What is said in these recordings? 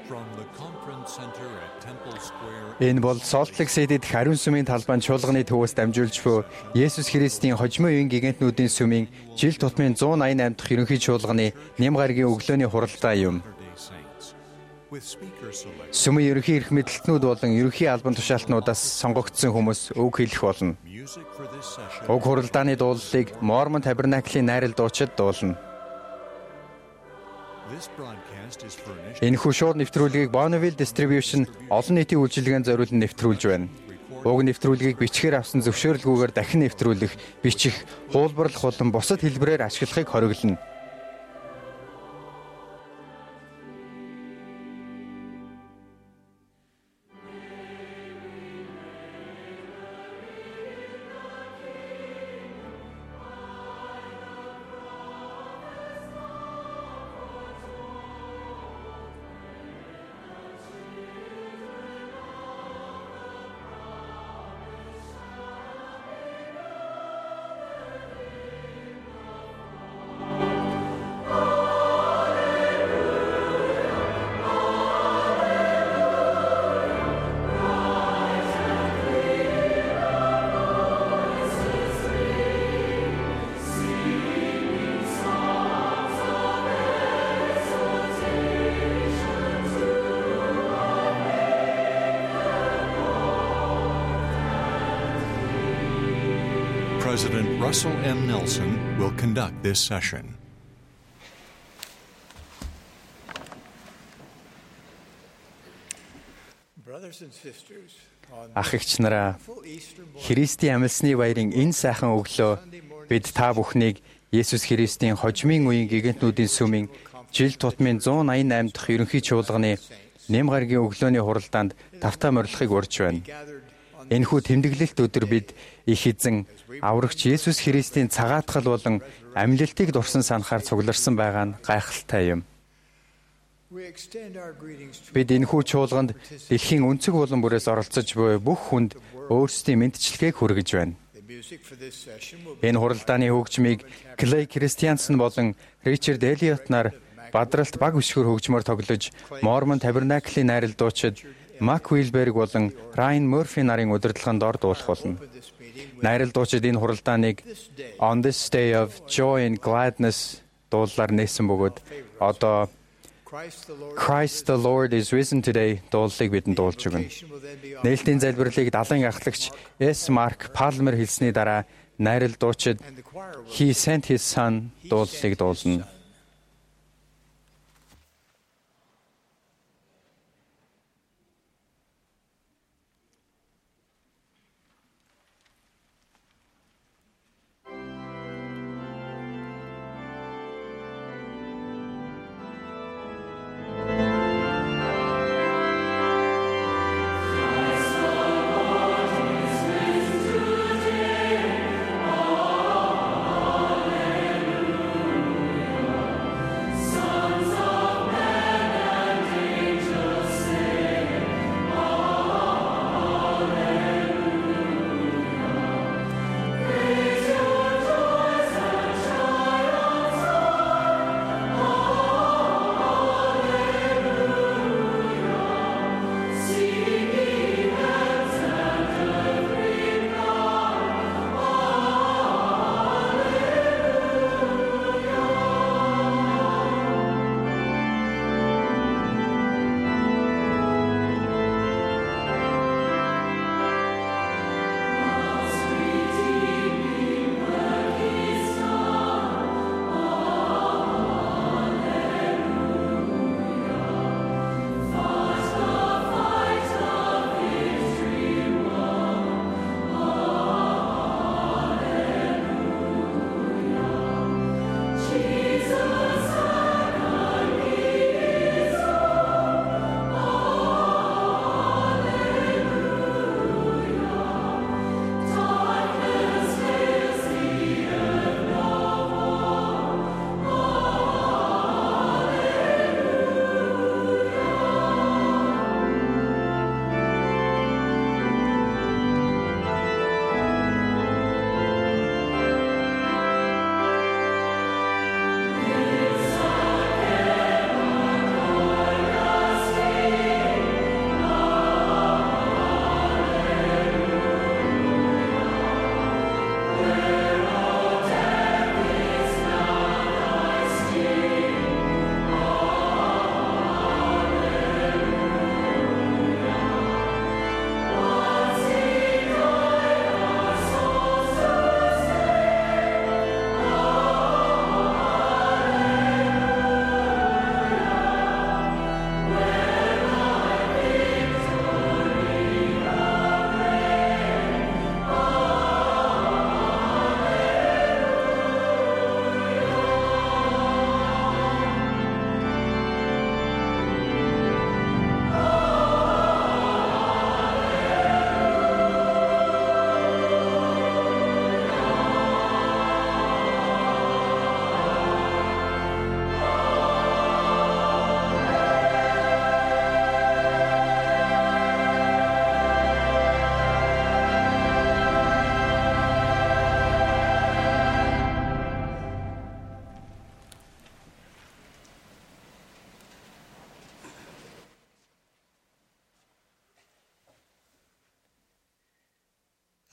Энэ бол Salt Lake City-д Ариун сүмийн талбайн чуулганы төвөөс дамжуулж буй Есүс Христийн хожим үеийн гигантнүүдийн сүмийн жил тутмын 188 дахь ерөнхий чуулганы нэм гарагийн өглөөний хуралдаа юм. Сүмийн ерөнхий эрх мэдэлтнүүд болон ерөнхий албан тушаалтнуудаас сонгогдсон хүмүүс үг хэлэх болно. Уг хуралдааны дуулалыг Mormon Tabernacle-ийн найрал дуучид дуулна. Энэхүү шууд нэвтрүүлгийг Bonneville Distribution олон нийтийн үйлчилгээнд зориулан нэвтрүүлж байна. Уг нэвтрүүлгийг бичгээр авсан зөвшөөрлгүйгээр дахин нэвтрүүлэх, бичих, хуулбарлах болон бусад хэлбэрээр ашиглахыг хориглоно. President Russell M. Nelson will conduct this session. Ах эгч нараа, Христийн амьлсны баярын энэ сайхан өглөө бид та бүхнийг Есүс Христийн хожимын үеийн гигантнүүдийн сүмийн жил тутмын 188 дахь ерөнхий чуулганы нэм гарагийн өглөөний хуралдаанд тавтаа морилохыг урьж байна. Энэхүү тэмдэглэлт өдөр бид их эзэн аврагч Есүс Христийн цагаатгал болон амьлалтыг дурсан санахаар цугларсан байгаа нь гайхалтай юм. Бид энэхүү чуулганд дэлхийн өнцөг булан бүрээс оролцож буй бүх хүнд өөрсдийн мэдчилгээг хүргэж байна. Энэ хуралдааны хөгжмийг Clay Christensen болон Richard Elliot нар бадралт баг өшгөр хөгжмөөр тоглож, Mormon Tabernacle-ийн найрал дуучид Mac Wilberg болон Ryan Murphy нарын удирдлаганд ор дуулах болно. Найрал дуучид энэ хуралдааныг On This Day of Joy and Gladness дуулаар нээсэн бөгөөд одоо Christ the Lord is risen today дуулалыг бидэнд дуулж өгнө. Нээлтийн залбирлыг далайн ахлагч S. Mark Palmer хэлсний дараа найрал дуучид He sent his son дуулалыг дуулна.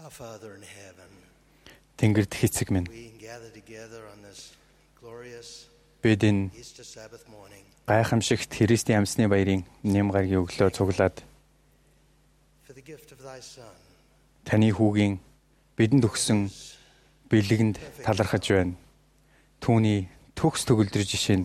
Our Father in heaven, Тэнгэр дэх эцэг минь, we gather together on this glorious бид энэ Easter Sabbath morning гайхамшигт Христийн амьсны баярын нэм гаргийн өглөө цуглаад for the gift of thy Son, таны хүүгийн бидэнд өгсөн бэлгэнд талархаж байна. Түүний төгс төгөлдөр жишээнд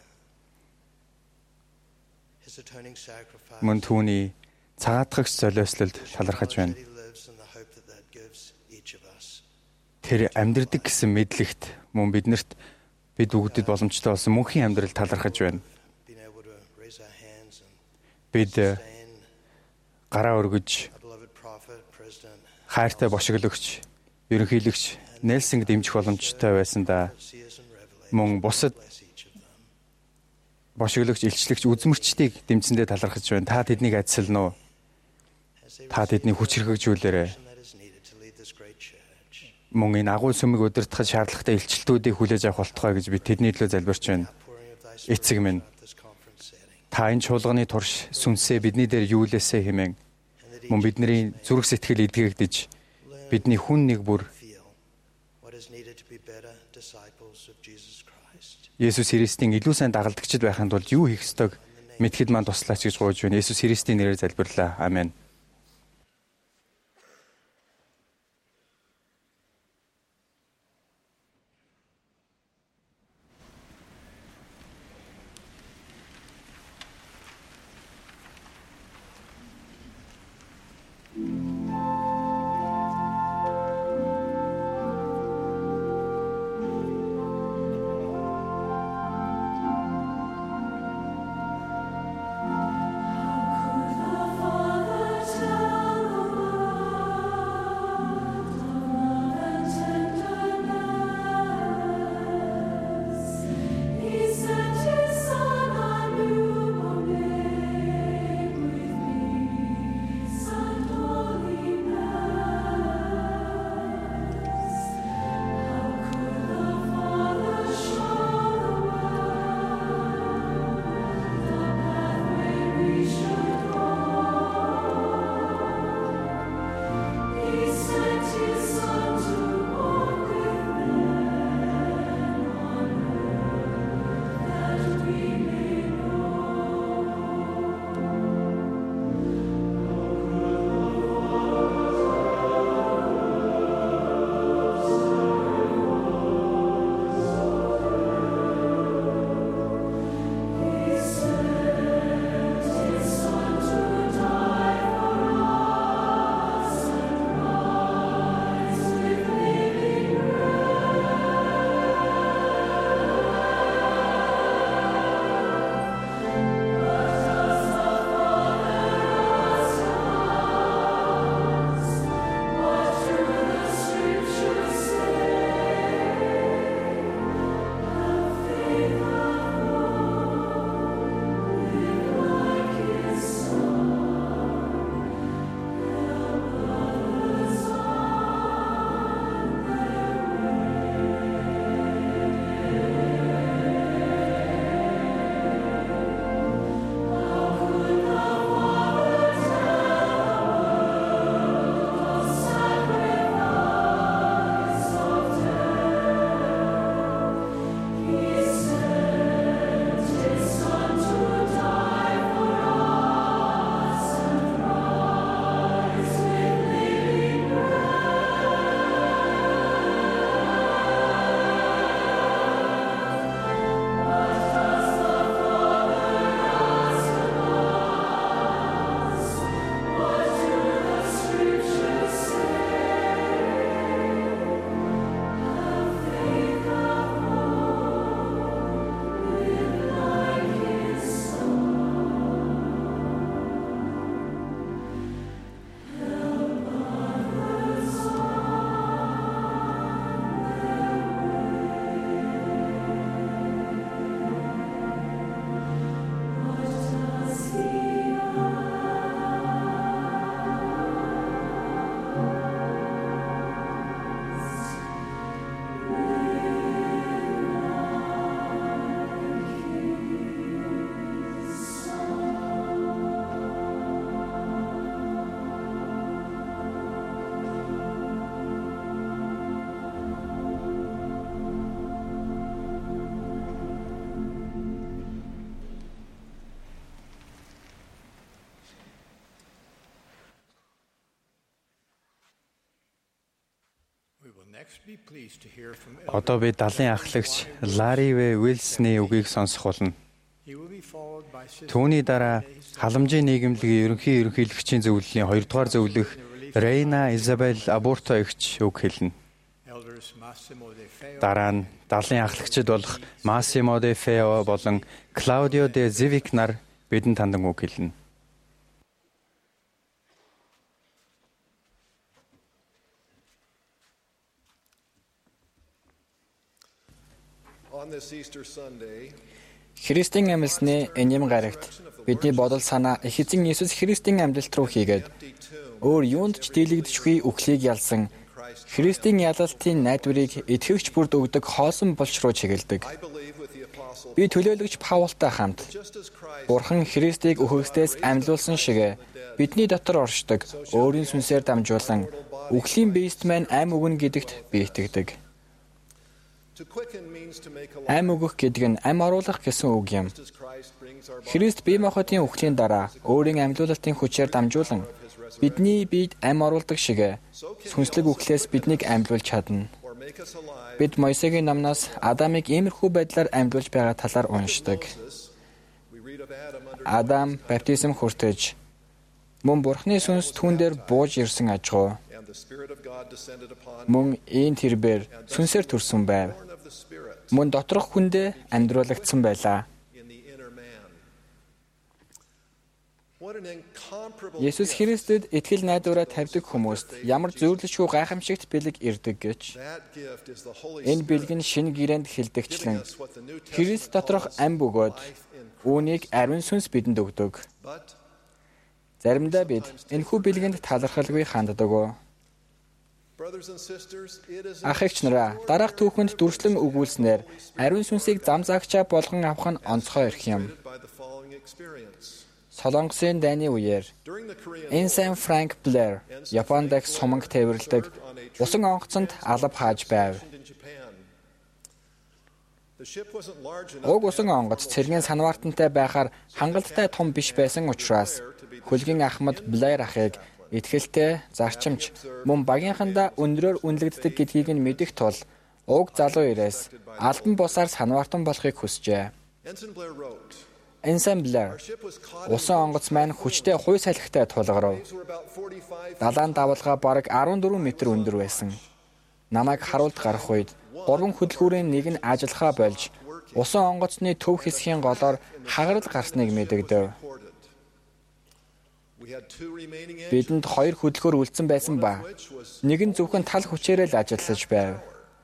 his atoning sacrifice, мөн түүний цагаатгагч золиослолд талархаж байна. that he lives in the hope that that gives each of us. Тэр амьдрдаг гэсэн мэдлэгт мөн биднэрт бид бүгдэд боломжтой болсон мөнхийн амьдрал талархаж байна. Being able to raise our hands and Бид sustain гараа өргөж our beloved prophet, President, хайртай бошиглогч, ерөнхийлөгч Нельсонг дэмжих боломжтой байсандаа seers and revelation, мөн бусад bless each of them. бошиглогч, илчлэгч, үзмэрчдийг дэмжсэндээ талархаж байна. Та тэднийг адсална уу? As they Та тэднийг хүч хэрэгжүүлээрэй. receive that is needed to lead this great church, Мөн энэ агуул сүмийг удирдахад шаардлагатай илчилтүүдийг хүлээж авах болтугай гэж би тэдний төлөө залбирч байна. outpouring of thy Эцэг минь, Spirit throughout this conference setting, та энэ чуулганы турш сүнсээ бидний дээр юулээсэ хэмээн and that мөн each бидний зүрх сэтгэл эдгээгдэж бидний хүн нэг бүр feel what is needed to be better disciples of Jesus Christ. Есүс Христийн илүү сайн дагалдагчд байхын тулд юу хийх ёстойг мэдхэд манд туслаач гэж гуйж байна. Есүс Христийн нэрээр залбирлаа. Амен. Father Одоо би далайн ахлагч Ларри В. Уилсны үгийг сонсох болно. Түүний дараа халамжийн нийгэмлэгийн ерөнхийлөгчийн зөвлөлийн 2 дугаар зөвлөх Рейна Изабель Абурто эгч үг хэлнэ. Дараа нь далайн ахлагчид болох Массимо де Фео болон Клаудио де Зивик нар бидэнд тандан үг хэлнэ. Христийн амьлсны энэм гарагт бидний бодол санаа их эзэн Иесус Христийн амьдлалт руу хийгээд өөр юунд ч дийлэгдэшгүй үхлийг ялсан Христийн ялалтын найдварыг итгэгч бүрд өгдөг хоосон булш руу чиглэдэг. Би төлөөлөгч Паултай хамт Бурхан Христийг үхэгсдээс амьлуулсан шиг бидний дотор оршдог өөрийн сүнсээр дамжуулан үхлийн биест маань ам өгнө гэдэгт би итгэдэг. Ам өгөх гэдэг нь ам оруулах гэсэн үг юм. Христ бие махбодын үхлийн дараа өөрийн амьлуулалтын хүчээр дамжуулан бидний биед ам оруулдаг шиг сүнслэг үхлээс биднийг амьлуулж чадна. Бид Мойсегийн номноос Адамыг иймэрхүү байдлаар амьлуулж байгаа талаар уншдаг. Адам баптизм хүртэж мөн Бурхны сүнс түүн дээр бууж ирсэн ажгүй. Мөн энэ тэрбээр сүнсээр төрсөн байв. Мөн доторх хүндээ амьдруулагдсан байлаа. Есүс Христэд итгэл найдвараа тавьдаг хүмүүст ямар зөөрлөшгүй гайхамшигт бэлэг ирдэг гэж. Энэ бэлэг нь шинэ гэрээнд хилдэгчлэн Христ доторх ам бөгөөд үүнийг ариун сүнс бидэнд өгдөг. Заримдаа бид энэхүү бэлгэнд талархалгүй ханддаг. Ах эгч нараа, дараах түүхэнд дүрслэн өгүүлснээр ариун сүнсийг зам заагчаа болгон авах нь онцгой эрх юм. Солонгосын дайны үеэр Энсэн Франк Блэр Японд дах суманг тээвэрлэдэг усан онгоцонд алба хааж байв. Уг усан онгоц цэргийн санваартантай байхаар хангалттай том биш байсан учраас хөлгийн ахмад Блэр ахыг итгэлтэй зарчимч мөн багийнхандаа өндрөөр үнэлэгддэг гэдгийг нь мэдэх тул уг залуу ирээс албан бусаар санваартан болохыг хүсжээ. Энсэн Блэр усан онгоц маань хүчтэй хуй салхитай тулгарав. Далайн давалгаа бараг 14 м өндөр байсан. Намайг харуулд гарах үед 3 хөдөлгүүрийн нэг нь ажиллахаа болж усан онгоцны төв хэсгийн голоор хагарал гарсныг мэдэгдэв. Бидэнд 2 хөдөлгөөр үлдсэн байсан ба нэг нь зөвхөн тал хүчээрээ л ажиллаж байв.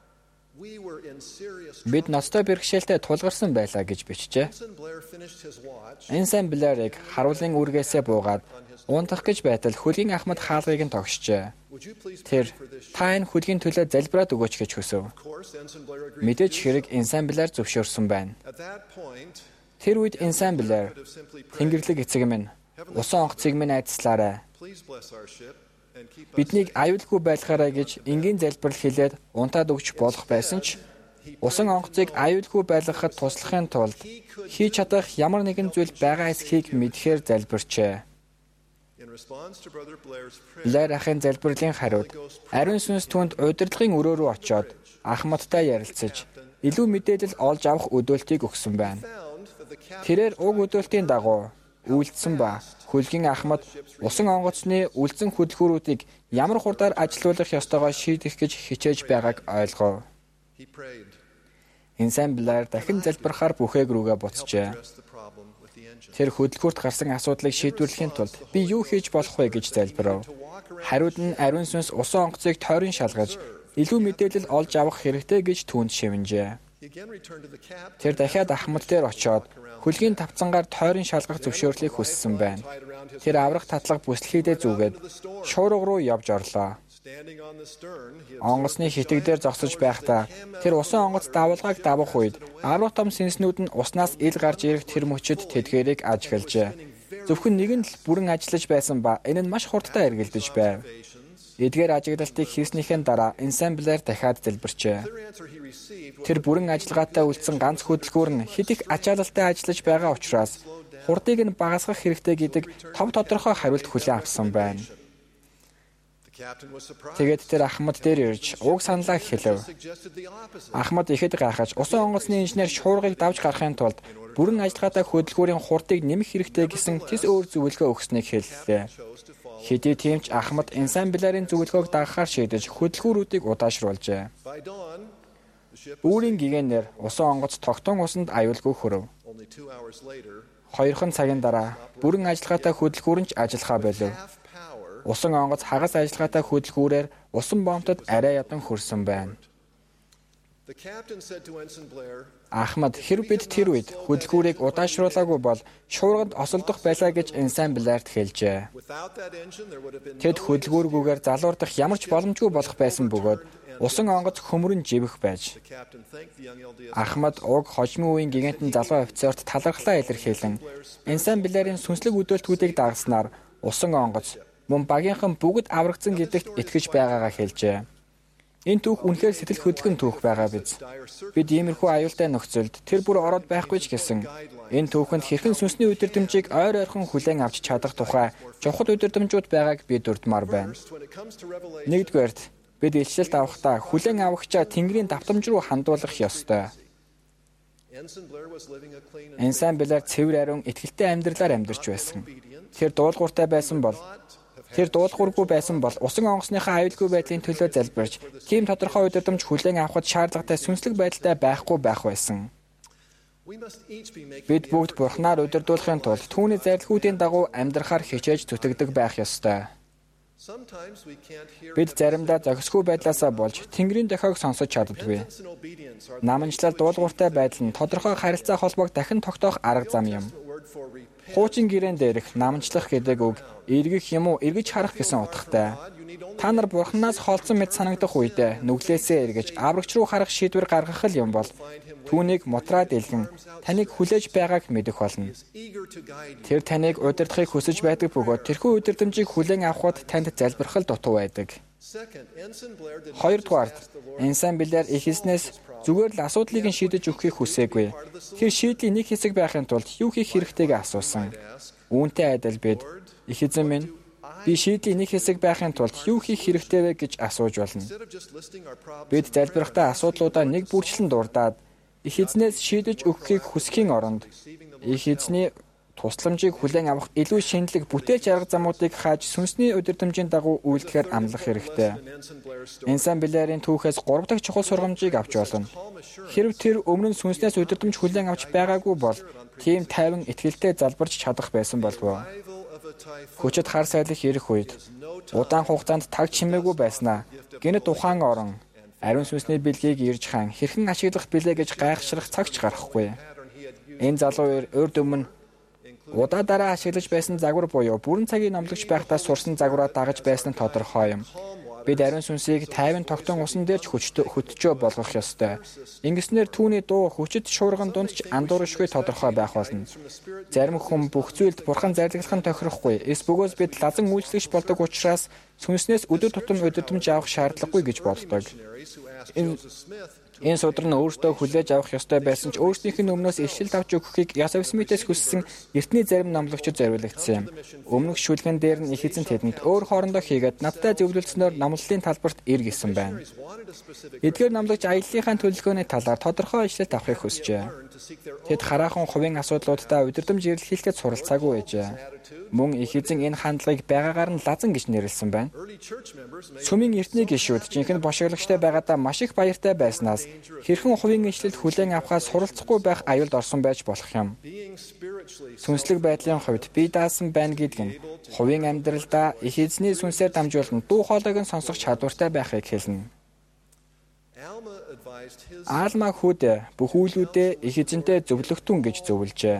Бид ноцтой бэрхшээлтэй тулгарсан байлаа гэж бичжээ. Энсэн Блэрийг харуулын үргээсээ буугаад унтах гэж байтал хөлгийн ахмад хаалгыг нь тогшжээ. Тэр та энэ хөлгийн төлөө залбираад өгөөч гэж хүсв. Мэдээж хэрэг Энсэн Блэр зөвшөөрсөн байна. Тэр үед Энсэн Блэр Тэнгэрлэг эцэг минь усан онгоцыг минь айдслаарай. Биднийг аюулгүй байлгаарай гэж энгийн залбирал хэлээд унтаад өгч болох байсан ч усан онгоцыг аюулгүй байлгахад туслахын тулд хийж чадах ямар нэгэн зүйл байгаа эсхийг мэдхээр залбирчээ. Блэр ахын залбирлын хариуд ариун сүнс түүнд удирдлагын өрөө рүү очиод ахмадтай ярилцаж илүү мэдээлэл олж авах өдөөлтийг өгсөн байна. Тэрээр уг өдөөлтийн дагуу үйлдсэн ба хөлгийн ахмад усан онгоцны үлдсэн хөдөлгөөрүүдийг ямар хурдаар ажилуулах ёстойгоо шийдэх гэж хичээж байгааг ойлгов. Энсэн Блэр дахин залбирахаар бүхээг рүүгээ буцжээ. Тэр хөдөлгөөрт гарсан асуудлыг шийдвэрлэхийн тулд би юу хийж болох вэ гэж залбирав. Хариуд нь ариун сүнс усан онгоцыг тойрон шалгаж илүү мэдээлэл олж авах хэрэгтэй гэж түүнд шивнэжээ. Тэр дахиад ахмад дээр очиод хөлгийн тавцангаар тойрон шалгах зөвшөөрлийг хүссэн байна. Тэр аврах татлага бүслэхийдээ зүгээд шуурга руу явж орлоо. Онгоцны хитэг дээр зогсож байхдаа тэр усан онгоц давалгааг давах үед аврах том сэнснүүд нь уснаас ил гарч ирэх тэр мөчөд тэдгээрийг ажиглажээ. Зөвхөн нэг нь л бүрэн ажиллаж байсан ба энэ нь маш хурдтай эргэлдэж байв. Эдгээр ажиглалтыг хийснийхэн дараа Энсэн Блэр дахиад залбирчээ. Тэр бүрэн ажиллагаатай үлдсэн ганц хөдөлгүүр нь хэд их ачаалалтай ажиллаж байгаа учраас хурдыг нь багасгах хэрэгтэй гэдэг том тодорхой хариулт хүлээн авсан байна. Тэгээд тэр Ахмад дээр ирж уг саналаа хэлэв. Ахмад ихэд гайхаж усан онгоцны инженер шуургыг давж гарахын тулд бүрэн ажиллагаатай хөдөлгүүрийн хурдыг нэмэх хэрэгтэй гэсэн тис өөр зөвлөгөө өгснийг хэллээ. Хэдий тийм ч Ахмад ансамблерийн зөвлөгөөг дагахаар шийдэж хөдөлгүүрүүдийг удаашруулжээ. Үүрийн гэгээнээр усан онгоц тогтун усанд аюулгүй хүрв. 2 цагийн дараа бүрэн ажиллагаатай хөдөлгүүр нь ажиллахаа болов. Усан онгоц хагас ажиллагаатай хөдөлгүүрээр усан бомтод арай ядан хүрсэн байна. Ахмад хэрв бид тэр үед хөдөлгүүрийг удаашруулаагүй бол шуурганд осолдох байлаа гэж ансамблерт хэлжээ. Тэд хөдөлгүүргүйгээр залуурдах ямар ч боломжгүй болох байсан бөгөөд усан онгоц хөмрөн живэх байж. Ахмад уг хожимын үеийн гигантын залуу офицерт талархлаа илэрхийлэн ансамблерийн сүнслэг үдээлтүүдийг дагснаар усан онгоц мөн багийнхан бүгд аврагдсан гэдэгт итгэж байгаагаа хэлжээ. Энэ түүх үнэхээр сэтгэл хөдлөн түүх байгаа биз. Бид иймэрхүү аюултай нөхцөлд тэр бүр ороод байхгүй ч гэсэн энэ түүхэнд хэрхэн сүнсний үдирдэмжийг ойр ойрхон хүлээн авч чадах тухай чухал үдирдэмжүүд байгааг би дурдмаар байна. Нэгдүгээрт бид илчилт авахдаа хүлээн авагчаа Тэнгэрийн давтамж руу хандуулах ёстой. Ансамблер цэвэр ариун итгэлтэй амьдралаар амьдарч байсан. Тэр дуулууртай байсан бол дуулуургүй байсан бол усан онгоцныхаа аюулгүй байдлын төлөө залбирч тийм тодорхой үдирдэмж хүлээн авахд шаардлагатай сүнслэг байдалтай байхгүй байх байсан. Бид бүгд Бурхнаар удирдуулахын тулд түүний зарлигуудын дагуу амьдрахаар хичээж зүтгэдэг байх ёстой. Бид заримдаа зохисгүй байдлаасаа болж Тэнгэрийн дохиог сонсож чаддаггүй. Наманчлал дуулууртай байдал нь тодорхой харилцаа холбоог дахин тогтоох арга зам юм. Хуучин гэрэн дээрх наманчлах гэдэг үг эргэх юм уу эргэж харах гэсэн утгатай. Та нар Бурханаас холдсон мэт санагдах үедээ нүглээсээ эргэж аврагч руу харах шийдвэр гаргах л юм бол түүнийг мутраад илгэн таныг хүлээж байгааг мэдэх болно. Тэр таныг удирдахыг хүсэж байдаг бөгөөд тэрхүү удирдамжийг хүлээн авахд танд залбирах л дутуу байдаг. Хоёрдугаарт ансамблер эхэснээс зүгээр л асуудлыг нь шийдэж өгөхийг хүсээгүй. Тэр шийдлийн нэг хэсэг байхын тулд юу хийх хэрэгтэйг асуусан. Үүнтэй адил бид их эзэн минь би шийдлийн нэг хэсэг байхын тулд юу хийх хэрэгтэй вэ гэж асууж болно. Бид залбирахдаа асуудлуудаа нэг бүрчлэн дурдаад их эзнээс шийдэж өгөхийг хүсхийн оронд их эзний тусламжийг хүлээн авах илүү шинэлэг бүтээч арга замуудыг хааж сүнсний удирдамжийн дагуу үйлдэхээр амлах хэрэгтэй. Ансамблерийн түүхээс 3 дахь чухал сургамжийг авч болно. Хэрв тэр өмнө нь сүнснээс удирдамж хүлээн авч байгаагүй бол тийм тайван итгэлтэй залбирч чадах байсан болов уу? Хүчит хар сайлах ирэх үед удаан хугацаанд таг чимээгүй байснаа гэнэт ухаан орон ариун сүнсний бэлгийг ирж хаан хэрхэн ашиглах билээ гэж гайхшрах цагч гарахгүй. Энэ залуу урд өмнө удаа дараа ашиглаж байсан загвар буюу бүрэн цагийн номлогч байхдаа сурсан загвараа дагаж байсан нь тодорхой юм. Бид ариун сүнсийг тайван тогтун усан дээрч хөтчөө болгох ёстой. Ингэснээр түүний дуу хүчит шуурган дунд ч андууршгүй тодорхой байх болно. Зарим хүн бүх зүйлд бурхан зарлаглах нь тохирохгүй. Эс бөгөөс бид лазан үйлчлэгч болдог учраас сүнснээс өдөр тутам удирдамж авах шаардлагагүй гэж боддог. Энэ судар нь өөртөө хүлээж авах ёстой байсан ч өөрсдийнх нь өмнөөс илчилт авч өгөхийг Йосеф Смитээс хүссэн эртний зарим номлогчид зориулагдсан юм. Өмнөх шүлгэн дээр нь их эзэн тэдэнд өөр хоорондоо хийгээд надтай зөвлөлдснөөр номлолын талбарт ир гисэн байна. Эдгээр номлогч аяллахын төлөвлөгөөний талаар тодорхой ажлалт авахыг хүсжээ. Тэд хараахан хувийн асуудлуудаа удирдамж эрэлхийлэхэд суралцаагүй байжээ. Мөн их эзэн энэ хандлагыг байгаагаар нь лазан гэж нэрлсэн байна. Сүмийн эртний гишүүд жинхэнэ бошиглагчтай байгаадаа маш их баяртай байснаас хэрхэн хувийн ижлэлд хүлээн авахаас суралцахгүй байх аюулд орсон байж болох юм. Сүнслэг байдлын хувьд бие даасан байна гэдэг нь хувийн амьдралдаа их эзний сүнсээр дамжуулан дуу хоолойг нь сонсох чадвартай байхыг хэлнэ. Алма хүүд бүх үйлүүдээ их эзэнтэй зөвлөгтөн гэж зөвлөжээ.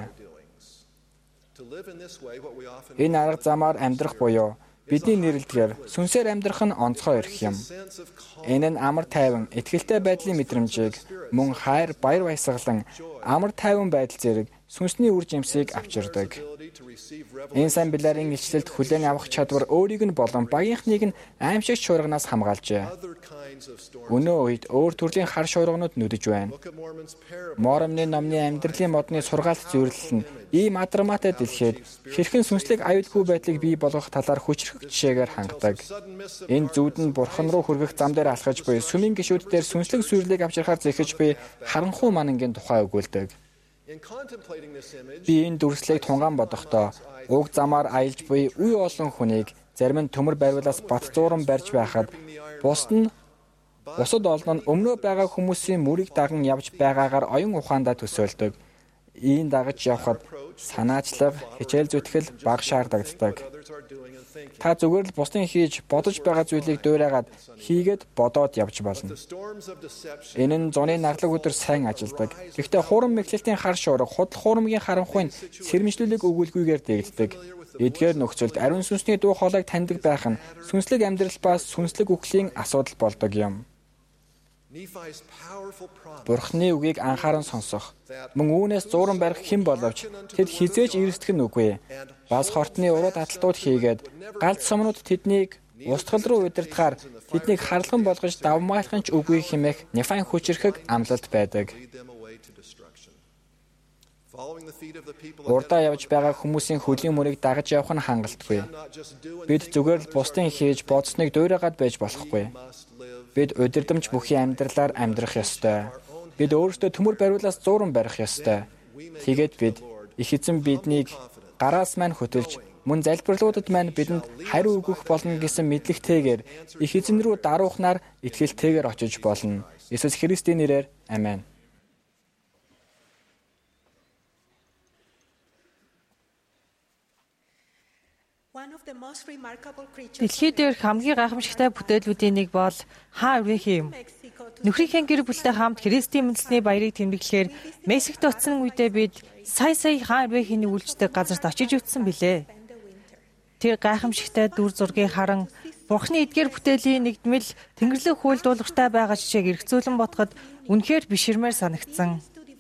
Энэ арга замаар амьдрах буюу бидний нэрлэлээр сүнсээр амьдрах нь онцгой эрх юм. Энэ нь амар тайван, итгэлтэй байдлын мэдрэмжийг мөн хайр, баяр баясгалан, амар тайван байдал зэрэг сүнсний үр жимсийг авчирдаг. Энэ сайн билээрийн илчлэлд хүлээн авах чадвар өөрийг нь болон багийнхныг нь аимшигч шуурганаас хамгаалжээ. Өнөө үед өөр төрлийн хар шуурганууд нүдэж байна. Мормоны номны амьдралын модны сургаалт зөвлөл нь ийм адармаатай дэлхийд хэрхэн сүнслэг аюулгүй байдлыг бий болгох талаар хүчрхэг жишээгээр хангадаг. Энэ зүүд нь бурхан руу хүргэх зам дээр алхаж буй сүмийн гишүүд дээр сүнслэг сүрлийг авчирхаар зэхэж буй харанхуй манангийн тухай өгүүлдэг. Би энэ дүрслийг тунгаан бодохдоо уг замаар аялж буй үе олон хүнийг зарим нь төмөр байвлаас бат зууран барьж байхад бусад олон нь өмнөө байгаа хүмүүсийн мөрийг даган явж байгаагаар оюун ухаандаа төсөөлдөг. Ийм дагаж явхад санаачлаг, хичээл зүтгэл бага шаардагддаг. Та зүгээр л бусдын хийж бодож байгаа зүйлийг дуурайгаад хийгээд бодоод явж болно. Энэ нь зуны наглаг өдөр сайн ажилдаг. Гэхдээ хурам мэхлэлтийн хар шуурга, худал хурамгийн харанхуйн сэрэмжлүүлэг өгүүлгүйгээр дэгддэг. Эдгээр нөхцөлд ариун сүнсний дуу хоолойг таньдаг байх нь сүнслэг амьдрал ба сүнслэг үхлийн асуудал болдог юм. Бурхны үгийг анхааран сонсох. Мөн үүнээс зууран барих хэн боловч тэд хизээж эрсдэх нь үгүй. Бас хортны уруу таталтууд хийгээд галт сумнууд тэднийг устгал руу удирдахаар тэднийг харлаган болгож давмгаалах нь ч үгүй хэмээх Нефайн хүчрхэг амлалт байдаг. Урдаа явж байгаа хүмүүсийн хөлийн мөрийг дагаж явах нь хангалтгүй. Бид зүгээр л бусдын хийж бодсныг дуурайгаад байж болохгүй. Бид удирдамж бүхий амьдралаар амьдрах ёстой. Бид өөрсдөө төмөр бариулаас зууран барих ёстой. Тэгээд бид их эзэн биднийг гараас маань хөтөлж, мөн залбирлуудад маань бидэнд хариу өгөх болно гэсэн мэдлэгтэйгээр их эзэн рүү даруухнаар итгэлтэйгээр очиж болно. Есүс Христийн нэрээр амен. Дэлхий дээрх хамгийн гайхамшигтай бүтээлүүдийн нэг бол хаан Авраам юм. Нөхрийнхээ гэр бүлтэй хамт Христийн үндэсний баярыг тэмдэглэхээр Мексикт очсон үедээ бид сая хаан Авраамын үйлчдэг газарт очиж үтсэн билээ. Тэр гайхамшигтай дүр зургийг харан Бурхны эдгээр бүтээлийн нэгдмэл Тэнгэрлэг хууль дуулууртай байгаа жишээг эргцүүлэн бодоход үнэхээр биширмээр санагдсан.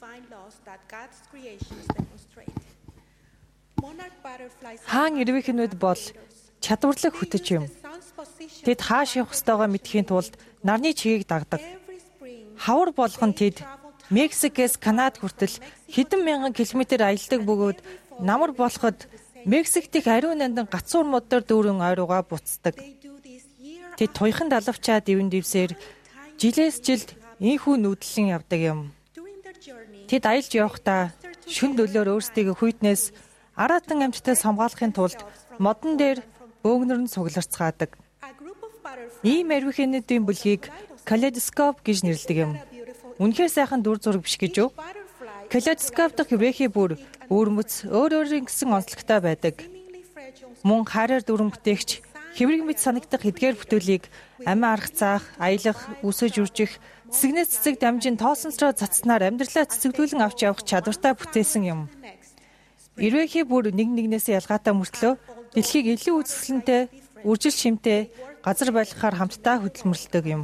Хаан ирвэхнүүд бол чадварлаг хөтөч юм. Тэд хааш явах ёстойгоо мэдхийн тулд нарны чигийг дагдаг. Хавар болгон тэд Мексикээс Канад хүртэл хэдэн мянган километр аялдаг бөгөөд намар болоход Мексик дэх ариун нандин гацуур модоор дүүрэн ойруугаа буцдаг. Тэд туйхан далавчаа дэвэн дэвсээр жилээс жилд инхүү нүүдлэн явдаг юм. Тэд аялж явахдаа шүн дөлөөр өөрсдийгөө хүйтнээс аратан амьтдаас хамгаалахын тулд модон дээр бөөгнөр нь цугларцгаадаг. Ийм арвихэнүүдийн бүлгийг калейдоскоп гэж нэрлэдэг юм. Үнэхээр сайхан дүр зураг биш гэж үү? Калейдоскоп дахь вэхи бүр өөрмөц өөрийн гэсэн онцлогтой байдаг. Мөн хараар дүрэн бүтээгч хэврэг мэд санагдах эдгээр бүтээлийг амиа арах цаах, аялах, үсэж үржих, цэцэгнээс цэцэг дамжин тоосонсроо цацснаар амьдралаа цэцэглүүлэн авч явах чадвартай бүтээсэн юм. Ирвэхи бүр нэгнээсээ ялгаатай мөртлөө дэлхийг илүү үзэсгэлэнтэй, үржил шимтэй газар байлгахаар хамтдаа хөдөлмөрлөдөг юм.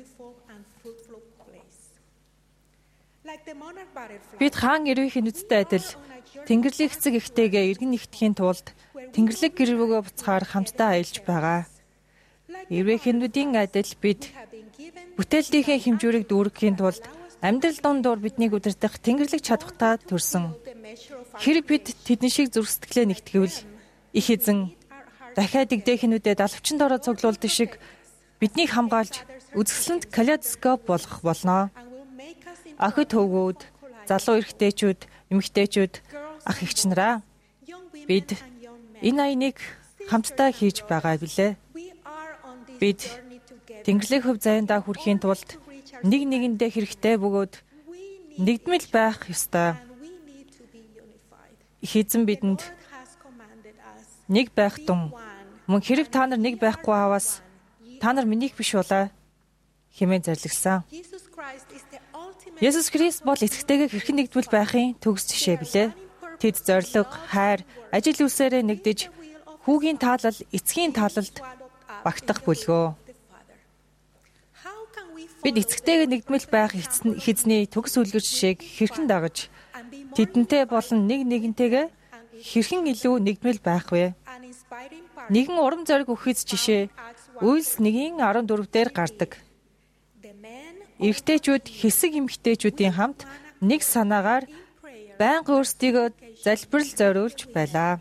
Бид хаан ирвэхийн үсттэй адил Тэнгэрлэг эцэг эхтэйгээ эргэн нэгтгэхийн тулд Тэнгэрлэг гэр бүлөө буцахаар хамтдаа аялж байгаа. Ирвэхинүүдийн адил бид бүтээлтийнхээ хэмжүүрийг дүүрэхийн тулд амьдрал дундуур биднийг удирдах Тэнгэрлэг чадвартай төрсөн. Хэрэг бид тэдний шиг зүрх сэтгэлээ нэгтгэвэл их эзэн дахиад игдэхинүүдэд алвчанд ороо цуглуулдаг шиг биднийг хамгаалж үзэсгэлэнт калейдоскоп болгох болно. Охид хөвгүүд, залуу эрэгтэйчүүд, эмэгтэйчүүд, ах эгч нараа бид энэ аяныг хамтдаа хийж байгаа билээ. Бид Тэнгэрлэг хөв заяндаа хүрэхийн тулд нэг нэгэндээ хэрэгтэй бөгөөд нэгдмэл байх ёстой. Их эзэн бидэнд нэг байх тун мөн хэрэг та нар нэг байхгүй аваас та нар минийх биш болоо хэмээн зарлагсан. Есүс Христ бол эцэгтэйгээ хэрхэн нэгдвэл байхын төгс жишээ билээ. Тэд зориг, хайр, ажил үйлсээрээ нэгдэж хүүгийн таалал, эцгийн таалалд багтах бүлгөө. Бид эцэгтэйгээ нэгдмэл байх эзний төгс үлгэр жишээг хэрхэн дагаж тэдэнтэй болон нэг нэгнтэйгээ хэрхэн илүү нэгдмэл байх вэ? Нэгэн урам зориг өгөхөц жишээ Үйлс 1:14 дээр гардаг. Эрэгтэйчүүд хэсэг эмэгтэйчүүдийн хамт нэг санаагаар байнга өөрсдийгөө залбирал зориулж байлаа.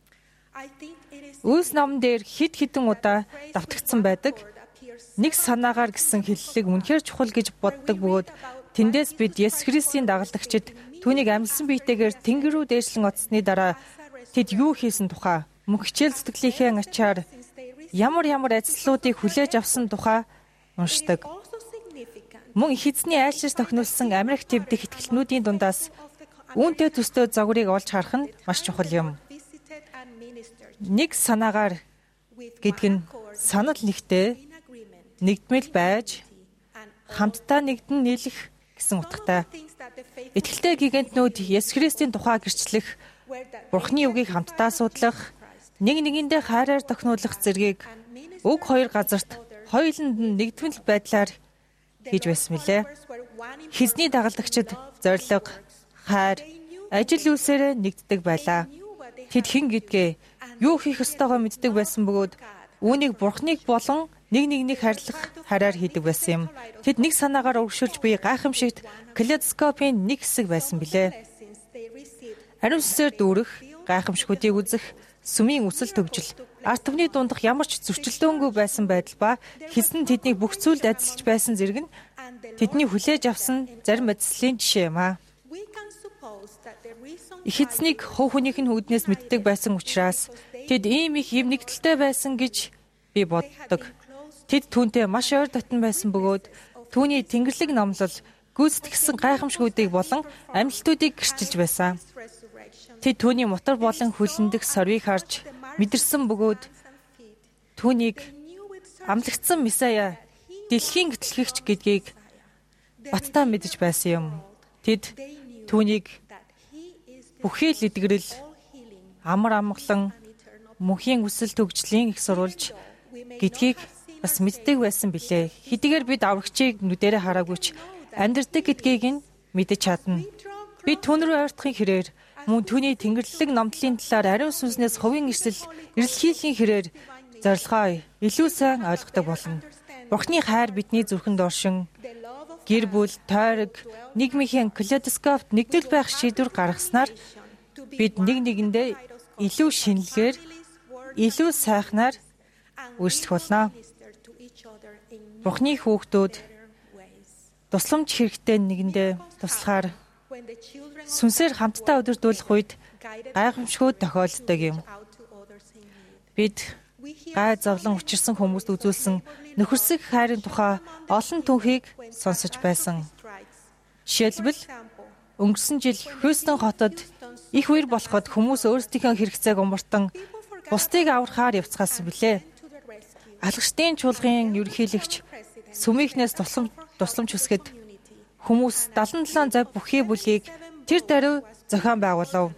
Үйлс номон дээр хэд хэдэн удаа давтагдсан байдаг. Нэг санаагаар гэсэн хэллэг үнэхээр чухал гэж боддог бөгөөд тэндээс бид Есүс Христийн дагалдагчид түүнийг амьдсан биетэйгээр тэнгэр рүү дээшлэн оцсны дараа тэд юу хийсэн тухай мөн хичээл зүтгэлийнхээ ачаар ямар ажлуудыг хүлээж авсан тухай уншдаг. Мөн их эзний айлширс тохинулсан Америк твдэх ихтгэлнүүдийн дундаас үүнтэй төстэй загварыг олж харах нь маш чухал юм. Нэг санаагаар гэдэг нь санал нэгтэй нэгдмэл байж хамтдаа нэгдэн нийлэх гэсэн утгатай. Итгэлтэй гигантнүүд Есүс Христийн тухай гэрчлэх, Бурхны үгийг хамтдаа судлах, нэг нэгэндээ хайраар тохируулах зэргийг уг хоёр газарт хоёуланд нь нэгдмэл байдлаар хийж байсан мөлий. Хизний дагалдагчид зориг, хайр, ажил үйлсээр нэгддэг байлаа. Тэд хэн гэдгээ юу хийх ёстойгоо мэддэг байсан бөгөөд үүнийг Бурхныг болон нэг нэгнийг хайрлах хараар хийдэг байсан юм. Тэд нэг санаагаар өргөшөлж буй гайхамшигт калейдоскопын нэг хэсэг байсан билээ. Ариун сүнсээр дүүрэх, гайхамшигуудыг үзэх, сүмийн үсэл төгжил, арт түмний дундах ямар ч зөрчилдөөнгүй байсан байдал ба хэзэн тэднийг бүх зүйлд ажиллаж байсан зэрэг нь тэдний хүлээж авсан зарим ажлын жишээ юм аа. Их эзнийг хувь хүнийх нь үүднээс мэддэг байсан учраас тэд ийм их юм нэгдэлтэй байсан гэж би боддог. Тэд түүнтэй маш ойр дотн байсан бөгөөд түүний тэнгэрлэг номлол, гүйцэтгэсэн гайхамшгүүдийг болон амлалтуудыг гэрчилж байсан. Тэд түүний мотор болон хөлөндөх сорвийг харж мэдэрсэн бөгөөд түүнийг амлагдсан Месая, дэлхийн гэтлэгч гэдгийг баттаа мэдэж байсан юм. Тэд түүнийг бүхий л эдгэрэл, амар амгалан, мөнхийн үсэл төгжлийн их сурвалж гэдгийг бас мэддэг байсан билээ. Хэдийгээр бид аврагчийг нүдэрэ хараагүйч амьдрдаг гэдгийг нь мэдэж чадна. Бид түүн рүү ойртохын хэрээр мөн түүний тэнгэрлэг номдлын талаар ариун сүнснээс хувийн эрэлхийллийн хэрээр зорилгоо илүү сайн ойлгодог болно. Бурхны хайр бидний зүрхэнд оршин гэр бүл, тойрог, нийгмийн калейдоскопт нэгдэл байх шийдвэр гаргаснаар бид нэг нэгэндээ илүү шинэлгээр, илүү сайхнаар үйлчлэх болно. Бурхны хүүхдүүд тусламж хэрэгтэй нэгэндээ туслахаар сүнсээр хамтдаа өдөрдүүлэх үед гайхамшгууд тохиолддог юм. Бид гай зовлон учирсан хүмүүст үзүүлсэн нөхөрсөг хайрын тухай олон түүхийг сонсож байсан. Жишээлбэл өнгөрсөн жил Хьюстон хотод их үер болоход хүмүүс өөрсдийнхөө хэрэгцээг умартан бусдыг аврахаар явцгаасан билээ. Алгачдын чуулгын ерөнхийлөгч сүмийнхнээс тусламж хүсгэд хүмүүс 77 зав бүхий бүлгийг тэр даруй зохион байгуулав.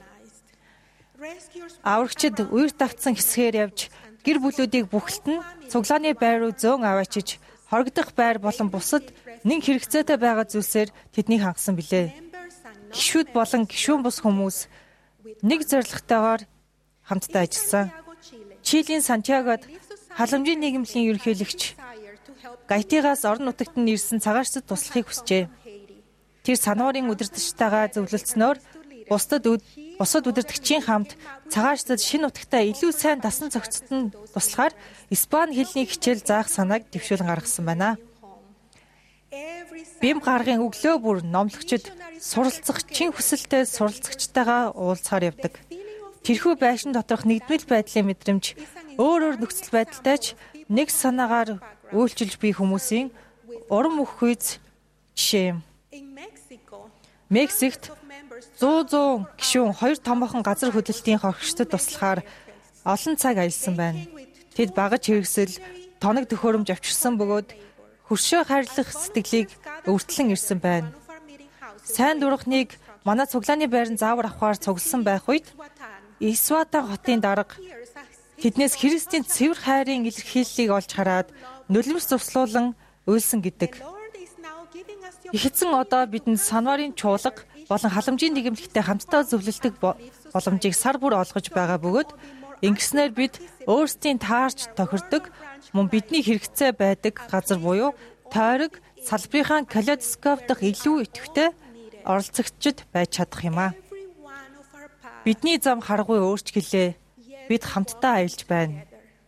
Аврагчид үер давтсан хэсгээр явж гэр бүлүүдийг бүхэлд нь цуглааны байр руу зөөн аваачиж хоригдох байр болон бусад нэг хэрэгцээтэй байгаа зүйлсээр тэднийг хангасан билээ. Гишүүд болон гишүүн бус хүмүүс нэг зорилготойгоор хамтдаа ажилласан. Чилийн Сантьягод халамжийн нийгмийн ерөнхийлөгч Гайтигаас орон нутагт нь ирсэн цагаарчдад туслахыг хүсжээ. Тэр сануурын удирдагчтайгаа зөвлөлдснөөр бусад удирдагчийн хамт цагаарчдад шинэ нутагтаа илүү сайн дасан зохицтон туслахаар Испани хэлний хичээл заах санааг дэвшүүлэн гаргасан байна. Бим гаргын өглөө бүр номлогчид суралцах чин хүсэлтэй суралцагчтайгаа уулзахаар явдаг. Тэрхүү байшин доторх нэгдмэл байдлын мэдрэмж өөр нөхцөл байдалтай ч нэг санаагаар үйлчилж буй хүмүүсийн урам өгөхүйц жишээ юм. Мексикт 100 гишүүн 2 томоохон газар хөдлөлтийн хоригчдод туслахаар олон цаг ажилласан байна. Тэд багаж хэрэгсэл, тоног төхөөрөмж авчирсан бөгөөд хөршөө хайрлах сэтгэлийг өвөртлөн ирсэн байна. Сайн дурахныг манай цуглааны байран заавар авахаар цугласан байх үед Исватан хотын дарга тэднээс Христийн цэвэр хайрын илэрхийллийг олж хараад нулимс зурслуулан уйлсан гэдэг. Их эзэн одоо бидэнд санварын чуулга болон халамжийн нэгэмлэгтэй хамтдаа зөвлөлдөг боломжийг сар бүр олгож байгаа бөгөөд ингэснээр бид өөрсдийн таарч тохирдог мөн бидний хэрэгцээ байдаг газар буюу тойрог салбарынхаа калейдоскоп дахь илүү идэвхтэй оролцогчд байж чадах юм аа. Бидний зам харгуй өөрч гэлээ. Бид хамтдаа аялж байна.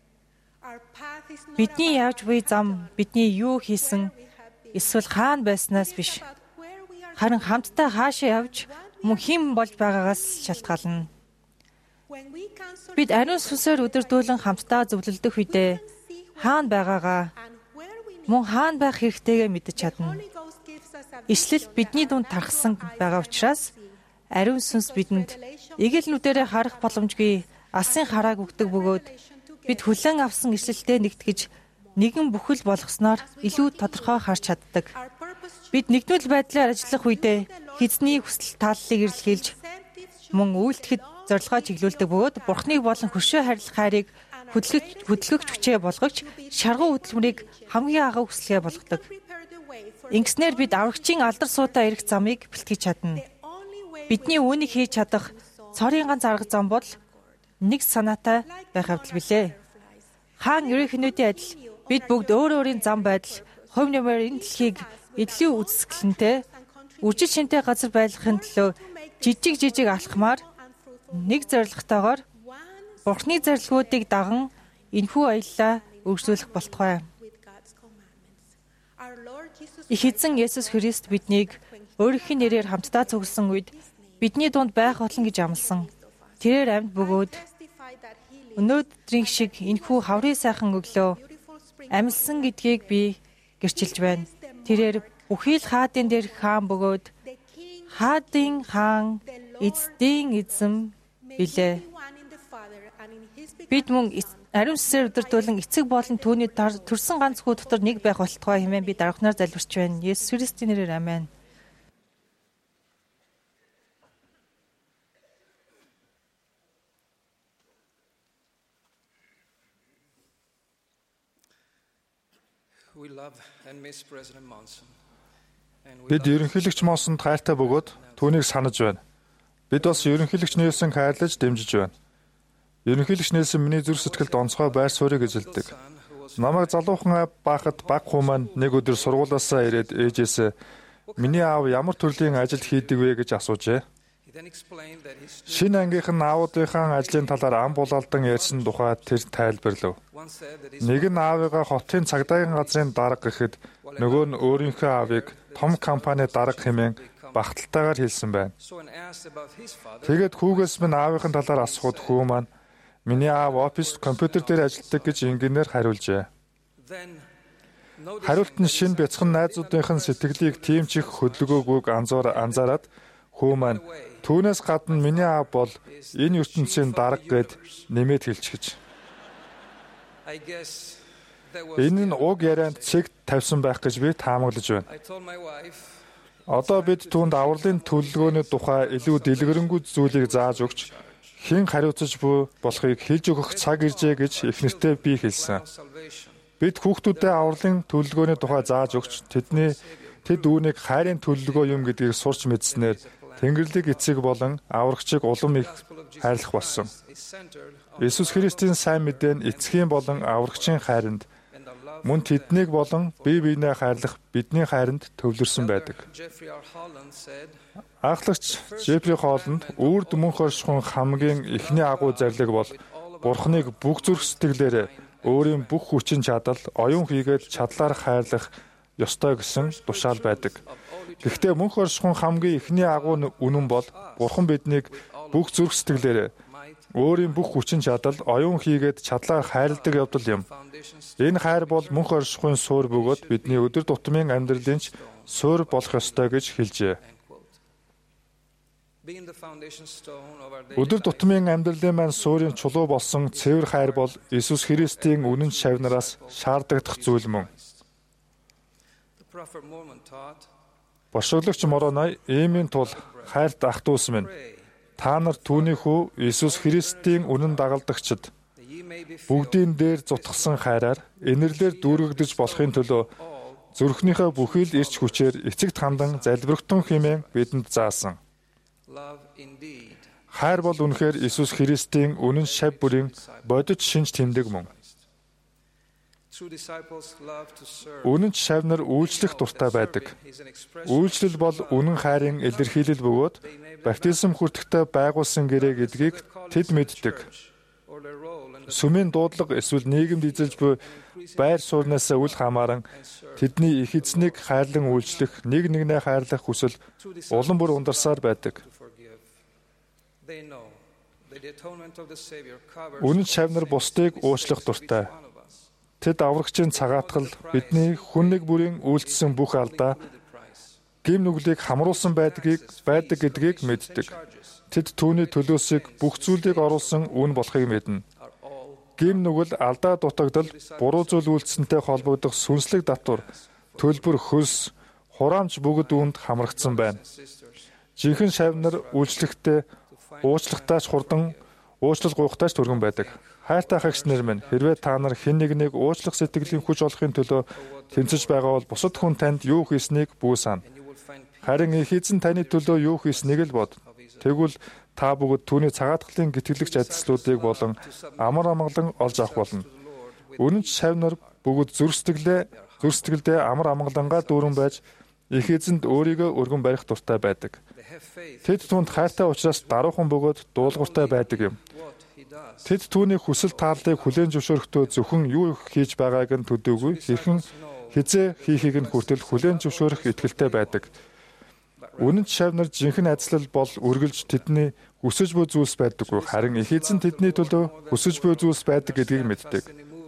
Бидний явж буй зам бидний юу хийсэн эсвэл хаана байснаас биш. Харин хамтдаа хаашаа явж мөн хэн болж байгаагаас шалтгаална. Бид ариун сүнсээр өдөрдүүлэн хамтдаа зөвлөлдөх үедээ хаана байгаагаа мөн хаана байх хэрэгтэйгээ мэдэж чадна. Ишлэл бидний дунд тархсан байгаа учраас ариун сүнс бидэнд эгэл нүдэрээ харах боломжгүй алсын харааг өгдөг бөгөөд бид хүлээн авсан ишлэлтэд нэгтгэж нэгэн бүхэл болгосноор илүү тодорхой харж чаддаг. Бид нэгдмэл байдлаар ажиллах үедээ хэзний хүсэл тааллыг илэрхийлж мөн үйлдэхэд зорилгоо чиглүүлдэг бөгөөд Бурхныг болон хөршөө харилцах хайрыг хөдөлгөгч хүчээ болгож шаргуу хөдөлмөрийг хамгийн агуу хүслээ болгодог. Ингэснээр бид аврагчийн алдар суудаа ирэх замыг бэлтгэж чадна. Бидний үүнийг хийж чадах цорын ганц арга зам бол нэг санаатай байх явдал билээ. Хаан ерөнхнүүдийн адил бид бүгд өөр өөрийн зам байдал, хувь нэмээр энэ дэлхийг эдлийн үзэсгэлэнтэй, үржил шинтэй газар байлгахын төлөө жижиг алхмаар нэг зорилготойгоор Бурхны зарилгуудыг даган энэхүү аяллаа үргэлжлүүлэх болтугай. Их эзэн Есүс Христ биднийг өөрийнхөө нэрээр хамтдаа цугласан үед бидний дунд байх болно гэж амласан. Тэрээр амьд бөгөөд өнөөдрийн шиг энэхүү хаврын сайхан өглөө амилсан гэдгийг би гэрчилж байна. Тэрээр бүхий л хаадын дээрх хаан бөгөөд хаадын хаан эздийн эзэм билээ. Бид мөн ариун сүнсээр өдөрдүүлэн эцэг болон түүний төрсөн ганц хүү дотор нэг байх болтугай хэмээн би дарахнаар залбирч байна. Есүс Христийн нэрээр амен. Бид ерөнхийлөгч Монсонд хайртай бөгөөд түүнийг санаж байна. Бид бас ерөнхийлөгч Нельсонг хайрлаж дэмжиж байна. Ерөнхийлөгч Нельсон миний зүрх сэтгэлд онцгой байр суурийг эзэлдэг. Намайг залуухан байхад баг хүү маань нэг өдөр сургуулаасаа ирээд ээжээсээ миний аав ямар төрлийн ажил хийдэг вэ гэж асуужээ. Шинэ ангийнхан аавуудынхаа ажлын талаар ам булаалдан ярьсан тухай тэр тайлбарлав. Нэг нь аавыгаа хотын цагдаагийн газрын дарга гэхэд нөгөө нь өөрийнхөө аавыг том компани дарга хэмээн багталтайгаар хэлсэн байна. Тэгээд хүүгээс минь аавынхын талаар асуухад хүү маань миний аав оффист компьютер дээр ажилладаг гэж инженеэр хариулжээ. Хариулт нь шинэ бяцхан найзуудынхын сэтгэлийг тийм ч их хөдөлгөөгүйг анзаараад хүү маань түүнээс гадна миний аав бол энэ ертөнцийн дарга гэд нэмээд хэлчихэж. Энэ нь уг ярианд цэг тавьсан байх гэж би таамаглаж байна. Одоо бид түүнд авралын төлөвлөгөөний тухай илүү дэлгэрэнгүй зүйлийг зааж өгч хэн хариуцаж буй болохыг хэлж өгөх цаг иржээ гэж эхнэртээ би хэлсэн. Бид хүүхдүүдэд авралын төлөвлөгөөний тухай зааж өгч тэд үүнийг хайрын төлөвлөгөө юм гэдгийг сурч мэдснээр Тэнгэрлэг эцэг болон аврагчийг улам их хайрлах болсон. Иесус Христийн сайн мэдээ нь эцгийн болон аврагчийн хайранд мөн тэднийг болон бие биенээ хайрлах бидний хайранд төвлөрсөн байдаг. Ахлагч Жеффри Холланд үрд мөнх оршихуйн хамгийн эхний агуу зарлиг бол Бурхныг бүх зүрх сэтгэлээрээ өөрийн бүх хүчин чадал оюун хийгээд чадлаар хайрлах ёстой гэсэн тушаал байдаг. Гэхдээ мөнх оршихуйн хамгийн эхний агуу үнэн бол Бурхан биднийг бүх зүрх сэтгэлээрээ өөрийн бүх хүчин чадал оюун хийгээд чадлаар хайрладаг явдал юм. Энэ хайр бол мөнх оршихуйн суур бөгөөд бидний өдөр тутмын амьдралын суур болох ёстой гэж хэлжээ. Өдөр тутмын амьдралын маань суурийн чулуу болсон цэвэр хайр бол Иесус Христийн үнэн шавнараас шаардагдах зүйл мөн. Бошиглогч Мороной иймийн тул хайрт ах дүүс минь та нар түүний хүү Иесус Христийн үнэн дагалдагчид бүгдийн дээр зутгсан хайраар инэрлэр дүүргэгдэж болохын төлөө зүрхнийхээ бүхий л эрч хүчээр эцэгт хандан залбирахтун хэмээн бидэнд заасан. Хайр бол үнэхээр Иесус Христийн үнэн шав бүрийн бодит шинж тэмдэг мөн. Үнэн шавнар үйлчлэх дуртай байдаг. Үйлчлэл бол үнэн хайрын илэрхийлэл бөгөөд баптизм хүртэхдээ байгуулсан гэрээ гэдгийг тэд мэддэг. Сүмийн дуудлага эсвэл нийгэмд эзэлж буй байр сууриас үл хамааран тэдний их эзнийг хайрлан үйлчлэх, нэг нэгнээ хайрлах хүсэл улам бүр ундарсаар байдаг. Үнэн шавнар бусдыг уучлах дуртай. Тэд аврагчийн цагаатгал бидний хүн нэг бүрийн үйлдэлсэн бүх алдаа гим нүглийг хамруулсан байдаг гэдгийг мэддэг. Тэд түүний төлөөсөө бүх зүйлийг оруулсан үн болохыг мэднэ. Гим нүгэл алдаа дутагдал, буруу зүйл үйлдэлсэнтэй холбогдох сүнслэг татвар, төлбөр, хөлс, хураамж бүгд үүнд хамрагдсан байна. Жинхэнэ шавнар үйлчлэхдээ уучлахтаач хурдан, уучлал гуйхтаач түргэн байдаг. Хайртай хагч нар минь, хэрвээ та нар хэн нэгнийг уучлах сэтгэлийн хүч олохын төлөө тэмцэж байгаа бол бусад хүн танд юу хийснийг бүү сана. Харин их эзэн таны төлөө юу хийснийг л бод. Тэгвэл та бүгд түүний цагаатгалын гитгэлэгч ажлуудыг болон амар амгалан олж авах болно. Үнэн шавнар бүгд зүрх сэтгэлдээ амар амгалангаа дүүрэн байж их эзэнд өөрийгөө өргөн барих дуртай байдаг. Тэд түүнд хайртай учраас даруухан бөгөөд дуулууртай байдаг юм. Тэд түүний хүсэл тааллыг хүлээн зөвшөөрөхдөө зөвхөн юу хийж байгааг нь төдөөгүй хэрхэн хизээ хийхийг нь хүртэл хүлээн зөвшөөрөх итгэлтэй байдаг. Үнэн шавнар жинхэнэ ажил бол үргэлж тэдний хүсэж буй зүйлс байдаггүй. Харин их эзэн тэдний төлөө хүсэж буй зүйлс байдаг гэдгийг мэддэг.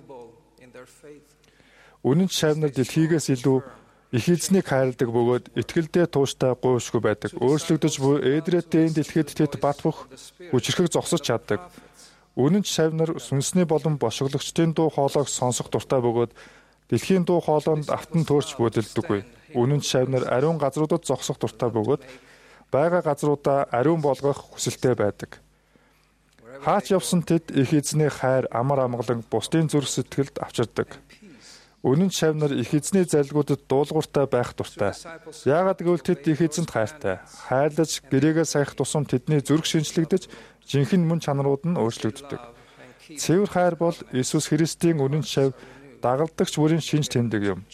Үнэн шавнар дэлхийгээс илүү их эзнийг хайрладаг бөгөөд итгэлдээ тууштай гуйшгүй байдаг. Өөрчлөгдөж буй эдрэттэй энэ дэлхийд тэд бат бөх хүчрхэг зогсож чаддаг. Үнэн шавнар сүнсний болон бошиглогчдын дуу хоолойг сонсох дуртай бөгөөд дэлхийн дуу хоолойнд автан төөрч бүдэлдэггүй. Үнэн шавнар ариун газруудад зогсох дуртай бөгөөд бага газруудаа ариун болгох хүсэлтэй байдаг. Хаач явсан тэд их эзний хайр амар амгалан бусдын зүрх сэтгэлд авчирдаг. Үнэн шавнар их эзний залгуудад дуулууртай байх дуртай. Яагаад гэвэл тэд их эзэнд хайртай. Хайрлаж гэрээгээ саях тусам тэдний зүрх шинжлэгдэж жинхэнэ мөн чанарууд нь өөрчлөгддөг. Цэвэр хайр бол Иесус Христийн үнэн шав дагалдагч бүрийн шинж тэмдэг юм.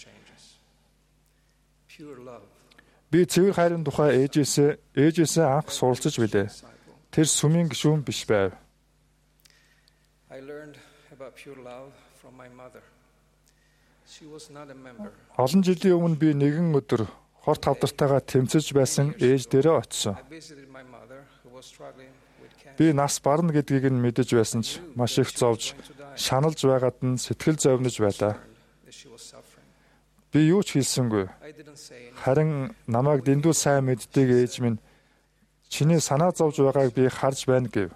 Би цэвэр хайрын тухай ээжээсээ анх суралцж билээ. Тэр сүмийн гишүүн биш байв. Олон жилийн өмнө би нэгэн өдөр хорт хавдартайгаа тэмцэж байсан ээж дээрээ очив. Би нас барна гэдгийг нь мэдэж байсан ч маш их зовж, шаналж байгаад нь сэтгэл зовниж байлаа. Би юу ч хийсэнгүй. Харин намайг дэндүү сайн мэддэг ээж минь чиний санаа зовж байгааг би харж байна гэв.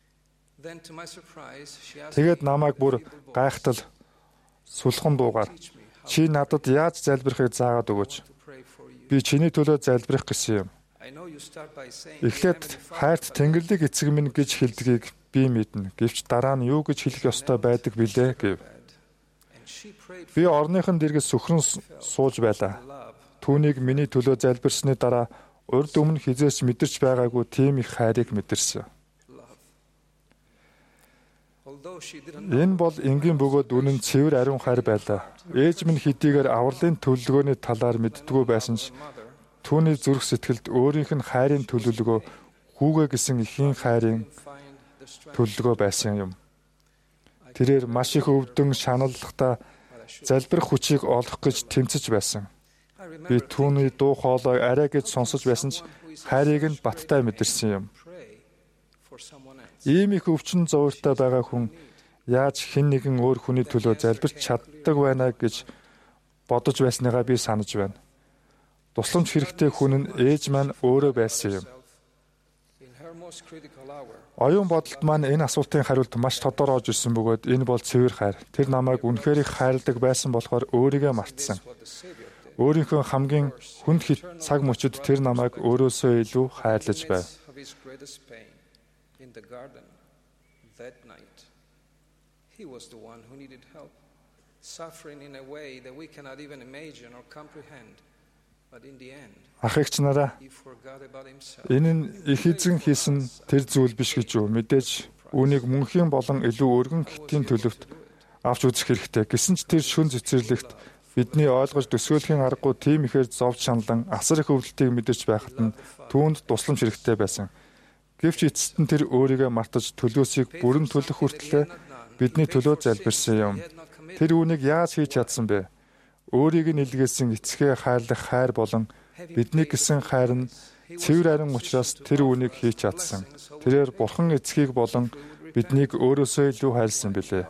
Тэгээд намайг бүр гайхтал сулхан дуугаар чи надад яаж залбирахыг заагаад өгөөч. Би чиний төлөө залбирах гэсэн юм. Эхлээд хайрт Тэнгэрлэг эцэг минь гэж хэлдгийг би мэднэ. Гэвч дараа нь юу гэж хэлэх ёстой байдаг билээ гэв. Би орныхон дэргэс сөхрөн сууж байлаа. Түүнийг миний төлөө залбирсны дараа урд өмнө хизээч мэдэрч байгаагүй тийм их хайрыг мэдэрсэн. Энэ бол энгийн бөгөөд үнэн цэвэр ариун хайр байлаа. Ээж минь хэдийгээр авралын төлөвлөгөөний талаар мэддэггүй байсан ч түүний зүрх сэтгэлд өөрийнх нь хайрын төлөвлөгөө, хүүгээ гэсэн эхийн хайрын төлөвлөгөө байсан юм. Тэрээр маш их өвдөн шаналлахтаа залбирах хүчийг олох гэж тэмцэж байсан. Би түүний дуу хоолойг арай гэж сонсож байсан ч хайрыг нь баттай мэдэрсэн юм. Ийм их өвчин зовёртой байгаа хүн яаж хэн нэгэн өөр хүний төлөө залбирч чаддаг байна гэж бодож байсныгаа би санаж байна. Тусламж хэрэгтэй хүн нь ээж маань өөрөө байсан юм. Оюун бодолд маань энэ асуултын хариулт маш тодорой орж ирсэн бөгөөд энэ бол цэвэр хайр. Тэр намайг үнэхээр их хайрладаг байсан болохоор өөрийгөө мартсан. Өөрийнхөө хамгийн хүнд хит цаг мөчид тэр намайг өөрөөсөө илүү хайрлаж байв. Ах эгч нараа, энэ нь их эзэн хийсэн тэр зүйл биш гэж юу? Мэдээж үүнийг мөнхийн болон илүү өргөн хэтийн төлөвт авч үзэх хэрэгтэй. Гэсэн ч тэр шүн цэцэрлэгт бидний ойлгож төсөөлхийн аргагүй тийм ихээр зовж шаналан асар их өвдөлтийг мэдэрч байхад нь түүнд тусламж хэрэгтэй байсан. Гэвч эцэст нь тэр өөрийгөө мартаж төлөөсийг бүрэн төлөх хүртлээр бидний төлөө залбирсан юм. Тэр үүнийг яаж хийж чадсан бэ? Өөрийг нь илгээсэн эцгээ хайрлах хайр болон бидний гэсэн хайр нь цэвэр арин учраас тэр үүнийг хийж чадсан. Тэрээр Бурхан эцгийг болон биднийг өөрөөсөө илүү хайрлсан билээ.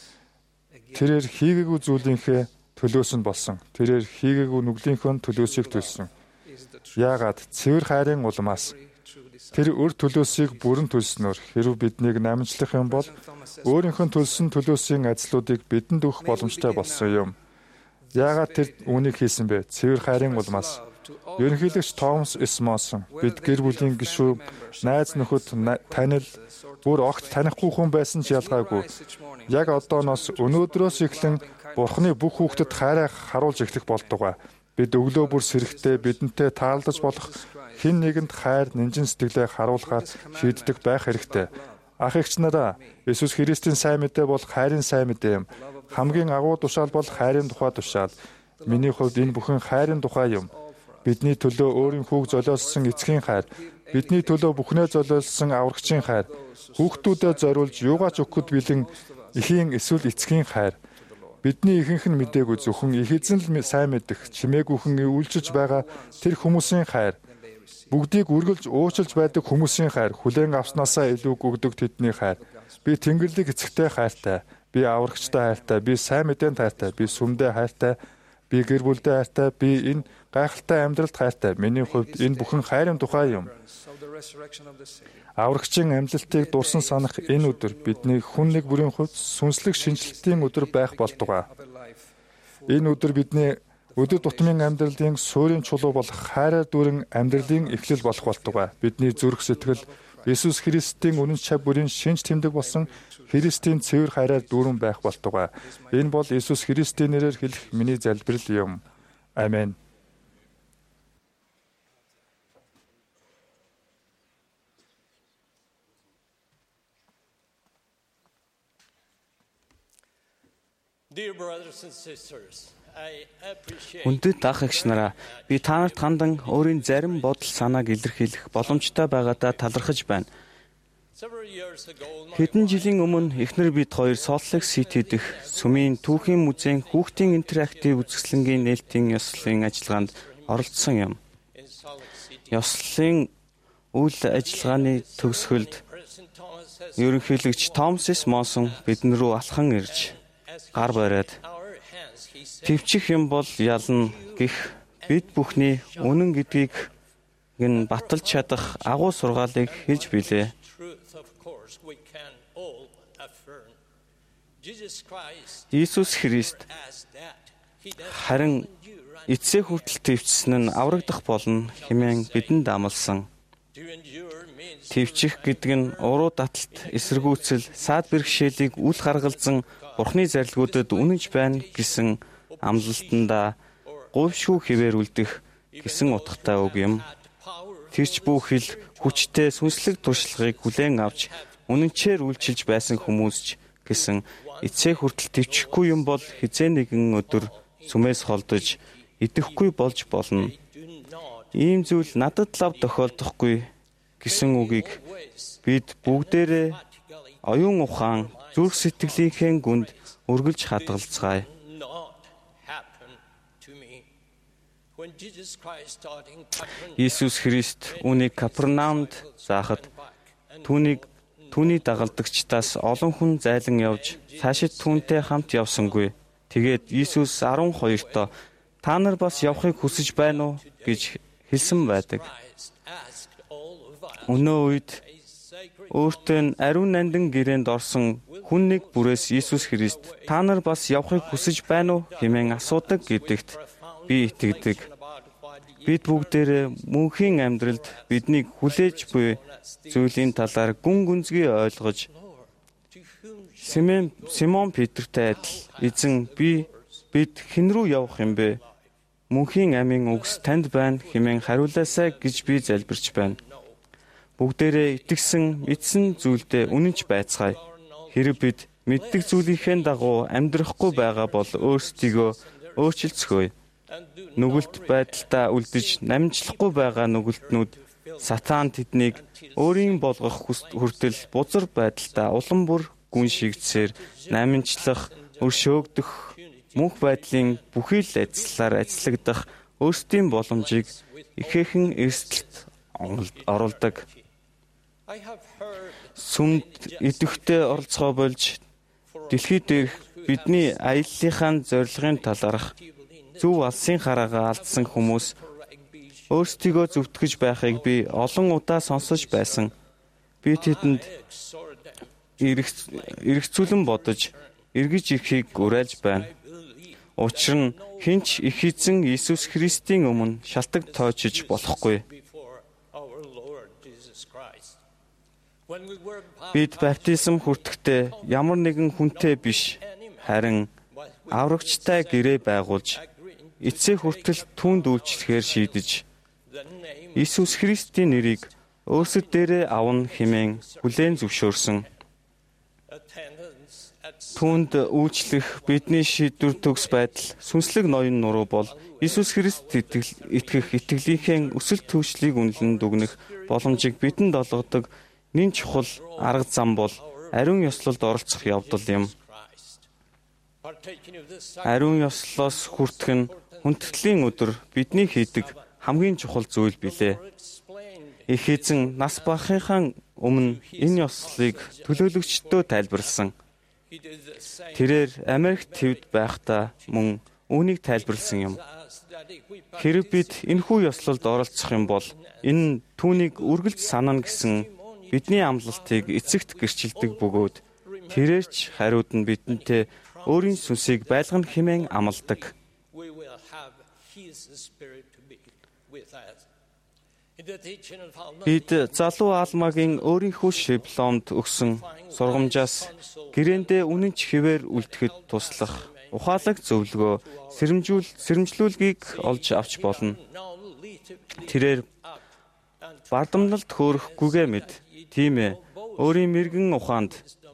Тэрээр хийгээгүй зүйлийнхээ төлөөс нь болсон. Тэрээр хийгээгүй нүглийнхөө төлөөсийг төлсөн. Яагаад? Цэвэр хайрын улмаас тэр өр төлөөсийг бүрэн төлснөөр хэрв биднийг намжлах юм бол өөрийнхөө төлсөн төлөөсийн ажлуудыг бидэнд өгөх боломжтой болсон юм. Яагаад тэр үүнийг хийсэн бэ? Цэвэр хайрын улмаас. Ерөнхийлөгч Томас С. Монсон бид гэр бүлийн гишүүн, найз нөхөд, танил, бүр огт танихгүй хүн байсан ч ялгаагүй. Яг одооноос өнөөдрөөс эхлэн Бурханы бүх хүүхдэд хайраа харуулж эхлэх болтугай. Бид өглөө бүр сэрэгтэй бидэнтэй таалдаж болох хэн нэгэнд хайр, нэмжин сэтгэлээ харуулахаар шийддэг байх хэрэгтэй. Ах эгч нараа, Иесус Христийн сайн мэдээ бол хайрын сайн мэдээ юм. Хамгийн агуу тушаал бол хайрын тухай тушаал. Миний хувьд энэ бүхэн хайрын тухай юм. Бидний төлөө өөрийн хүүг золиослсон эцгийн хайр, бидний төлөө бүхнээ золиослсон аврагчийн хайр, хүүхдүүдэд зориулж юугаач өгөхөд бэлэн эхийн эсвэл эцгийн хайр. Бидний ихэнх нь мдээгүй зөвхөн их эзэн л сайн мэдэх, чимээгүйхэн үйлчилж байгаа тэр хүмүүсийн хайр. Бүгдийг үргэлж уучлж байдаг хүмүүсийн хайр, хүлээн авснаасаа илүү гүгдэг тэдний хайр. Би Тэнгэрлэг эцэгтэй хайртай, би аврагчтай хайртай, би сайн мэдээнд хайртай, би сүмдээ хайртай, би гэр бүлдээ хайртай, би энэ гайхалтай амьдралд хайртай. Миний хувьд энэ бүхэн хайрын тухай юм. Аврагчийн амьдлалтыг дурсан санах энэ өдөр бидний хүн нэг бүрийн хувьд сүнслэг шинжилтийн өдөр байх болтугай. Энэ өдөр бидний өдөр тутмын амьдралын суурийн чулуу болох хайраар дүүрэн амьдралын эхлэл болох болтугай. Бидний зүрх сэтгэл Иесус Христийн үнэн чав бүрийн шинж тэмдэг болсон Христийн цэвэр хайраар дүүрэн байх болтугай. Энэ бол Иесус Христийн нэрээр хэлэх миний залбирал юм. Амен. Хүндэт ах эгч нараа, би та нарт хандан өөрийн зарим бодол санааг илэрхийлэх боломжтой байгаадаа талархаж байна. Хэдэн жилийн өмнө эхнэр бид хоёр Солт Лейк Сити дэх Сүмийн түүхийн музейн хүүхдийн интерактив үзэсгэлэнгийн нээлтийн ёслолын ажиллагаанд оролцсон юм. Ёслолын үйл ажиллагааны төгсгөлд ерөнхийлөгч Томас С. Монсон бидэн рүү алхан ирж гар бариад төвчих юм бол ялна гэх бид бүхний үнэн гэдгийг гэн баталж чадах агуу сургаалыг хэлж билээ. Иесус Христ харин эцсээ хүртэл төвчсөн нь аврагдах болно хэмээн бидэнд амласан. Төвчих гэдэг нь уруу таталт, эсэргүүцэл, саад бэрхшээлийг үл харгалзан Бурхны зарилгуудад үнэнч байна гэсэн амлалтанда говьшгүй хэвээр үлдэх гэсэн утгатай үг юм. Тэрч бүх хил хүчтэй сүнслэг туршлагыг хүлээн авч үнэнчээр үйлчилж байсан хүмүүсч гэсэн эцсээ хүртэл төвчихгүй юм бол хизээ нэгэн өдөр сүмээс холдож идэхгүй болж болно. Ийм зүйл надад лав тохиолдохгүй гэсэн үгийг бид бүгдээрээ оюун ухаан зүрх сэтгэлийнхээ гүнд үргэлж хадгалцгаая. Иесус Христ үүнийг Капернаумд заахад түүний дагалдагчдаас олон хүн зайлан явж цаашид түүнтэй хамт явсангүй. Тэгээд Иесус 12-тоо та нар бас явахыг хүсэж байна уу гэж хэлсэн байдаг. Өнөө үед өөртөө нь ариун нандин гэрээнд орсон хүн нэг бүрээс Иесус Христ та нар бас явахыг хүсэж байна уу хэмээн асуудаг гэдэгт би итгэдэг. Бид бүгдээрээ мөнхийн амьдралд биднийг хүлээж буй зүйлийн талаар гүн гүнзгий ойлгож Симон Петртэй адил эзэн бид хэн рүү явах юм бэ Мөнхийн амийн үгс танд байна хэмээн хариулаасай гэж би залбирч байна. Бүгдээрээ итгэсэн, мэдсэн зүйлдээ үнэнч байцгаая. Хэрэв бид мэддэг зүйлийнхээ дагуу амьдрахгүй байгаа бол өөрсдийгөө өөрчилцгөөе. Нүгэлт байдалдаа үлдэж намжлахгүй байгаа нүгэлтнүүд Сатан тэднийг өөрийн болгох хүртэл бузар байдалдаа улам бүр гүн шигдсээр намжлах, өршөөгдөх, мөнх байдлын бүхий л ажиллаар ажиллагдах өөрсдийн боломжийг ихээхэн эрсдэлд оруулдаг. Сүмд идэвхтэй оролцоо болж дэлхий дээрх бидний аяллахын зорилгын талаарх зөв алсын хараагаа алдсан хүмүүс өөрсдийгөө зөвтгөж байхыг би олон удаа сонсож байсан. Би тэдэнд эргэцүүлэн бодож, эргэж ирэхийг уриалж байна. Учир нь хинч их эзэн Иесус Христийн өмнө шалтак тоочж болохгүй. Бид баптизм хүртэхдээ ямар нэгэн хүнтэй биш, харин аврагчтай гэрээ байгуулж, эцсээ хүртэл түүнд үйлчлэхээр шийдэж, Иесус Христийн нэрийг өөрсөд дээрээ авна хэмээн хүлээн зөвшөөрсөн. Түүнд үйлчлэх бидний шийдвэр төгс байдал сүнслэг ноён нуруу бол Иесус Христ итгэх итгэлийнхээ өсөлт төвчлийг үнэлэн дүгнэх боломжийг бидэнд олгодог нэн чухал арга зам бол ариун ёслолд оролцох явдал юм. Ариун ёслолоос хүртэх нь хүндэтгэлийн өдөр бидний хийдэг хамгийн чухал зүйл билээ. Их эзэн нас барахынхаа өмнө энэ ёслолыг төлөөлөгчдөө тайлбарлсан. Тэрээр Америк твд байхдаа мөн үүнийг тайлбарлсан юм. Хэрэв бид энэхүү ёслолд оролцох юм бол энэ түүнийг үргэлж санана гэсэн бидний амлалтыг эцэгт гэрчилдэг бөгөөд тэрээрч хариуд нь бидэнтэй өөрийн сүнсийг байлгана хэмээн амладаг. Бид залуу Алмагийн өөрийнхөө шиблонд өгсөн сургамжаас гэрээндээ үнэнч хэвээр үлдэхэд туслах ухаалаг зөвлөгөө сэрэмжлүүлгийг олж авч болно. Тэрээр бардамналд хөөрөхгүйгээ мэд. Тийм ээ, өөрийн мэрэгэн ухаанд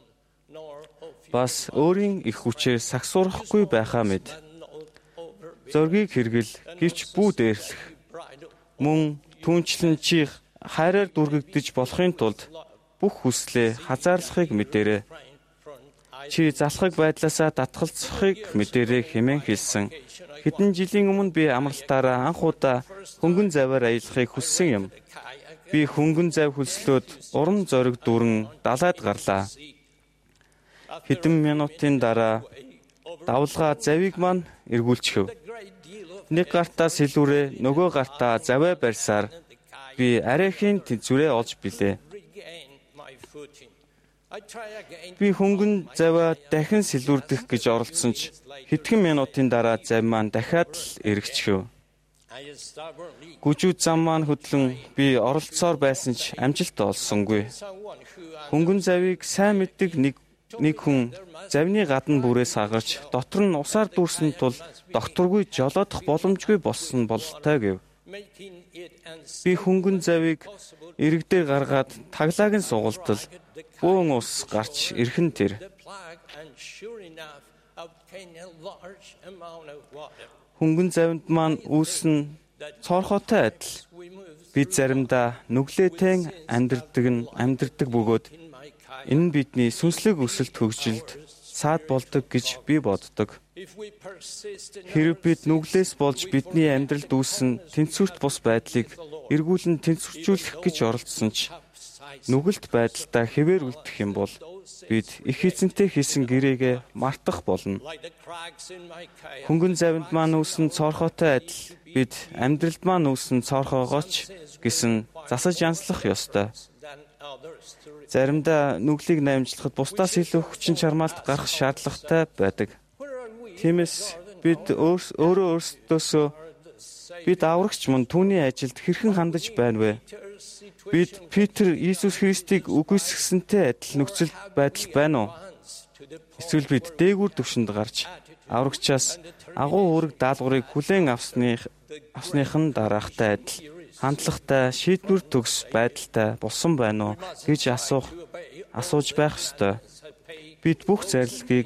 бас өөрийн их хүчээр сагсуурахгүй байхаа мэд. Зоргийг хэрэгэл гэвч бүү дээрлэх. Мөн түүнчлэн чи хайраар дүргэгдэж болохын тулд бүх хүслээ хазаарлахыг мэдээрэй. Чи залхаг байдлаасаа татгалзахыг мэдээрэй хэмээн хэлсэн. Хэдэн жилийн өмнө би амралтаараа анх удаа хөнгөн заваар аялахыг хүссэн юм. Би хөнгөн зав хөлслөөд уран зориг дүрэн далайд гарлаа. Хэдэн минутын дараа давлгаа завийг маань эргүүлчихв. Нэг гартаа сэлүүрээ, нөгөө гартаа заваа барьсаар би арайхийн тэнцвэрээ олж билээ. Би хөнгөн заваа дахин сэлүүрдэх гэж оролдсон ч хэдхэн минутын дараа зав маань дахиад л эргэчихв. Гүжүүд зам маань хөдлөн би оролцсоор байсан ч амжилт олсонгүй. Хөнгөн завыг сайн мэддэг нэг хүн завны гадна бүрээс хагарч дотор нь усаар дүүрсэн тул докторгүй жолоодох боломжгүй болсон бололтой гэв. Би хөнгөн завыг иргэдээр гаргаад таглааг нь сугалтал бөөн ус гарч ирхэн тэр. Хөнгөн завинд маань үүснэ цорхотой адил. Бид заримдаа нүглээтэй амьдардаг бөгөөд энэ нь бидний сүнслэг өсөлт хөгжилд саад болдог гэж би боддог. Хэрэв бид нүглээс болж бидний амьдралд үүссэн тэнцвэрт бус байдлыг эргүүлэн тэнцвэржүүлэх гэж оролдсон ч нүгэлт байдалтай хэвээр үлдэх юм бол бид их эзэнтэй хийсэн гэрээгээ мартах болно. Хөнгөн завинд маань үүсэн цорхотой адил бид амьдралд маань үүсэн цорхоогооч гэсэн засаж янзлах ёстой. Заримдаа нүглийг намжлахад бусдаас илүү хүчин чармаалт гарах шаардлагатай байдаг. Тиймээс бид өөрсдөөсөө бид аврагч мөн түүний ажилд хэрхэн хандаж байна вэ? Бид Петр Иесус Христийг үгүйсгэсэнтэй адил нөхцөл байдал байна уу? Эсвэл бид дээгүүр түвшинд гарч аврагчаас агуу үүрэг даалгаврыг хүлээн авсныхан дараахтай адил хандлагатай, шийдвэр төгс байдалтай болсон байна уу гэж асууж байх ёстой. Бид бүх зарилгыг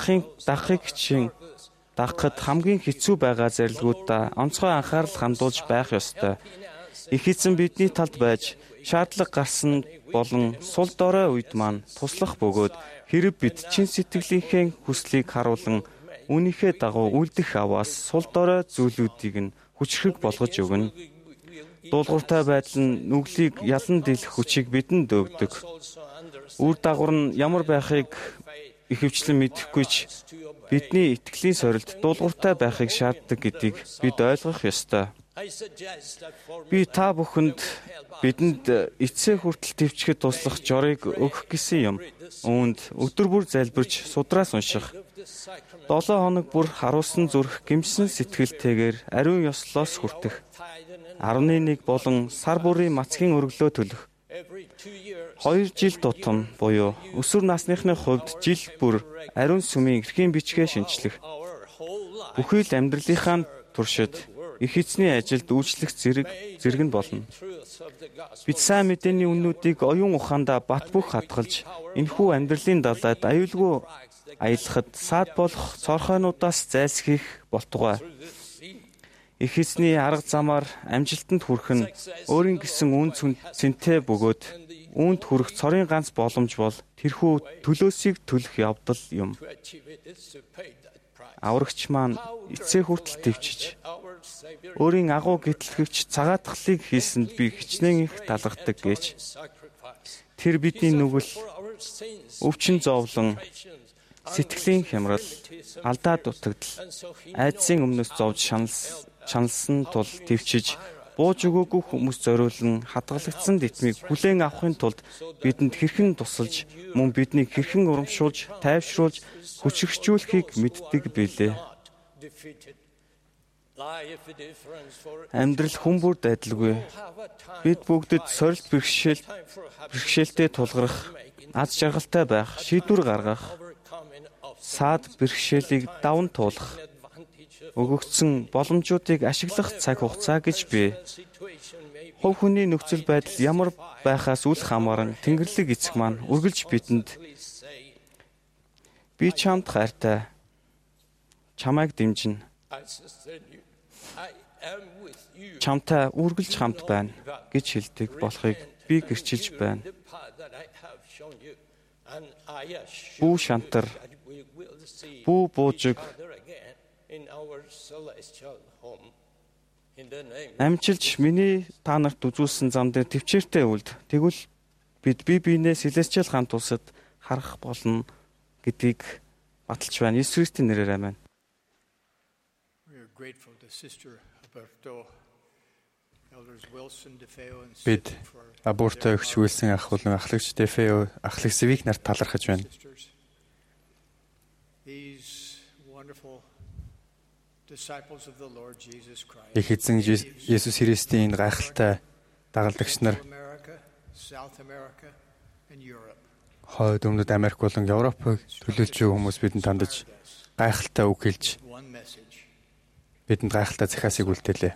дагахад хамгийн хэцүү байгаа зарилгуудаа онцгой анхаарал хандуулж байх ёстой. Их эзэн бидний талд байж шаардлага гарсан болон сул дорой үед маань туслах бөгөөд хэрэв бид чин сэтгэлийнхээ хүслийг харуулan үүнийхээ дагуу үлдэх аваас сул дорой зүйлүүдийг нь хүчрэг болгож өгнө. Дуулууртай байдал нь нүглийг ялан дийлэх хүчийг бидэнд өгдөг. Үр дагавар нь ямар байхыг ихэвчлэн мэдэхгүй ч бидний итгэлийн сорилт дуулууртай байхыг шаарддаг гэдгийг бид ойлгох ёстой. Би та бүхэнд бидэнд эцсээ хүртэл төвчгöd туслах жорыг өгөх гэсэн юм. Үүнд өдөр бүр залбирч судраас унших. 7 хоног бүр харуулсан зүрх гэмшсэн сэтгэлтэйгээр ариун ёслоос хүртэх. 11 болон сар бүрийн мацгийн өргөлөө төлөх. 2 жил тутам буюу өсвөр насныхны хувьд жил бүр ариун сүмийн эрхийн бичгээ шинчлэх. Бүхий л амьдралынхаа туршид их эзний ажилд үйлчлэх зэрэг нь болно. Бид сайн мэдээний үннүүдийг оюун ухаандаа бат бөх хадгалж, энэхүү амьдралын далайд аюулгүй аялахад саад болох цорхойнуудаас зайлсхийх болтугай. Их эзний арга замаар амжилтанд хүрэх нь өөрийн гэсэн үн цэнтэй бөгөөд үүнд хүрэх цорын ганц боломж бол тэрхүү төлөөсийг төлөх явдал юм. Аврагч маань эцсээ хүртэл төвчж өөрийн агуу гэтлэхвч цагаатгалыг хийсэнд би хичнээн их талархдаг гэж. Тэр бидний нүгэл, өвчин зовлон, сэтгэлийн хямрал, алдаа дутагдал, айдсын өмнөөс зовж шаналсан тул төвчж бууж өгөөгүй хүмүүс зориулан хадгалагдсан дитмийг хүлээн авахын тулд бидэнд хэрхэн тусалж, мөн биднийг хэрхэн урамшуулж, тайвшруулж, хүчрхжүүлэхийг мэддэг билээ. Амьдрал хүн бүрд адилгүй. Бид бүгдэд сорилт бэрхшээлтэй тулгарх, аз жаргалтай байх, шийдвэр гаргах, саад бэрхшээлийг даван туулах, өгөгдсөн боломжуудыг ашиглах цаг хугацаа гэж бий. Хувь хүний нөхцөл байдал ямар байхаас үл хамааран Тэнгэрлэг эцэг маань үргэлж бидэнд би чамд хайртай, чамайг дэмжинэ, чамтай үргэлж хамт байна гэж хэлдэг болохыг би гэрчилж байна. Бүү шантар, бүү буужиг, амжилж миний та нарт үзүүлсэн зам дээр төвчээртэй үлд. Тэгвэл бид бие биенээ Celestial хаант улсад харах болно гэдгийг баталж байна. Иесус Христийн нэрээр аминь. Бид абортой өгч үйлсэн ах болон ахлагч Дефео, ахлагч Свик нарт талархаж байна. Их эзэн Есүс Христийн гайхалтай дагалдагч нар хойд өмнөд Америк болон Европыг төлөөлж байгаа хүмүүс бидэнд хандаж гайхалтай үг хэлж бидэнд гайхалтай захиасыг үлдээлээ.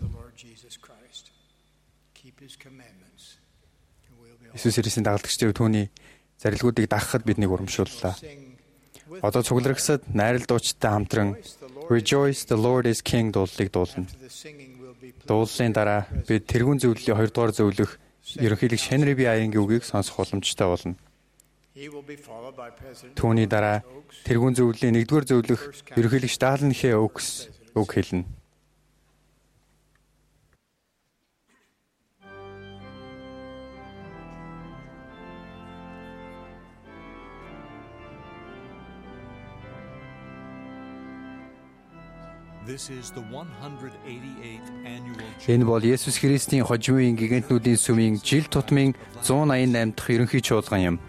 Есүс Христийн дагалдагчдын түүний зарилгуудыг дагахад биднийг урамшууллаа. Одоо цугларгасад найрал дуучтай хамтран Rejoice, the Lord is King дуулыг дуулна. Дуулын дараа бид тэргүүн зөвлөлийн 2 дугаар зөвлөх ерөнхийлөгч Хенри Би Аянгийн үгийг сонсох боломжтой болно. Түүний дараа тэргүүн зөвлөлийн 1 дугаар зөвлөх ерөнхийлөгч Даалн Хэ Окс үг хэлнэ. Энэ бол Есүс Христийн хожимын гигантнүүдийн сүмийн жил тутмын 188 дахь ерөнхий чуулган юм.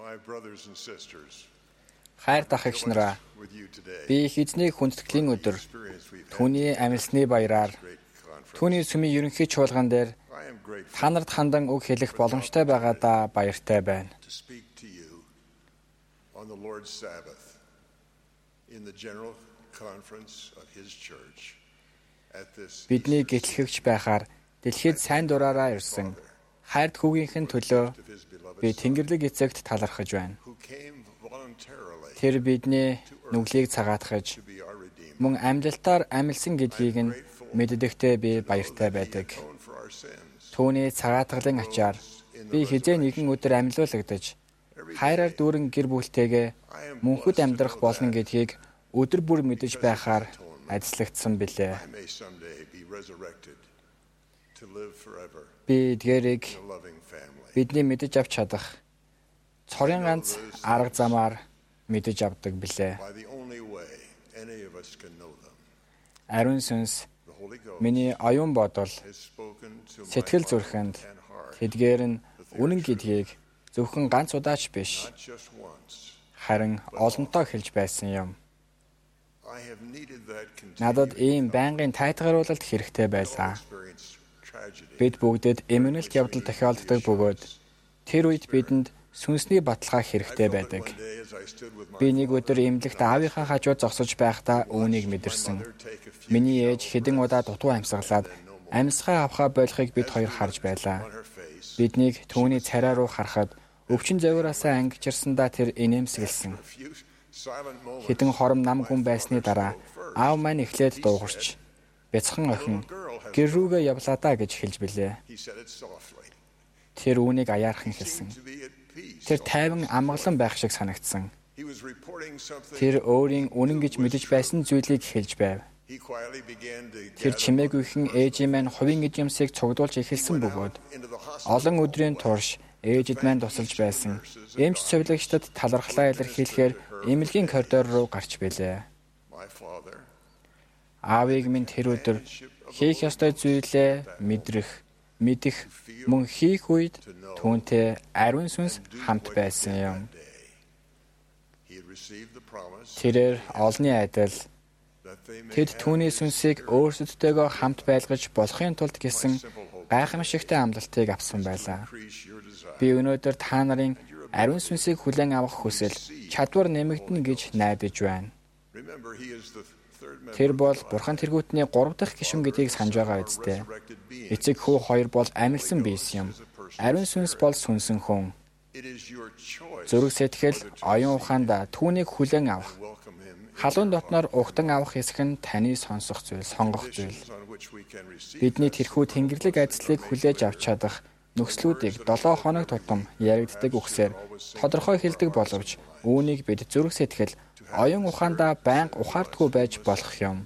Хайр дахагч нараа, би их эзний хүндэтгэлийн өдөр түүний амьсны баяраар түүний сүмийн ерөнхий чуулган дээр та нарт хандан үг хэлэх боломжтой байгаадаа баяртай байна. Бидний гэтлэхэгч байхаар дэлхийд сайн дураараа ирсэн хайрт хүүгийнхэн төлөө би Тэнгэрлэг эцэгт талархаж байна. Тэр бидний нүглийг цагаатгаж мөн амьдлалтаар амилсан гэдгийг нь мэддэхдээ би баяртай байдаг. Түүний цагаатгалын ачаар би хизээ нэгэн өдөр амьлуулагдаж хайраар дүүрэн гэр бүлтэйгээ мөнхөд амьдрах болно гэдгийг өдөр бүр мэдэж байхаар ажиллагдсан билээ. Би эдгээрийг бидний мэдэж авч чадах цорын ганц арга замаар мэдэж авдаг билээ. Ариун сүнс миний оюун бодол, сэтгэл зүрхэнд тэдгээр нь үнэн гэдгийг зөвхөн ганц удаач биш, харин олонтоо хэлж байсан юм. Надад ийм байнгын тайтгаруулалт хэрэгтэй байлаа. Бид бүгдэд эмгэнэлт явдал тохиолддог бөгөөд тэр үед бидэнд сүнсний баталгаа хэрэгтэй байдаг. Би нэг өдөр эмнэлэгт аавынхаа хажууд зогсож байхдаа үүнийг мэдэрсэн. Миний ээж хэдэн удаа дутуу амьсгалаад амьсгаа авахаа болохыг бид хоёр харж байлаа. Биднийг түүний царай руу харахад өвчин завираасаа ангижирсандаа тэр инээмсэглсэн. Хэдэн хором нам хүн байсны дараа аав маань эхлээд дуугарч бяцхан охин гэр рүүгээ явлаа даа гэж хэлж билээ. Тэр үүнийг аяархан хэлсэн. Тэр тайван амгалан байх шиг санагдсан. Тэр өөрийн үнэн гэж мэдэж байсан зүйлийг хэлж байв. Тэр чимээгүйхэн ээжийн маань хувийн эд юмсыг цугдуулж эхэлсэн бөгөөд олон өдрийн турш ээжид маань тусалж байсан. Эмч цовлогчдод талархлаа илэрхийлэхээр эмнэлгийн коридор руу гарч билээ. Аавыг минь тэр өдөр хийх ёстой зүйлээ мэдэх мөн хийх үед түүнтэй ариун сүнс хамт байсан юм. Тэрээр олонний айдал тэд түүний сүнсийг өөрсдөдөө хамт байлгаж болохын тулд гэсэн гайхамшигтай амлалтыг авсан байлаа. Би өнөөдөр та нарын ариун сүнсийг хүлээн авах хүсэл чадвар нэмэгдэнэ гэж найдаж байна. Тэр бол Бурхан тэргүүтний 3 дахь гишүүн гэдгийг санаж байгаа үстэй. Эцэг хүү хоёр бол амилсан биес юм. Ариун сүнс бол сүнсэн хүн. Зүрх сэтгэл, оюун ухаандаа түүнийг хүлээн авах. Халуун дотноор угтан авах хэсэг нь таны сонгох зүйл. Бидний тэрхүү Тэнгэрлэг айдслыг хүлээж авч чадах нөхцлүүдийг 7 хоног тутам яригддаг үгсээр тодорхой хэлдэг боловч үүнийг бид зүрх сэтгэл, оюун ухаандаа байнга ухаардгүй байж болох юм.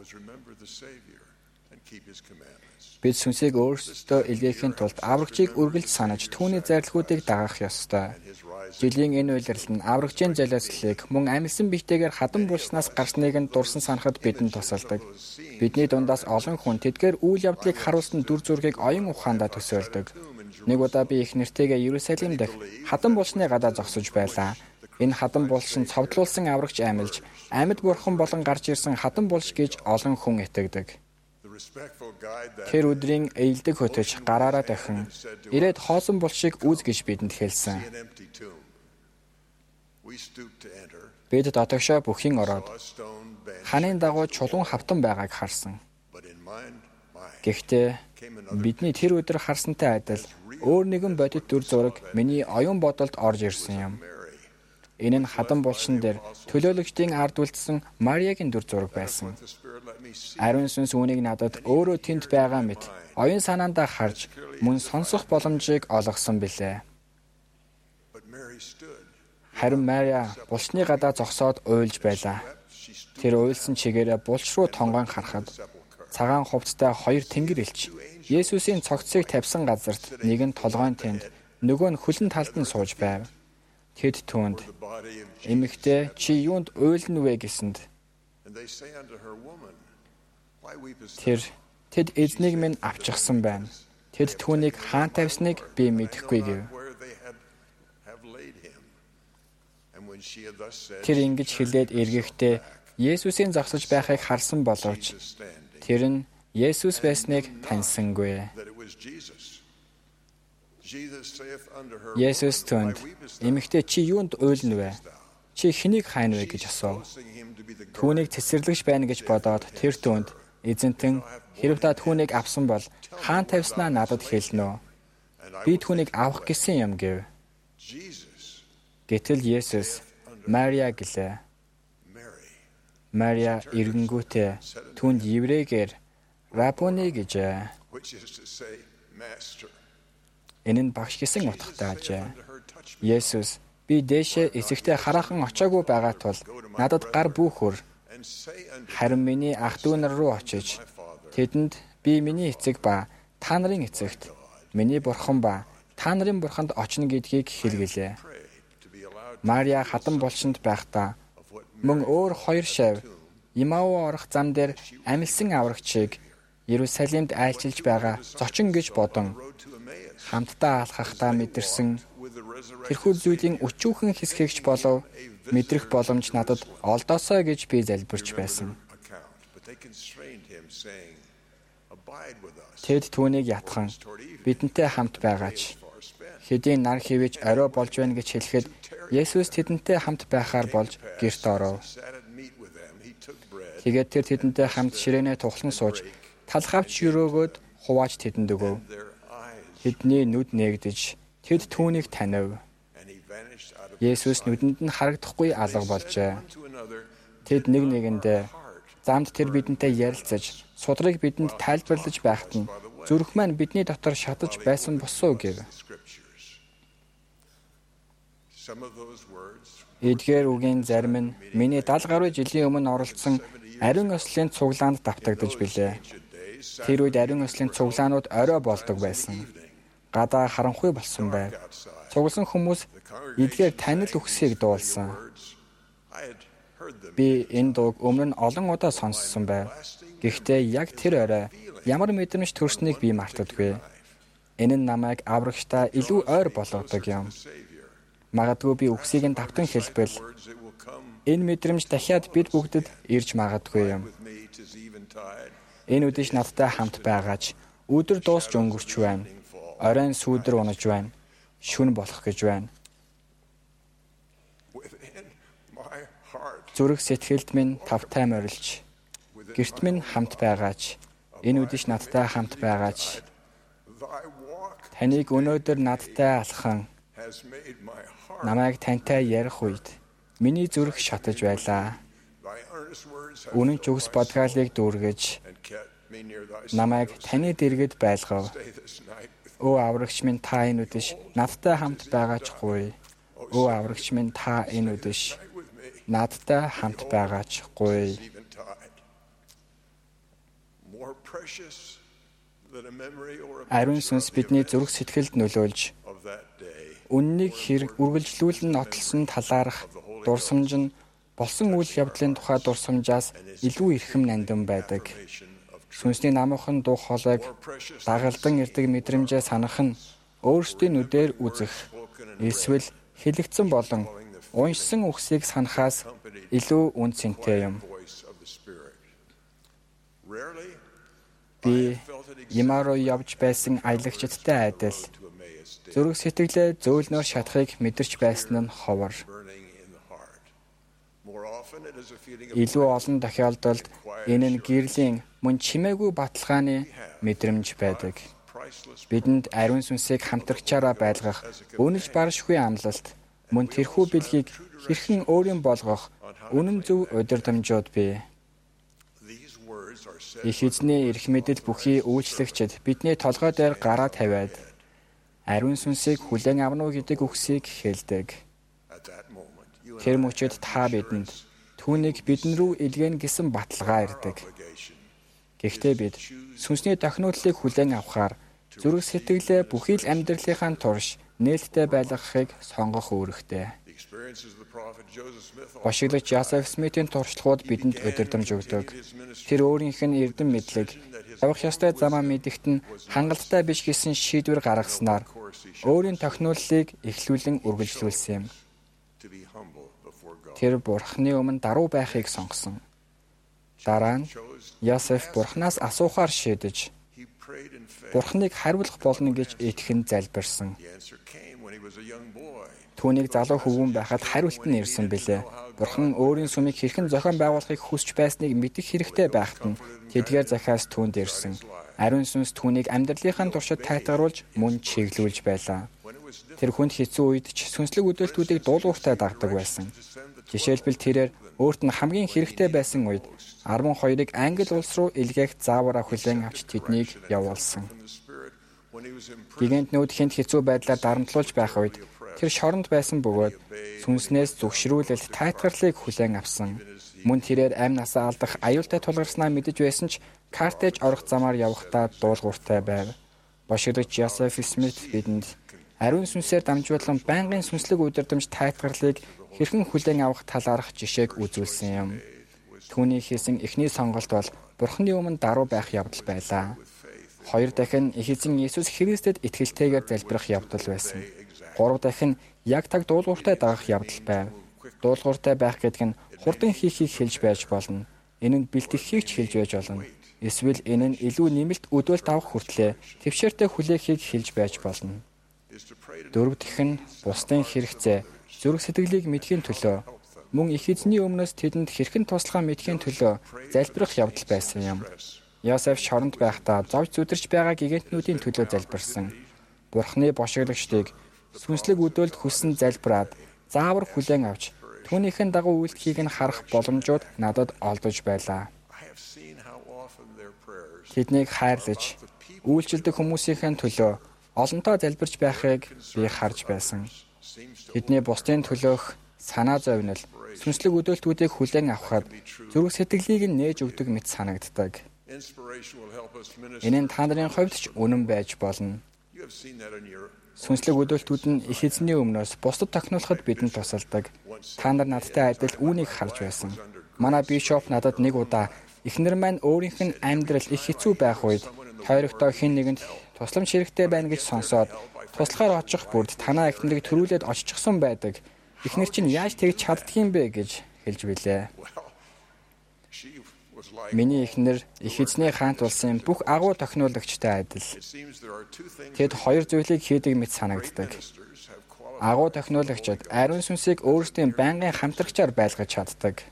Бид сүнсийг өөрсдөө илгээхийн тулд аврагчийг үргэлж санаж түүний зарлигуудыг дагах ёстой. Жилийн энэ үйлрэл нь аврагчийн залиуцлыг мөн амьсан биетэйгээр хатан булснаас гарсныг нь дурсан санахад бидэнд тусалдаг. Бидний дундаас олон хүн тэдгээр үйл явдлыг харуулсан дүр зургийг оюун ухаандаа төсөөлдөг. Нэг удаа би их нэртэйгээ Иерусалим дахь хатан булсны гадаа зогсож байлаа. Энэ хатан булш нь цовдлуулсан аврагч амилж, амьд бурхан болон гарч ирсэн хатан булш гэж олон хүн итгэдэг. Тэр өдрийн ээлдэг хөтөж гараараа дахин ирээд хоосон булшийг үз гэж бидэнд хэлсэн. Бид дотогшоо бүхийн ороод ханын дагуу чулуун хавтан байгааг харсан. Гэхдээ бидний тэр өдөр харсантай адил өөр нэгэн бодит дүр зураг миний оюун бодолд орж ирсэн юм. Энэ нь хатан булшин дээр төлөөлөгчдийн ард үлдсэн Мариагийн дүр зураг байсан. Ариун сүнс үүнийг надад өөрөө тэнд байгаа мэт оюун санаандаа харж мөн сонсох боломжийг олгосон билээ. Харин Мария булшны гадаа зогсоод уйлж байлаа. Тэр уйлсан чигээрээ булш руу тонгон харахад цагаан хувцастай 2 тэнгэр элч Есүсийн цогцыг тавьсан газарт нэг нь толгойн тэнд, нөгөө нь хөлн талд нь сууж байв. Тэд түүнд эмэгтэй чи юунд уйлна вэ гэсэнд тэд эзнийг минь авчихсан байна. Тэд түүнийг хаан тавьсныг би мэдэхгүй гэв. Тэр ингэж хэлээд эргэхдээ Есүсийн зогсож байхыг харсан боловч тэр нь Есүс байсныг таньсангүй. Есүс түүнд "Эмэгтэй чи юунд уйлна вэ? Чи хэнийг хайна вэ?" гэж асуув. Түүнийг цэцэрлэгч байна гэж бодоод тэр түүнд "Эзэнтэн, хэрэв та түүнийг авсан бол хаан тавьснаа надад хэлнэ үү? Би түүнийг авах гэсэн юм" гэв. Гэтэл Есүс "Мария" гэлээ. Мария эргэнгүүтээ түүнд еврейгээр "Рабуни" гэжээ. Энэ нь багш гэсэн утгатай ажээ. Есүс "Би дээшээ эцэгтэй хараахан очоогүй байгаа тул надад гар бүүхөр. Харин миний ах дүү нар руу очиж тэдэнд би миний эцэг ба та нарын эцэгт, миний бурхан ба та нарын бурханд очно гэдгийг хэлгэлээ." Мария хадан булшинд байхдаа мөн өөр 2 шавь Имау орох зам дээр амилсан аврагчийг Иерусалимд айлчилж байгаа зочин гэж бодон хамтдаа алхахдаа мэдэрсэн тэрхүү зүйлийн өчүүхэн хэсгэгч болов мэдрэх боломж надад олдоосоо гэж би залбирч байсан. Тэд түүнийг ятхан бидэнтэй хамт байгаач. Хэдийн нар хивэж орой болж байна гэж хэлэхэд Есүс тэдэнтэй хамт байхаар болж гэрт оров. Тэгээд тэр тэдэнтэй хамт ширээнээ тухлан сууж талхавч өрөөгөөд хувааж тэдэнд өгөв. Тэдний нүд нээгдэж тэд түүнийг танив. Есүс нүдэнд нь харагдахгүй алга болжээ. Тэд нэг нэгэндээ замд тэр бидэнтэй ярилцаж, судрыг бидэнд тайлбарлаж байхад нь зүрх маань бидний дотор шатаж байсан босуу гэв. Эдгээр үгийн зарим нь миний 70 гаруй жилийн өмнө оролцсон ариун ослын цуглаанд давтагдж билээ. Тэр үед ариун ослын цуглаанууд орой болдог байсан. Гадаа харанхуй болсон байв. Цугласан хүмүүс эдгээр танил үгсийг дуулсан. Би энэ дууг өмнө нь олон удаа сонссон байв. Гэхдээ яг тэр орой ямар мэдрэмж төрснийг би мартадаггүй. Энэ нь намайг аврагчдаа илүү ойр болгодог юм. Магадгүй би үгсийг нь давтан хэлбэл энэ мэдрэмж дахиад бид бүгдэд ирж магадгүй юм. Энэ үдэш надтай хамт байгаач. Өдөр дуусч өнгөрч байна. Оройн сүүдэр унаж байна. Шүн болох гэж байна. Зүрх сэтгэлд минь тавтай морилж, гэрт минь хамт байгаач. Энэ үдэш надтай хамт байгаач. Таныг өнөөдөр надтай алхан намайг тантай ярих үед миний зүрх шатаж байлаа. Үнэн ч үгс бодгаалыг дүүргэж намайг таны дэргэд байлгав. Өө аврагч минь та энэ үдэш надтай хамт байгаач гуй. Өө аврагч минь та энэ үдэш надтай хамт байгаач гуй. Ариун сүнс бидний зүрх сэтгэлд нөлөөлж үннийг үргэлжлүүлэн нотолсон талаарх дурсамж нь болсон үйл явдлын тухай дурсамжаас илүү эрхэм нандин байдаг. Сүнсний намуухан дуу хоолойг дагалдан ирдэг мэдрэмжээ санах нь өөрсдийн нүдээр үзэх, эсвэл хэлэгдсэн болон уншсан үгсийг санахаас илүү үн цэнтэй юм. Би Имау руу явж байсан аялагчдтай адил зүрх сэтгэлээ зөөлнөөр шатахыг мэдэрч байсан нь ховор. Илүү олон тохиолдолд энэ нь гэрлийн мөн чимээгүй баталгааны мэдрэмж байдаг. Бидэнд ариун сүнсийг хамтрагчаараа байлгах үнэж баршгүй амлалт, мөн тэрхүү бэлгийг хэрхэн өөрийн болгох үнэн зөв удирдамжууд бий. Их эзний эрх мэдэл бүхий үйлчлэгчид бидний толгой дээр гараа тавиад ариун сүнсийг хүлээн авна уу гэдэг үгсийг хэлдэг. Тэр мөчид та бидэнд түүнийг бидэн рүү илгээнэ гэсэн баталгаа ирдэг. Гэхдээ бид сүнсний тохинодлыг хүлээн авахаар зүрх сэтгэлээ бүхий л амьдралынхаа турш нээлттэй байлгахыг сонгох үүрэгтэй. Бошиглагч Йозеф Смитийн туршлагууд бидэнд удирдамж өгдөг. Тэр өөрийнх нь эрдэм мэдлэг, явах ёстой замаа мэдэгт нь хангалттай биш гэсэн шийдвэр гаргаснаар өөрийн тохинодлыг эхлүүлэн үргэлжлүүлсэн юм. тэр Бурхны өмнө даруй байхыг сонгосон. Дараа нь Йосеф Бурханаас асуухаар шийдэж Бурхныг хариулах болно гэж итгэн залбирсан. Түүнийг залуу хөвгүүн байхад хариулт нь ирсэн билээ. Бурхан өөрийн сүмийг хэрхэн зохион байгуулахыг хүсч байсныг мэдэх хэрэгтэй байхад нь тэдгээр захиас түүнд ирсэн. Ариун сүнс түүнийг амьдралынхаа туршид тайтгаруулж мөн чиглүүлж байлаа. Тэр хүнд хэцүү үед ч сүнслэг үдээлтүүдийг дуулууртай дагдаг байсан. Жишээлбэл тэрээр өөрт нь хамгийн хэрэгтэй байсан үед 12-ыг Англи улс руу илгээх заавараа хүлээн авч тэднийг явуулсан. Гигантнүүд хэнд хэцүү байдлаар дарамтлуулж байх үед тэр шоронд байсан бөгөөд сүнснээс зүгшрүүлэлт тайтгарлыг хүлээн авсан. Мөн тэрээр амь насаа алдах аюултай тулгарснаа мэдэж байсан ч Картеж орох замаар явахдаа дуулууртай байв. Бошигдогч Йосеф Смит бидэнд ариун сүнсээр дамжуулан байнгын сүнслэг удирдамж тайтгарлыг хэрхэн хүлээн авах талаарх жишээг үзүүлсэн юм. Түүний хийсэн эхний сонголт бол Бурхны өмнө даруй байх явдал байлаа. Хоёр дахин их эзэн Иесус Христэд итгэлтэйгээр залбирах явдал байсан. Гурав дахин яг таг дуулууртай дагах явдал байв. Дуулууртай байх гэдэг нь хурдан хийхийг хэлж байж болно. Энэ нь бэлтгэхийг ч хэлж байж болно. Эсвэл энэ нь илүү нэмэлт өдөөлт авах хүртлээр твшээртэй хүлээхийг хэлж байж болно. Дөрөв дахин бусдын хэрэгцээ, зүрх сэтгэлийг мэдхийн төлөө мөн их эзний өмнөөс тэдэнд хэрхэн туслахаа мэдхийн төлөө залбирах явдал байсан юм. Йосеф шоронд байхдаа зовж зүдэрч байгаа гигантнүүдийн төлөө залбирсан. Бурхны бошигдогчдыг сүнслэг өдөөлт хүссэн залбираад заавар хүлээн авч түүнийхэн дагуу үйлдэхийг нь харах боломжууд надад олдож байлаа. Тэднийг хайрлаж, үйлчлдэг хүмүүсийн төлөө олонтоо залбирч байхыг би харж байсан. Тэдний бусдын төлөөх санаа зовнил, сүнслэг өдөөлтүүдийг хүлээн авахад зүрх сэтгэлийг нь нээж өгдөг мэт санагддаг. Энэ нь та нарын хувьд ч үнэн байж болно. Сүнслэг өдөөлтүүд нь их эзний өмнөөс бусдад тохинолоход бидэнд тусалдаг. Та нар надтай адил үүнийг харж байсан. Манай бишоп надад нэг удаа эхнэр маань өөрийнх нь амьдрал их хэцүү байх үед тойрогтой хэн нэгэнд тусламж хэрэгтэй байна гэж сонсоод туслахаар очих бүрд танаа эхнэрийг төрүүлээд оччихсон байдаг. Эхнэр чинь яаж тэгж чаддгийм бэ гэж хэлж билээ. Миний эхнэр их эзний хаант улсын бүх агуу тохиноологчтой адил. Тэд хоёр зүйлийг хийдэг мэт санагддаг. Агуу тохиноологчид ариун сүнсийг өөрсдийн байнгын хамтрагчаар байлгаж чаддаг.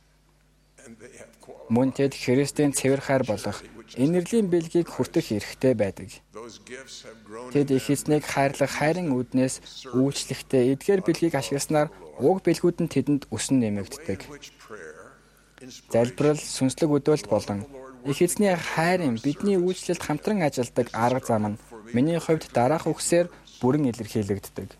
Мөн тэд Христийн цэвэр хайр болох инэрлийн бэлгийг хүртэх эрхтэй байдаг. Тэд их эзнийг хайрлах хайрын үүднээс үйлчлэхдээ эдгээр бэлгийг ашигласнаар уг бэлгүүд нь тэдэнд өсөн нэмэгддэг. Залбирал, сүнслэг өдөөлт болон их эзний хайрын бидний үйлчлэлд хамтран ажилладаг арга зам нь миний хувьд дараах үгсээр бүрэн илэрхийлэгддэг.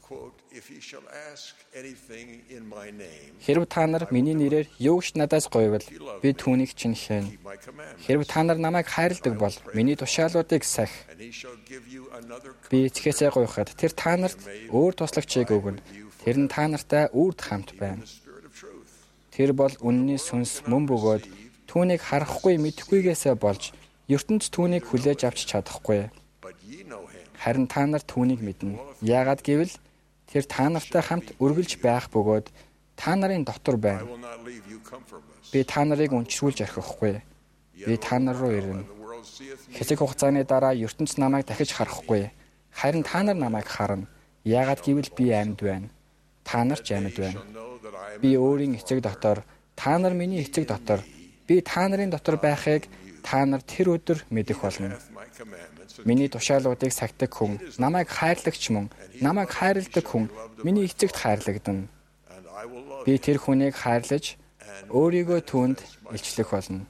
Хэрв та нар миний нэрээр юу ч надаас гуйвал би түүнийг чинь хийн. Хэрв та нар намайг хайрладаг бол миний тушаалуудыг сахи. Би эцгээсээ гуйхад тэр та нарт өөр туслагчийг өгнө. Тэр нь та нартай үрд хамт байна. Тэр бол үнний сүнс мөн бөгөөд түүнийг харахгүй мэдэхгүйгээсээ болж ертөнд түүнийг хүлээж авч чадахгүй. Харин та нар түүнийг мэднэ. Яагаад гэвэл тэр та нартай хамт үргэлж байх бөгөөд та нарын дотор байна. Би та нарыг үнчрүүлж орхихгүй. Би та нар руу ирнэ. Хэсэг хугацааны дараа ертөнц намайг дахиж харахгүй. Харин та нар намайг харна. Яагаад гэвэл би амьд байна. Та нар ч амьд байна. Би өөрийн эцэг дотор, та нар миний эцэг дотор, би та нарын дотор байхыг та нар тэр өдөр мэдэх болно. Миний тушаалуудыг сахидаг хүн, намайг хайрлагч мөн, намайг хайрладаг хүн миний эцэгт хайрлагдана. Би тэр хүнийг хайрлаж, өөрийгөө түүнд илчлэх болно.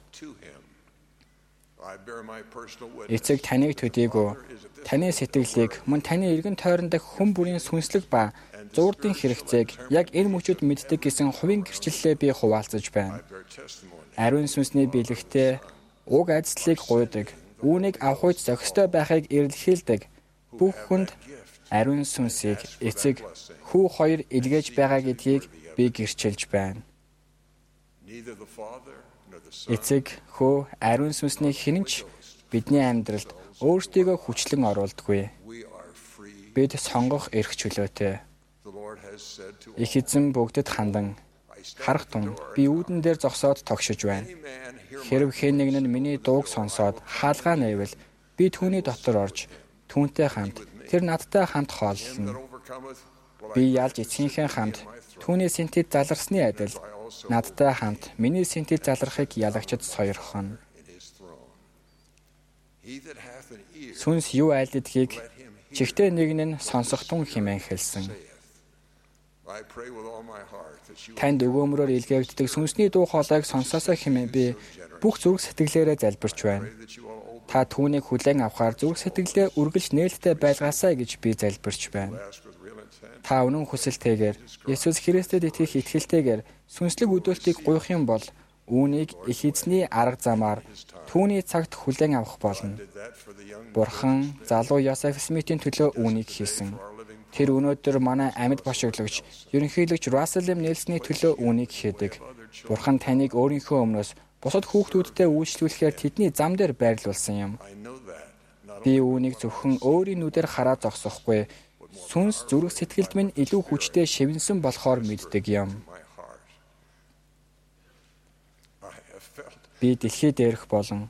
Эцэг таныг төдийгүй, таны сэтгэлийг, мөн таны эргэн тойронд дах хүн бүрийн сүнслэг ба зуурдын хэрэгцээг яг энэ мөчөд мэддэг гэсэн хувийн гэрчлэлээ би хуваалцаж байна. Ариун сүнсний бэлэгтээ уг айдслыг гуйдаг, үүнийг авах үед зохистой байхыг эрэлхийлдэг. Бүх хүнд ариун сүнсийг эцэг, хүү хоёр илгээж байгаа гэдгийг би гэрчилж байна. Эцэг, хүү, ариун сүнсний хэн ч бидний амьдралд өөрсдийгөө хүчлэн оруулдаггүй. Бид сонгох эрх чөлөөтэй. Их эзэн бүгдэд хандан Харах тун би үүдэн дээр зогсоод тогшиж байна. Хэрв хэн нэг нь миний дууг сонсоод хаалгаа нэвэл би түүний дотор орж түүнтэй хамт тэр надтай хамт хооллоно. Би ялж эцгийнхээ хамт түүний сэнтэд заларсны адил надтай хамт миний сэнтэд залрахыг ялагчд сойрхон. Сүнс юу айлддгийг чихтэй нэгэн нь сонсох тун хэмээн хэлсэн. Танд өгөөмрөөр илгээгддэг сүнсний дуу хоолойг сонсоосоо хэмээн би бүх зүрх сэтгэлээрээ залбирч байна. Та түүнийг хүлээн авахаар зүрх сэтгэлээ үргэлж нээлттэй байлгаасаа гэж би залбирч байна. Та үнэн хүсэлтэйгээр Есүс Христэд итгэх итгэлтэйгээр сүнслэг өдөөлтийг гуйх юм бол үүнийг их эзний арга замаар түүний цагт хүлээн авах болно. Бурхан залуу Йосеф Смитийн төлөө үүнийг хийсэн. Тэр өнөөдөр манай амьд бошиглогч, ерөнхийлөгч Russell M. Nelson-ийн төлөө үүнийг хийдэг. Бурхан таныг өөрийнхөө өмнөөс бусад хүүхдүүдтэй үйлчлүүлэхээр тэдний зам дээр байрлуулсан юм. Би үүнийг зөвхөн өөрийн нүдээр хараад зогсохгүй, сүнс зүрх сэтгэлд минь илүү хүчтэй шивнсэн болохоор мэддэг юм. Би дэлхий дээрх болон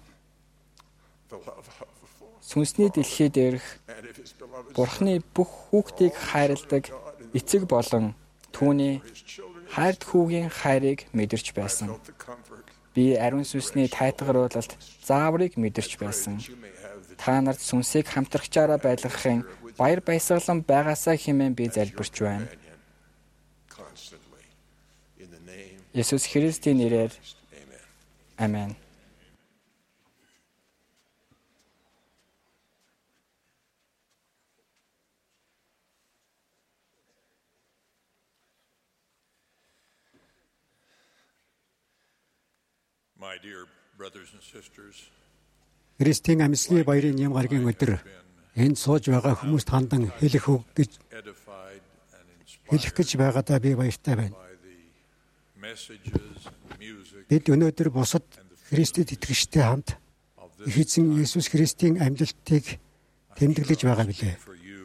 сүнсний дэлхий дээрх Бурханы бүх хүүхдийг хайрладаг эцэг болон түүний хайрт хүүгийн хайрыг мэдэрч байсан. Би ариун сүнсний тайтгаруулалт зааврыг мэдэрч байсан. Та нарт сүнсийг хамтрагчаараа байлгахын баяр баясгалан байгаасаа хэмээн би залбирч байна. Есүс Христийн нэрээр Амен. Христийн амьсгалын баярын нэм гарагийн өдөр энд сууж байгаа хүмүүст хандан хэлэх гэж байгаадаа би баяртай байна. Бид өнөөдөр бусад Христэд итгэгчтэй хамт их эзэн Есүс Христийн амьдлалтыг тэмдэглэж байгаа билээ.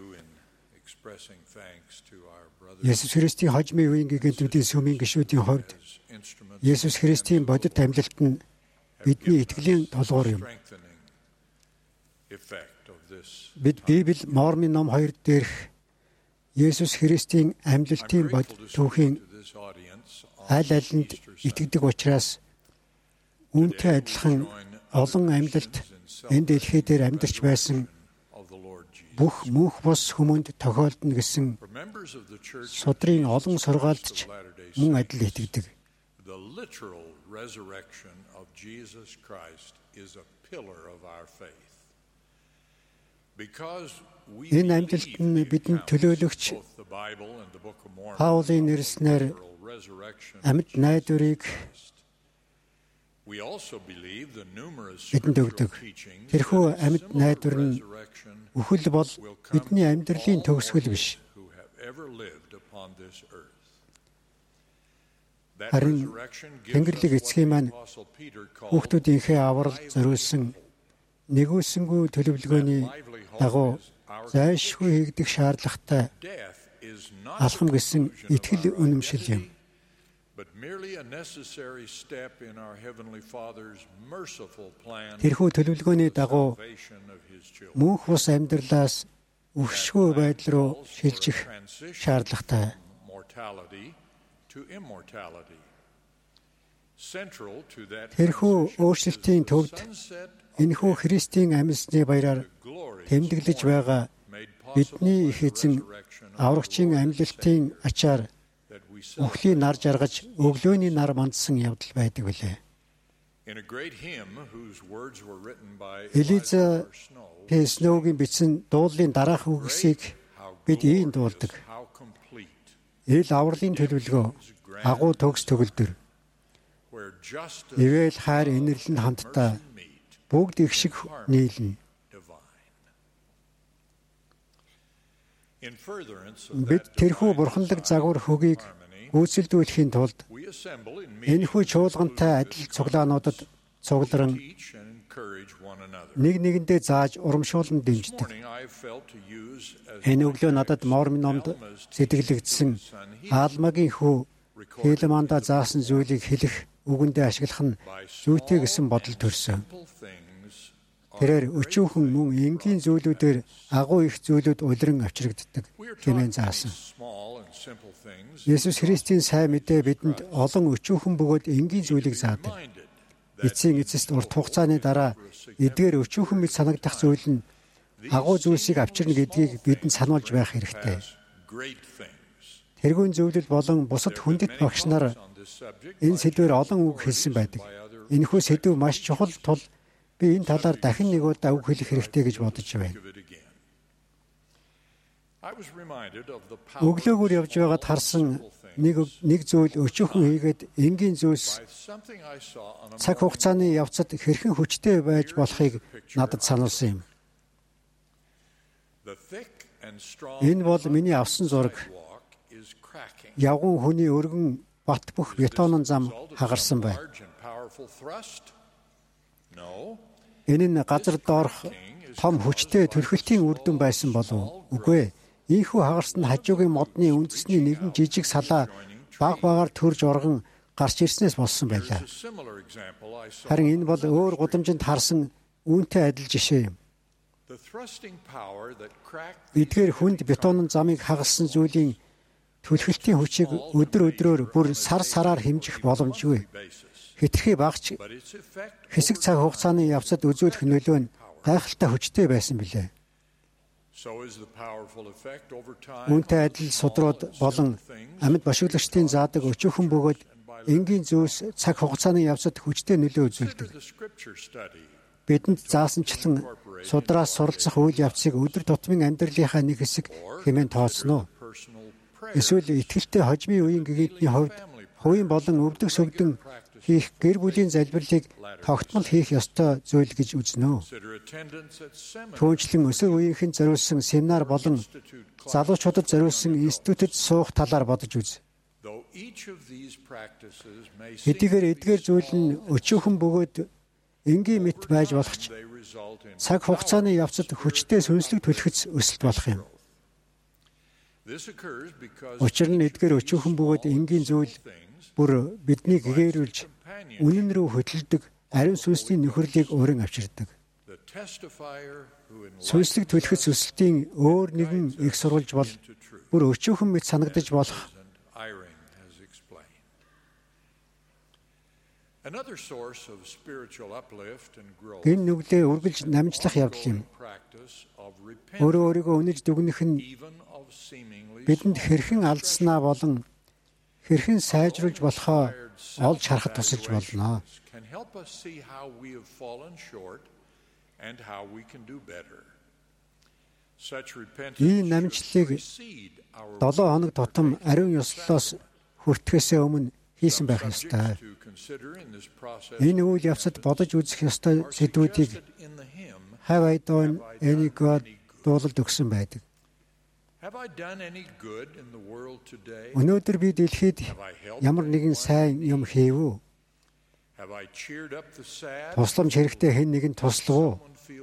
Есүс Христийн хожмын үеийн гигантүүдийн сүмийн гишүүдийн хувьд Есүс Христийн бодит амьдлалт нь бидний итгэлийн толгуур юм. Бид Библи Мормын ном 2 дээрх Есүс Христийн амьдлалтын бодит түүхийн аль алинд итгэдэг учраас үүнтэй адилхан олон амьдлалт энэ дэлхий дээр амьдарч байсан бүх мөнх бус хүмүүнд тохиолдно гэсэн судрын олон сургаалдч мөн адил итгэдэг. Энэ амьдлалт нь бидэнд төлөөлөгч Паулийн нэрснээр амьд найдварыг бидэнд өгдөг. Тэрхүү амьд найдвар нь үхэл бол бидний амьдралын төгсгөл биш. Харин Тэнгэрлэг эцгийн маань хүүхдүүдийнхээ аврал зориулсан нэгүүлсэнгүй төлөвлөгөөний дагуу зайлшгүй хийгдэх шаардлагатай алхам гэсэн итгэл үнэмшил юм. Тэрхүү төлөвлөгөөний дагуу мөнх бус амьдралаас өвшгүй байдал руу шилжих шаардлагатай. Тэрхүү өөрчлөлтийн төвд энэхүү Христийн амьсны баяраар тэмдэглэж байгаа бидний их эзэн аврагчийн амьдлалтын ачаар өхлийн нар жаргаж өглөөний нар мандсан явдал байдаг билээ. Элиза П. Сноугийн бичсэн дуулын дараах үгсийг бид ийм дуулдаг. Ил авралын төлөвлөгөө, агуу төгс төгөлдөр. Ивэл хайр инэрлэн хамтдаа бүгд их шиг нийлнэ. Бид тэрхүү бурханлаг загвар хөгийг гүйцэлдүүлэхийн тулд энэхүү чуулгантай адил цуглаануудад цугларан нэг нэгэндээ зааж урамшуулан дэмждэг. Энэ өглөө надад Мормын номд сэтгэлэгдсэн Алмагийн хүү Хилманда заасан зүйлийг хэлэх үгэндээ ашиглах нь зүйтэй гэсэн бодол төрсөн. Тэрээр өчүүхэн мөн энгийн зүйлүүдээр агуу их зүйлүүд улиран авчрагддаг хэмээн заасан. Есүс Христийн сайн мэдээ бидэнд олон өчүүхэн бөгөөд энгийн зүйлийг заадаг. Эцсийн эцэст урт хугацааны дараа эдгээр өчүүхэн мэт санагдах зүйл нь агуу зүйлсийг авчирна гэдгийг бидэнд сануулж байх хэрэгтэй. Тэргүүн зөвлөл болон бусад хүндэт багш нар энэ сэдвээр олон үг хэлсэн байдаг. Энэхүү сэдв маш чухал тул би энэ талаар дахин нэг удаа үг хэлэх хэрэгтэй гэж бодож байна. Өглөөгөр явж байгаад харсан нэг зүйл өчүүхэн хийгээд энгийн зүйлс цаг хугацааны явцад хэрхэн хүчтэй байж болохыг надад сануулсан юм. Энэ бол миний авсан зураг. Явган хүний өргөн бат бөх бетонын зам хагарсан байна. Энэ нь газар доорх том хүчтэй төрхөлтийн үр дүн байсан болов үгүй ээ. Ийхүү хагарсанд хажуугийн модны үндэсний нэгэн жижиг салаа баг багаар төрж оргон гарч ирснээс болсон байлаа. Харин энэ бол өөр гудамжинд харсан үүнтэй адил жишээ юм. Эдгээр хүнд бетонын замыг хагалсан зүйлийн түлхэлтийн хүчийг өдөр өдрөөр бүр сар сараар хэмжих боломжгүй. Хэтэрхий багч хэсэг цаг хугацааны явцад үзүүлэх нөлөө нь гайхалтай хүчтэй байсан билээ. Үүнтэй адил судрууд болон амьд бошиглагчдын заадаг өчүүхэн бөгөөд энгийн зүйлс цаг хугацааны явцад хүчтэй нөлөө үзүүлдэг. Бидэнд заасанчлан судраас суралцах үйл явцыг өдөр тутмын амьдралынхаа нэг хэсэг хэмээн тооцно. Эсвэл итгэлтэй хожмын үеийн гэгдний хувьд хувийн болон өвдөг сүгдэн хийх гэр бүлийн залбирлыг тогтмол хийх ёстой зүйл гэж үзнэ. Түүнчлэн өсвөр үеийнхэн зориулсан семинар болон залуучуудад зориулсан институтэд суух талаар бодож үз. Хэдийгээр эдгээр зүйл нь өчүүхэн бөгөөд энгийн мэт байж болох ч цаг хугацааны явцад хүчтэй сүнслэг түлхэц өсөлт болох юм. Учир нь эдгээр өчүүхэн бөгөөд энгийн зүйл бүр биднийг гэгээрүүлж үнэн рүү хөтлөдөг ариун сүнсний нөхөрлийг өөрөн авчирдаг. Сүнслэг түлхэц өсөлтийн өөр нэгэн их сурвалж бол бүр өчүүхэн мэт санагдаж болох энэ нүглээ үргэлж намжлах явдал юм. Өөрөө өөрийгөө үнэж дүгнэх нь бидэнд хэрхэн алдснаа болон хэрхэн сайжруулж болохоо олж харахад тусалж болно. Энэ намжлалыг 7 хоног тутам ариун ёслолоос хүртэхээс өмнө хийсэн байх ёстой. Энэ үйл явцад бодож үзэх ёстой сэдвүүдийг Have I done any good дуулалд өгсөн байдаг. Өнөөдөр би дэлхийд ямар нэгэн сайн юм хийв үү? Тусламж хэрэгтэй хэн нэгэн туслав уу?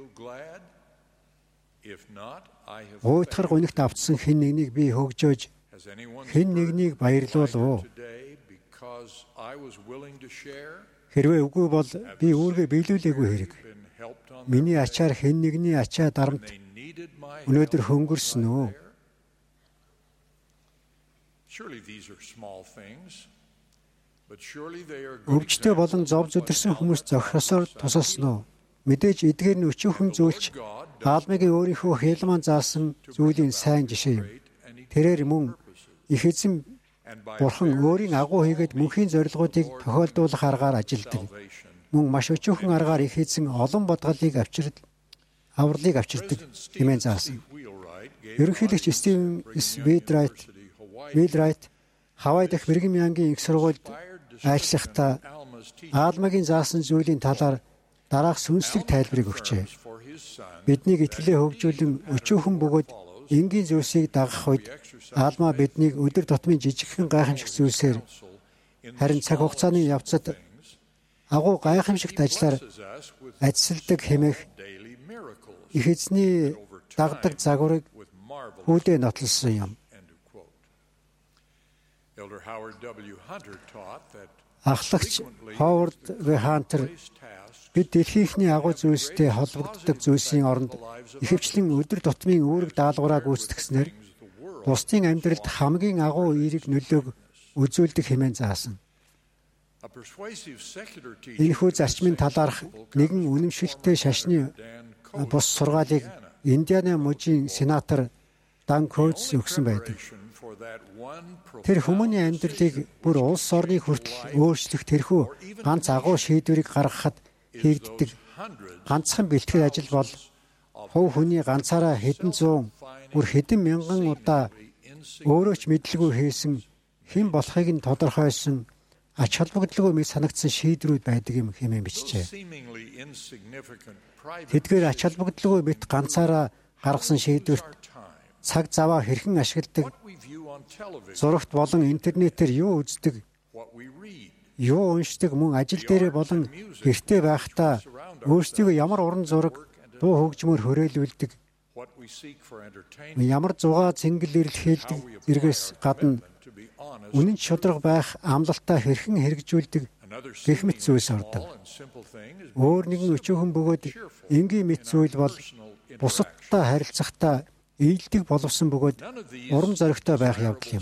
Уйтхар гунигт автсан хэн нэгнийг би хөгжөөж хэн нэгнийг баярлуулав уу? Хэрвээ үгүй бол би үүргээ биелүүлээгүй хэрэг. Миний ачаар хэн нэгний ачаа дарамт өнөөдөр хөнгөрсөн үү? Өвчтөй болон зов зүдэрсэн хүмүүс зохисоор тусалсан уу? Мэдээж эдгээр нь өчүүхэн зүйлч Аалмагийн өөрийнхөө хилман заасан зүйлийн сайн жишээ юм. Тэрээр мөн их эзэн Бурхан өөрийн агуу хийгээд мөнхийн зорилгоодыг тохиолдуулах аргаар ажилдаг. Мөн маш өчүүхэн аргаар их эзэн олон бодгалыг авралыг авчирдаг хэмээн заасан. Ерөнхийлөгч Стивен Вилрайт Хавай дахь Бригмянгийн их сургуульд ажиллахдаа Аалмагийн заасан зүйлийн талаар дараах сүнслэг тайлбарыг өгчээ. Биднийг итгэлээ хөгжүүлэн өчүүхэн бөгөөд энгийн зүйлсийг дагах үед Аалма биднийг өдөр тутмын жижигхэн гайхамшигт зүйлсээр харин цаг хугацааны явцад агуу гайхамшигт ажлаар ажилладаг хэмээх их эзний дагдаг загварыг хүүдээ нотлсон юм. Ахлагч Ховард В. Хантер бид дэлхийхний агуу зүйлстэй холбогддог зүйлсийн оронд ихэвчлэн өдөр тутмын үүрэг даалгавраа гүйцэтгэснээр бусдын амьдралд хамгийн агуу эерэг нөлөөг үзүүлдэг хэмээн заасан. Энэхүү зарчмын талаарх нэгэн үнэмшилтэй шашны бус сургаалыг Индиана мужийн сенатор Дан Коутс өгсөн байдаг. Тэр хүмүүний амьдралыг бүр улс орны хүртэл өөрчлөх тэрхүү ганц агуу шийдвэрийг гаргахад хийгддэг ганцхан бэлтгэл ажил бол хувь хүний ганцаараа хэдэн зуун бүр хэдэн мянган удаа өөрөө ч мэдлгүй хийсэн хэн болохыг нь тодорхойлсон ач холбогдолгүй мэд санагдсан шийдвэрүүд байдаг юм хэмээн бичжээ. Тэдгээр ач холбогдолгүй мэд ганцаараа гаргасан шийдвэрт цаг заваа хэрхэн ашигладаг, зурагт болон интернетээр юу үздэг, юу уншдаг, мөн ажил дээрээ болон гэртээ байхдаа өөрсдийгөө ямар уран зураг, дуу хөгжмөөр хүрээлүүлдэг, ямар зугаа цэнгэл ирэлхийлдэг зэрэгс гадна үнэн шударга байх амлалтаа хэрхэн хэрэгжүүлдэг гэх мэт зүйлс ордог. Өөр нэгэн өчүүхэн бөгөөд энгийн мэт зүйл бол бусадтай харилцахдаа ийдэг боловсон бөгөөд урам зоригтой байх явдал юм.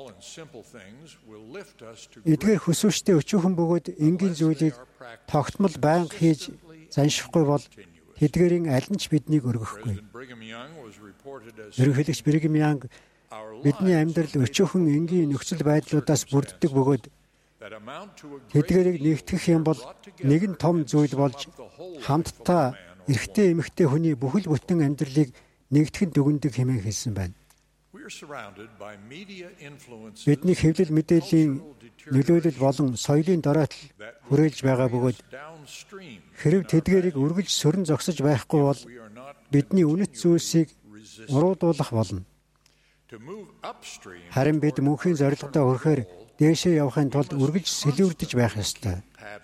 Эдгээр хүсвчтэй өчүүхэн бөгөөд энгийн зүйлийг тогтмол байнга хийж заншихгүй бол тэдгээрийн аль нь ч биднийг өргөхгүй. Ерөнхийлөгч Бригхэм Янг бидний амьдрал өчүүхэн энгийн нөхцөл байдлуудаас бүрддэг бөгөөд тэдгээрийг нэгтгэх юм бол нэгэн том зүйл болж хамтдаа эрэгтэй эмэгтэй хүний бүхэл бүтэн амьдралыг нэгтгэн дүгндэг хэмээн хэлсэн байна. Бидний хэвлэл мэдээллийн нөлөөлөл болон соёлын доройтол хүрээлж байгаа бөгөөд хэрэв тэдгээрийг үргэлж сөрөн зогсож байхгүй бол бидний үнэт зүйлсийг уруудуулах болно. Харин бид мөнхийн зорилгодоо хүрэхээр дээшээ явахын тулд үргэлж сэлүүрдэж байх ёстой.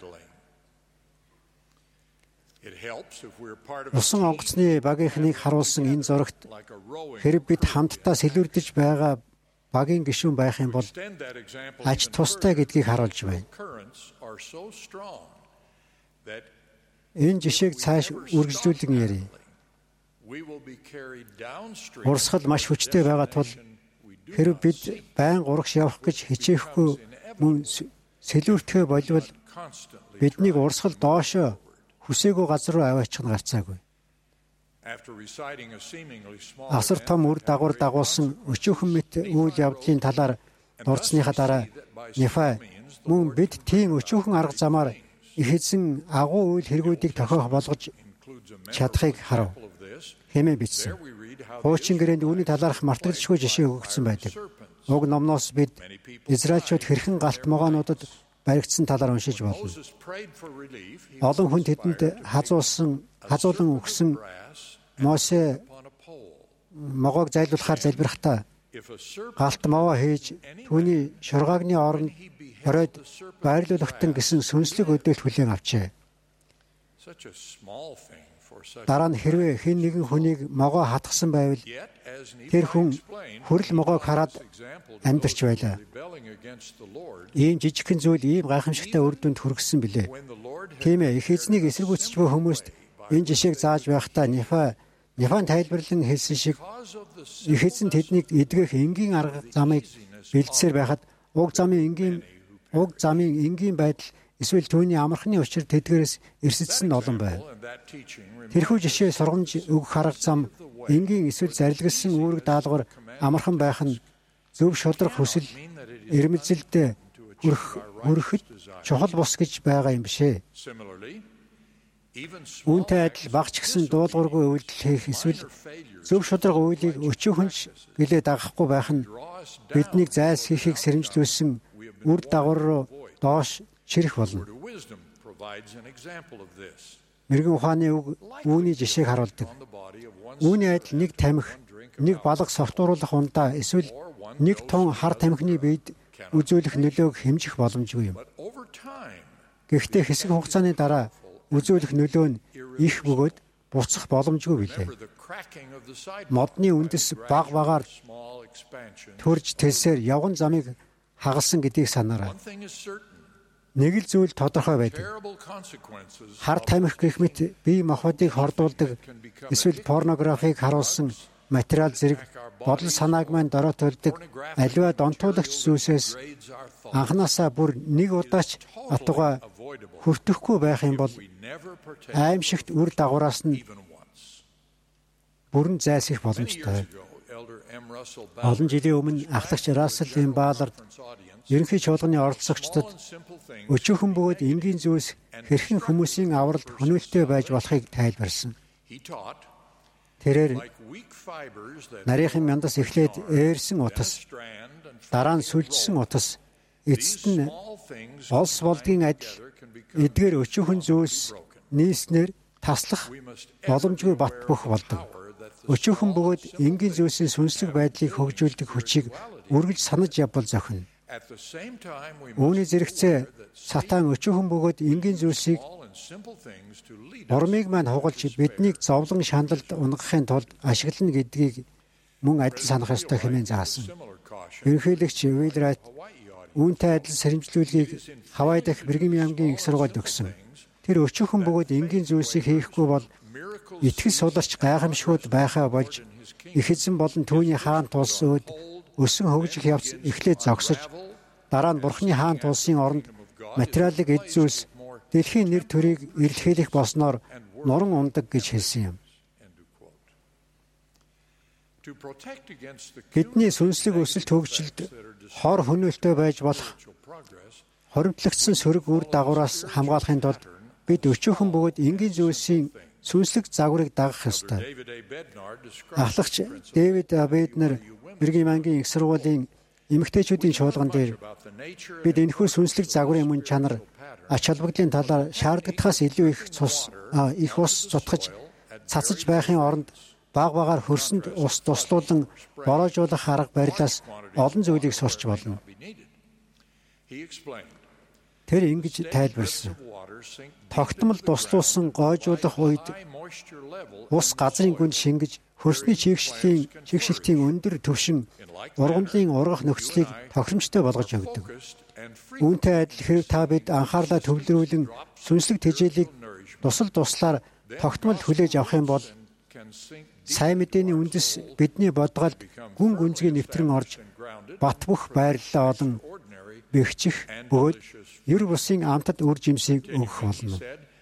Усан онгоцны багийнхныг харуулсан энэ зурагт хэрэв бид хамтдаа сэлүүрдэж байгаа багийн гишүүн байх юм бол ач тустай гэдгийг харуулж байна. Энэ жишээг цааш үргэлжлүүлэн ярив. Урсгал маш хүчтэй байгаа тул хэрэв бид байнга урагш явах гэж хичээхгүй мөн сэлүүртгэ болвол биднийг урсгал доошоо хүсээгүй газар руу аваачих нь гарцаагүй. Асар том үр дагавар дагуулсан өчүүхэн мэт үйл явдлын талаар дурдсныхаа дараа Нефа мөн бид тийм өчүүхэн арга замаар их эзэн агуу үйл хэрэгүүдийг тохиох болгож чадахыг харав хэмээн бичсэн. Хуучин гэрээнд үүний талаарх мартагдшгүй жишээ өгөгдсөн байдаг. Уг номноос бид Израильчууд хэрхэн галт могоонуудад баригдсан талаар уншиж болно. Олон хүн тэдэнд хазуулан өгсөн Мосе могоог зайлуулахаар залбирахдаа галт мовоо хийж түүний шургаагны оронд оройд байрлуулахтан гэсэн сүнслэг өдөөлт хүлээн авчээ. Дараа нь хэрвээ хэн нэгэн хүнийг могоо хатгсан байвал тэр хүн хүрэл могоог хараад амьдарч байлаа. Ийм жижигхэн зүйл ийм гайхамшигтай үр дүнд хүргэсэн билээ. Тийм ээ, их эзнийг эсэргүүцэж буй хүмүүст энэ жишээг зааж байхдаа Нефан тайлбарлан хэлсэн шиг их эзэн тэднийг эдгэх энгийн арга замыг бэлдсээр байхад уг замын энгийн байдал эсвэл түүний амархны учир тэдгээрээс эрсэлсэн нь олон байв. Тэрхүү жишээ сургамж өгөх арга зам энгийн эсвэл зарилгалсан үүрэг даалгавар амархан байх нь зөв шударга хүсэл эрмэлзэлд хүрэхэд чухал бус гэж байгаа юм бишээ. Үүнтэй адил багч гисэн дуулуургүй үйлдэл хийх эсвэл зөв шударга үйлийг өчүүхөнч гэлээ дагахгүй байх нь биднийг зайлс хийхийг сэрэмжлүүлсэн үр дагавар руу доош чирэх болно. Мэргэн ухааны үг үүний жишээг харуулдаг. Үүний адил нэг тамхи, нэг балга сортууруулах ундаа эсвэл нэг тун хар тамхины биед үзүүлэх нөлөөг хэмжих боломжгүй юм. Гэхдээ хэсэг хугацааны дараа үзүүлэх нөлөө нь их бөгөөд буцах боломжгүй билээ. Модны үндэс баг багаар төрж тэлсээр явган замыг хагалсан гэдгийг санаарай. Нэг л зүйл тодорхой байдаг. Хар тамхи гэх мэт бие махбодыг хордуулдаг эсвэл порнографиг харуулсан материал зэрэг бодол санааг мань дороотолдог аливаа донтуулагч зүйлсээс анханасаа бүр нэг удаач атугай хүртэхгүй байх юм бол аимшигт үр дагавраас нь бүрэн зайлсхийх боломжтой. Олон жилийн өмнө ахлагч Рассел М. Баллард ерөнхий чуулганы оролцогчдод өчүүхэн бөгөөд энгийн зүйлс хэрхэн хүмүүсийн авралд хөнөөлтөй байж болохыг тайлбарласан. Тэрээр нарийнхан мяндас эхлээд ээрсэн утас, дараа нь сүлжсэн утас, эцэст нь олс болдгийн адил эдгээр өчүүхэн зүйлс нийснэр таслах боломжгүй бат бөх болдог. Өчүүхэн бөгөөд энгийн зүйлсийн сүнслэг байдлыг хөгжүүлдэг хүчийг үргэлж санаж явбал зохино. Үүний зэрэгцээ сатан өчүүхэн бөгөөд энгийн зүйлсийг Ормыг маань хугалж биднийг зовлон шаналлд унгахын тулд ашиглана гэдгийг мөн адил санах ёстой хэмээн заасан. Ерөнхийлөгч Уилрайт үүнтэй адил сэрэмжлүүлгийг Хавай дахь Бирмингем аймгийн их сургуульд өгсөн. Тэр өчүүхэн бөгөөд энгийн зүйлсийг хийхгүй бол итгэл сударч гайхамшгууд байхаа болж их эзэн болон түүний хаант улс өөд өсөн хөгжих явц эхлээд зогсож дараа нь Бурхны хаант улсын оронд материалыг эд зүйлс дэлхийн нэр төрийг эрэлхийлэх болсноор нуран ундаг гэж хэлсэн юм. Бидний сүнслэг өсөлт хөгжилд хор хөнөөлтөй байж болох хоримтлагдсан сөрөг үр дагавраас хамгаалахын тулд бид өчүүхэн бөгөөд энгийн зүйлсийн сүнслэг загварыг дагах ёстой. Ахлагч Дэвид Беднер Бирмингем аймгийн их сургуулийн эмэгтэйчүүдийн чуулган дээр бид энэхүү сүнслэг загварын мөн чанар ач холбогдлын талаар шаардлагатаас илүү их ус цутгаж цацаж байхын оронд баг-багаар хөрсөнд ус туслуулан бороожуулах арга барилаас олон зүйлийг сурч болно. Тэр ингэж тайлбарлсан. Тогтмол туслуулсан гойжуулах үед ус газрын гүнд шингэж хөрсний чигшилтийн өндөр түвшин ургамлын ургах нөхцөлийг тохиромжтой болгож өгдөг. Үүнтэй адил хэрэг та бид анхаарлаа төвлөрүүлэн сүнслэг тэжээлийг туслаар тогтмол хүлээж авах юм бол сайн мэдээний үндэс бидний бодголд гүн гүнзгий нэвтрэн орж бат бөх байрлалаа олон бэхжих бөгөөд ер бусын амтад үр жимсийг өгөх болно.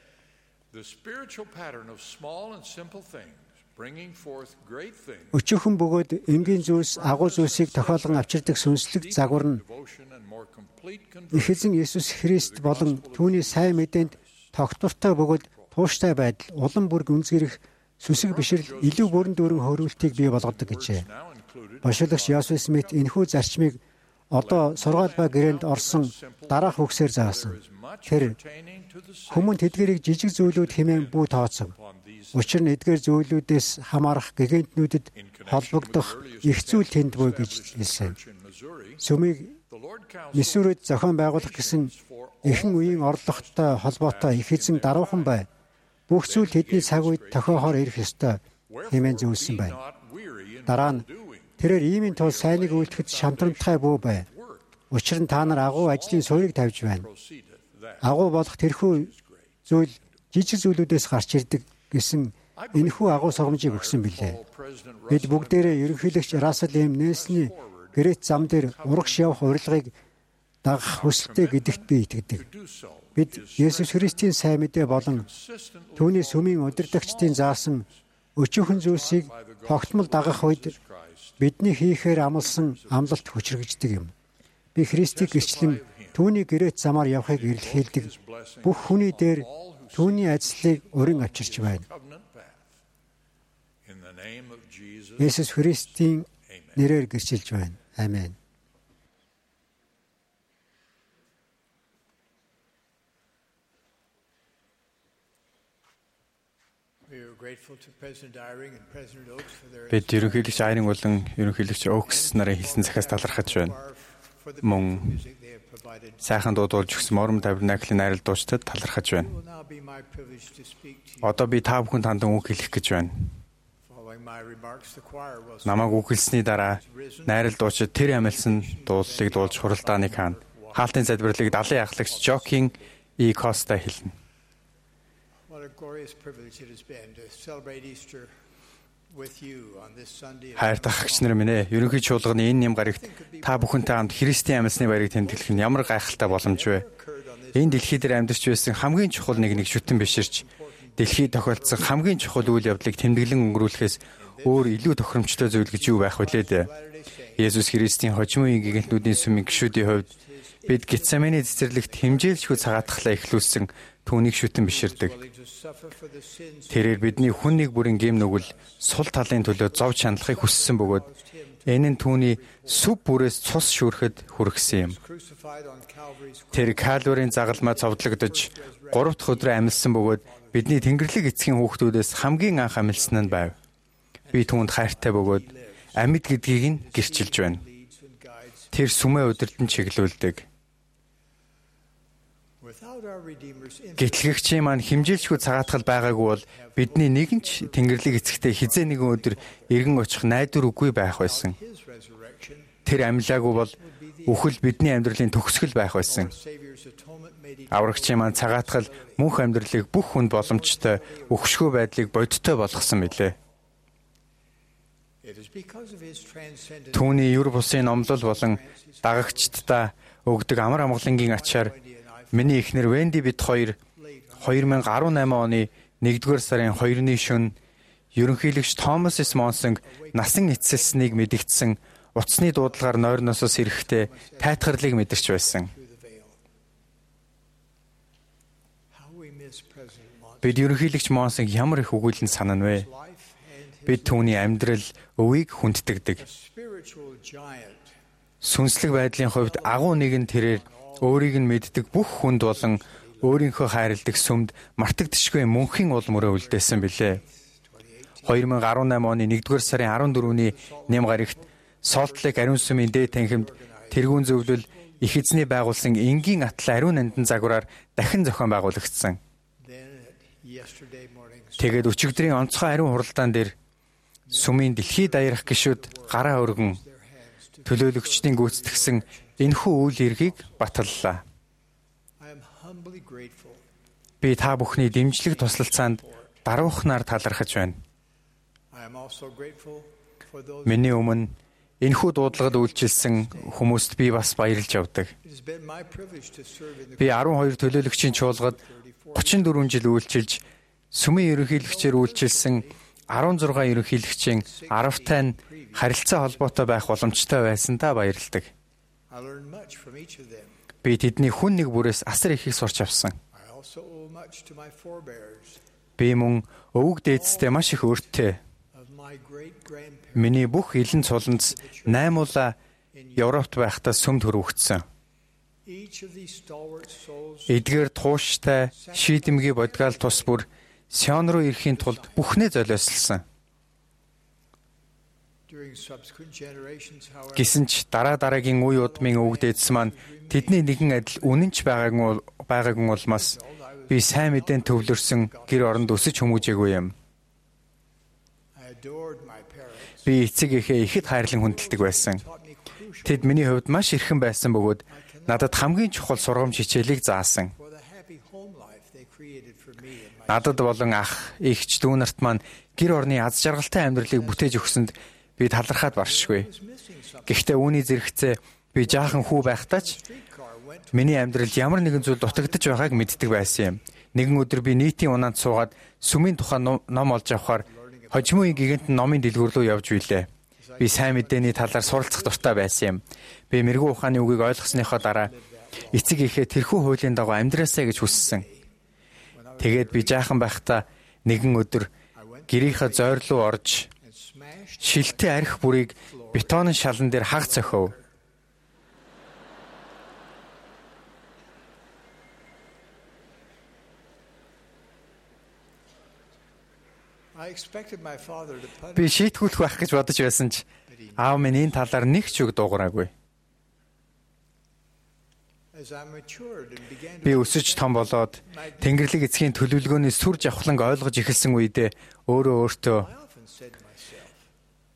Өчүүхэн бөгөөд энгийн зүйлс агуу зүйлсийг тохиолгон авчирдаг сүнслэг загвар нь их эзэн Есүс Христ болон түүний сайн мэдээнд тогтвортой бөгөөд тууштай байдал, улам бүр гүнзгийрэх сүсэг бишрэл илүү бүрэн дүүрэн хөрвүүлтийг бий болгодог гэжээ. Бошиолагч Йосеф Смит энэхүү зарчмыг одоо сургаал ба гэрээнд орсон дараах үгсээр заасан. Тэр хүмүүн тэдгэрийг жижиг зүйлүүд хэмээн бүү тооцов. Учир нь эдгээр зүйлүүдээс хамаарах гэгэнтнүүдэд холбогдох их зүйл тэнд буй гэж хэлсэн. Сүмийг Миссурид зохион байгуулах гэсэн эхэн үеийн орлоготой холбоотой их эзэн даруухан бай. Бүх зүйл тэдний цаг үед тохиохоор ирэх ёстой хэмээн зөвлөсөн байна. Дараа нь тэрээр иймийн тул сайныг үйлдэхэд шантрамтгай бүү бай. Учир нь та нар агуу ажлын суурийг тавьж байна. Агуу болох тэрхүү зүйл жижиг зүйлүүдээс гарч ирдэг гэсэн энэхүү агуу сургамжийг өгсөн билээ. Бид бүгдээрээ ерөнхийлөгч Рассел М. Нельсоны гэрээт зам дээр урагш явах урилгыг дагах хүсэлтэй гэдэгт би итгэдэг. Бид Есүс Христийн сайн мэдээ болон түүний сүмийн удирдагчдын заасан өчүүхэн зүйлсийг тогтмол дагах үед бидний хийхээр амласан амлалт хүчрэгждэг юм. Би Христийг гэрчлэн түүний гэрээт замаар явахыг эрэлхийлдэг. Бүх хүний дээр түүний ажлыг урин авчирч байна. Есүс Христийн нэрээр гэрчилж байна. Амен. Бид ерөнхийлөгч Айрин болон ерөнхийлөгч Окс нарын хэлсэн захиас талархаж байна. Мөн сайхан дуудуулж өгсөн Морм Табернаклийн найрал дуучдад талархаж байна. Одоо би та бүхэнд хандан үг хэлэх гэж байна. Намайг үхэлсний дараа найрал дуучид тэр амилсан дуулалыг дуулж хуралдааныг хаана. Хаалтын залбирлыг далайн ахлагч Жокин И. Коста хэлнэ. Хайртай агч нар минь ээ, ерөнхий чуулганы энэ нэм гарагт та бүхэнтэй хамт Христийн амьсны баярыг тэмдэглэх нь ямар гайхалтай боломж вэ? Энэ дэлхий дээр амьдарч байсан хамгийн чухал нэг шүтэн биширч, дэлхийд тохиолдсон хамгийн чухал үйл явдлыг тэмдэглэн өнгөрүүлэхээс өөр илүү тохиромжтой зүйл гэж юу байх вүлээ дээ? Есүс Христийн хожимын гигантнүүдийн сүмийн гишүүдийн хувьд бид Гетсеманы цэцэрлэгт хэмжээлшгүй цагаатгалаа эхлүүлсэн түүнийг шүтэн биширдэг. Тэрээр бидний хүн нэг бүрийн гэм нүгэл сул талын төлөө зов чаналхыг хүссэн бөгөөд энэ нь түүний сүв бүрээс цус шүүрэхэд хүргэсэн юм. Тэр Калварын загалмай цовдлогдож 3 дахь өдрөө амилсан бөгөөд бидний Тэнгэрлэг эцгийн хүүхдүүдээс хамгийн анх амилсан нь байв. Би түүнд хайртай бөгөөд амьд гэдгийг нь гэрчилж байна. Тэр сүмээ удирдан чиглүүлдэг. Гэтлэгчийн маань хэмжээлшгүй цагаатгал байгаагүй бол бидний нэгэн ч Тэнгэрлэг эцэгтэй хизээ нэгэн өдөр эргэн очих найдвар үгүй байх байсан. Тэр амьлаагүй бол үхэл бидний амьдралын төгсгөл байх байсан. Аврагчийн маань цагаатгал мөнх амьдралыг бүх хүнд боломжтой өгшгөө байдлыг бодиттой болгосон билээ. Түүний юр бусын номлол болон дагагчдаа өгдөг амар амгалангийн ачаар миний эхнэр Венди бит хоёр 2018 оны 1-р сарын 2-ны шөнө ерөнхийлөгч Томас С. Монсонг насан эцэлсэнийг мэдэгдсэн утасны дуудлагаар нойрносоос ирэхдээ тайтгарлыг мэдэрч байсан. Бид ерөнхийлөгч Монсонг ямар их өгүүлэн санана вэ? Бид түүний амьдрал, өвийг хүнддэгдэг. Сүнслэг байдлын хувьд агуу нэгэн тэрээр өөрийг нь мэддэг бүх хүнд болон өөрийнхөө хайрладаг сүмд мартагдшгүй мөнхийн уул мөрөө үлдээсэн билээ. 2018 оны 1-р сарын 14-ний нэм гарагт Солт Лейк ариун сүмийн дээд танхимд тэргүүн зөвлөл их эзний байгуулсан энгийн атлан ариун нандин загвараар дахин зохион байгуулагдсан. Тэгээд өчигдрийн онцгой ариун хуралдаан дээр сүмийн дэлхийд даярах гишүүд гараа өргөн төлөөлөгчдийн гүйцэтгсэн энэхүү үйл хэргийг баталлаа. Би та бүхний дэмжлэг туслалцаанд даруухнаар талархаж байна. Миний өмнө энэхүү дуудлагад үйлчилсэн хүмүүст би бас баярлж явдаг. Би 12 төлөөлөгчийн чуулгад 34 жил үйлчилж, сүмийн ерөнхийлөгчээр үйлчилсэн 16 ерөнхийлөгчийн 10-тай нь харилцаа холбоотой байх боломжтой байсандаа баярладаг. Би тэдний хүн нэг бүрээс асар ихийг сурч авсан. Би мөн өвөг дээдстэй маш их өртөө. Миний бүх илэн цуланц 8 улаа Европт байхдаа сүмд хөрвөгдсөн. Эдгээр тууштай шийдэмгий бодгаал тус бүр Сион руу ирэхийн тулд бүхнээ золиослсон. Гэсэн ч дараагийн үе удмын өвөг дээдс маань тэдний нэгэн адил үнэнч байгаагүй улмаас би сайн мэдээнд төвлөрсөн гэр оронд өсөж хүмүүжээгүй юм. Би эцэг эхээ ихэд хайрлан хүндэлдэг байсан. Тэд миний хувьд маш эрхэм байсан бөгөөд надад хамгийн чухал сургамж хичээлийг заасан. Надад болон ах, эгч дүү нарт маань гэр орны аз жаргалтай амьдралыг бүтээж өгсөнд би талархаад баршгүй. Гэхдээ үүний зэрэгцээ би жаахан хүү байхдаа ч миний амьдралд ямар нэгэн зүйл дутагдж байгааг мэддэг байсан юм. Нэгэн өдөр би нийтийн унаанд суугаад сүмийн тухай ном олж авахаар хожимын гигант номын дэлгүүр рүү явж билээ. Би сайн мэдээний талаар суралцах дуртай байсан юм. Би мэрэгүү ухааны үгийг ойлгосныхоо дараа эцэг эхээ тэрхүү хуулийн дагуу амьдраасаа гэж хүссэн. Тэгээд би жаахан байхдаа нэгэн өдөр гэрийнхээ зойр руу орж шилтэй арх бүрийг бетонын шалан дээр хаг цохив. Би шийтгүүлэх байх гэж бодож байсан ч аав минь энэ талаар нэг ч үг дуугараагүй. Би өсөж том болоод Тэнгэрлэг эцгийн төлөвлөгөөний сүр жавхланг ойлгож эхэлсэн үедээ өөрөө өөртөө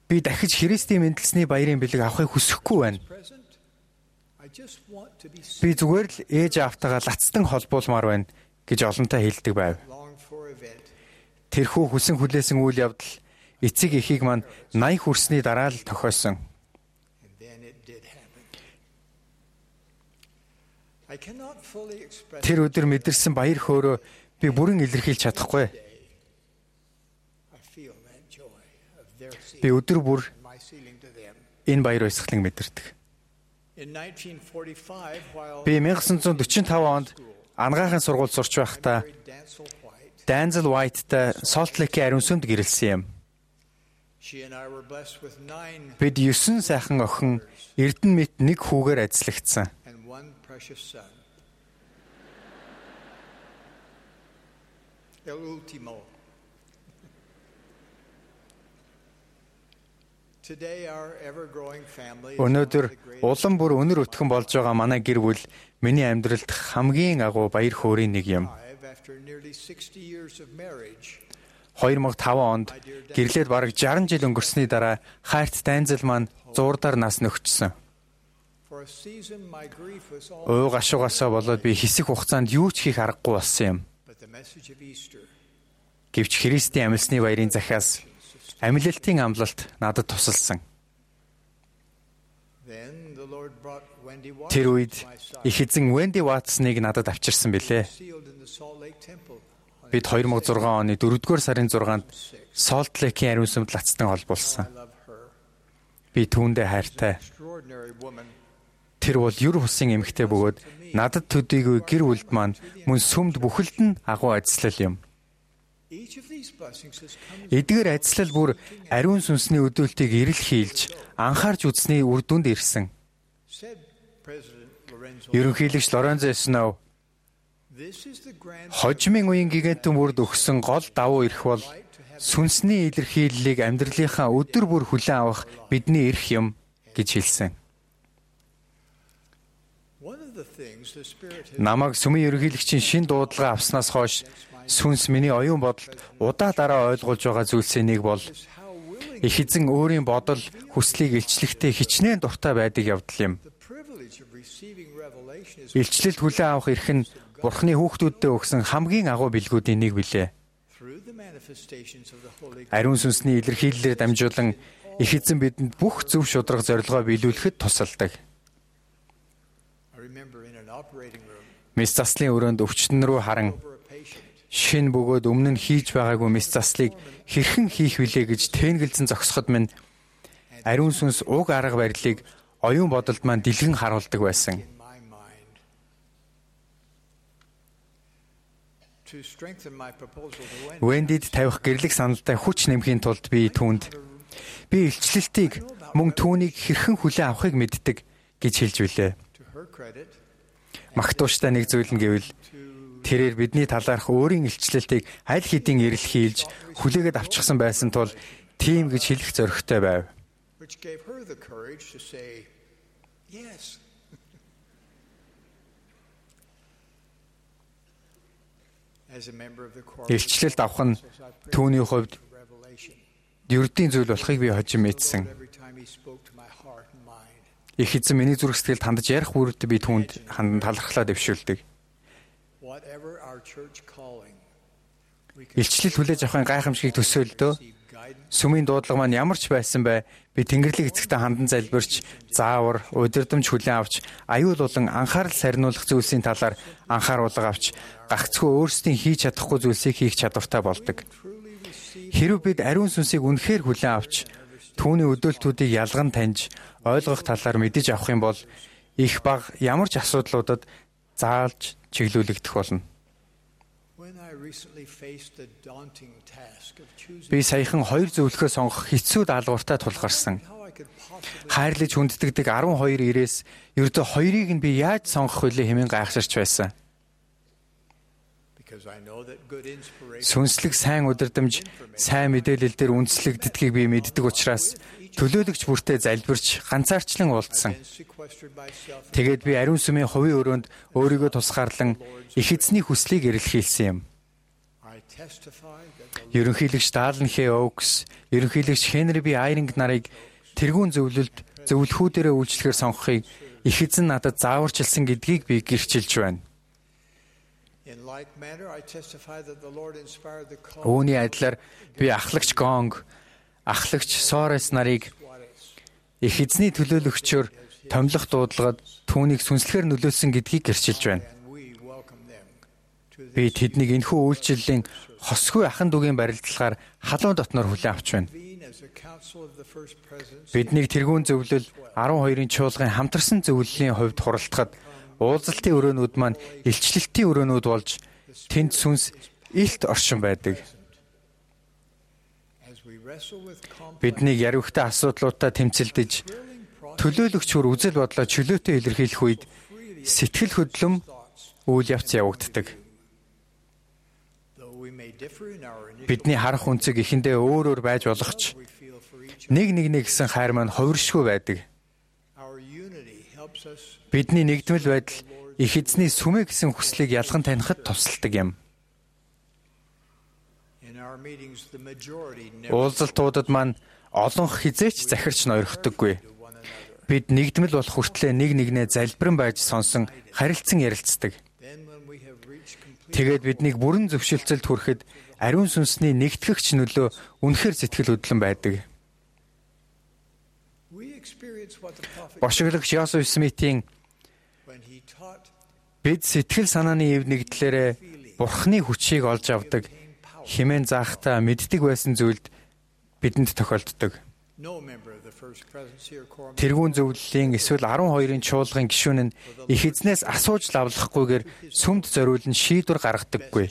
Би дахиж Христийн мэндэлсний баярын бэлэг авахыг хүсэхгүй байна. Би зүгээр л ээж аавтайгаа лацтан холбоолмаар байна гэж олонтой хэлдэг байв. Тэрхүү хүсэн хүлээсэн үйл явдал эцэг эхийг маань 80 хүрсний дараа л тохиосон. Тэр өдөр мэдэрсэн баяр хөөрөө би бүрэн илэрхийлж чадахгүй. Би өдөр бүр энэ баяр баясгалыг мэдэрдэг. Би 1945 онд ангаахын сургууль сурч байхдаа Denzel White-тай Salt Lake-ийн ариун сүмд гэрэлсэн юм. Бид 9 сайхан охин Эрдэнэ мэт нэг хүүгээр ажиллагдсан. Өнөөдөр улам бүр өнөр өтгөн болж байгаа манай гэр бүл миний амьдралд хамгийн агуу баяр хөөрийн нэг юм. 2005 онд гэрлээд бараг 60 жил өнгөрсний дараа хайрт Denzel маань зуурдаар нас нөхчсөн. Өө гашуугаасаа болоод би хэсэг хугацаанд юу ч хийх аргагүй болсон юм. Гэвч Христийн амьсны баярын захиас амьлалтын амлалт надад тусалсан. Тэр үед их эзэн Wendy Watts-ныг надад авчирсан билээ. Бид 2006 оны 4-р сарын 6-нд Salt Lake-ийн ариун сүмд лацтан холбоолсон. Би түүндээ хайртай. Тэр бол юр хусын эмэгтэй бөгөөд надад төдийгүй гэр бүлд маань мөн сүмд бүхэлд нь агуу ажиллал юм. Эдгээр ажиллал бүр ариун сүнсний өдөөлтийг эрэл хийлж анхаарч үзсний үр дүнд ирсэн. Ерөнхийлөгч Лорензо Сноу хожимын үеийн гигантын бүрд өгсөн гол давуу эрх бол сүнсний илэрхийллийг амьдралынхаа өдөр бүр хүлээн авах бидний эрх юм гэж хэлсэн. Намайг сүмийн ерөнхийлөгчийн шин дуудлага авснаас хойш сүнс миний оюун бодолд удаа дараа ойлгуулж байгаа зүйлсийн нэг бол их эзэн өөрийн бодол хүслийг илчлэхдээ хичнээн дуртай байдаг явдал юм. Илчлэлт хүлээн авах эрх нь Бурхны хүүхдүүддээ өгсөн хамгийн агуу бэлгүүдийн нэг билээ. Ариун сүнсний илэрхийллээр дамжуулан их эзэн бидэнд бүх зөв шударга зорилгоо биелүүлэхэд тусалдаг. Мис заслын өрөөнд өвчтөн рүү харан шин бөгөөд өмнө нь хийж байгаагүй мис заслыг хэрхэн хийх вүлээ гэж тэнгэлзэн зогсоход минь ариун сүнс уг арга барилыг оюун бодолд маань дэлгэн харуулдаг байсан. Wendy-д тавих гэрлэх саналтай хүч нэмхийн тулд би түүнд би илчлэлтийг мөн түүнийг хэрхэн хүлээн авахыг мэддэг гэж хэлж билээ. Магтууштай нэг зүйл нь гэвэл тэрээр бидний талаарх өөрийн илчлэлтийг аль хэдийн эрэл хийлж хүлээгээд авчихсан байсан тул тийм гэж хэлэх зоригтой байв. Илчлэлт авах нь түүний хувьд ердийн зүйл болохыг би хожим мэдсэн. Их эзэн миний зүрх сэтгэлд хандаж ярих бүрд би түүнд хандан талархлаа дэвшүүлдэг. Илчлэл хүлээж авахын гайхамшигыг төсөөлдөө сүмийн дуудлага маань ямар ч байсан бай би Тэнгэрлэг эцэгтэй хандан залбирч заавар удирдамж хүлээн авч аюул болон анхаарал сарниулах зүйлсийн талаар анхааруулга авч гагцхүү өөрсдийн хийж чадахгүй зүйлсийг хийх чадвартай болдог. Хэрв бид ариун сүнсийг үнэхээр хүлээн авч түүний өдөөлтүүдийг ялган таньж ойлгох талаар мэдэж авах юм бол их бага ямар ч асуудлуудад заалж чиглүүлэгдэх болно. Би саяхан 2 зөвлөхөө сонгох хэцүү даалгавартай тулгарсан. Хайрлаж хүнддэгдэг 12 ирээс ердөө 2-ыг нь би яаж сонгох вүлээ хэмээн гайхширч байсан. Сүнслэг сайн удирдамж, сайн мэдээлэл дээр үндэслэгддгийг би мэддэг учраас төлөөлөгч бүртээ залбирч ганцаарчлан уулзсан. Тэгээд би ариун сүмийн хувийн өрөөнд өөрийгөө тусгаарлан их эзний хүслийг эрэлхийлсэн юм. Ерөнхийлөгч Даалнхэ Оукс, ерөнхийлөгч Хенри Би Айринг нарыг тэргүүн зөвлөхүүдээрээ үйлчлэхээр сонгохыг их эзэн надад зааварчилсан гэдгийг би гэрчилж байна. Үүний адилаар би ахлагч Гонг, ахлагч Сорес нарыг их эзний төлөөлөгчөөр томилох дуудлагад түүнийг сүнслэхээр нөлөөлсөн гэдгийг гэрчилж байна. Би тэднийг энэхүү үйлчлэлийн хосгүй ахын дүүгийн барилдлагаар халуун дотноор хүлээн авч байна. Бидний тэргүүн зөвлөл 12-ын чуулгын хамтарсан зөвлөлийн хувьд хуралдахад уулзалтын өрөөнүүд маань илчлэлтийн өрөөнүүд болж тэнд сүнс илт оршин байдаг. Бидний яривхтай асуудлуудаа тэмцэлдэж төлөөлөгчөөр үзэл бодлоо чөлөөтэй илэрхийлэх үед сэтгэл хөдлөм үйл явц явагддаг. Бидний харах үнцэг эхэндээ өөр байж болох ч нэг гэсэн хайр маань хувиршгүй байдаг. Бидний нэгдмэл байдал их эзний сүмэ гэсэн хүслийг ялган танихад тусалдаг юм. Уулзалтуудад маань олонх хизээч захирч ноёрхдоггүй. Бид нэгдмэл болох хүртлээр нэгнээ залбирэн байж сонсон харилцан ярилцдаг. Тэгээд биднийг бүрэн зөвшөлтсөлд хүрэхэд ариун сүнсний нэгтгэгч нөлөө үнэхээр сэтгэл хөдлөн байдаг. Бошиглогч Йосеф Смитийн бид сэтгэл санааны эв нэгдлээрээ Бурхны хүчийг олж авдаг хэмээн заахтаа мэддэг байсан зүйлд бидэнд тохиолддог. Тэргүүн зөвлөлийн эсвэл 12-ын чуулгын гишүүн нь их эзнээс асууж лавлахгүйгээр сүмд зориулн шийдвэр гаргадаггүй.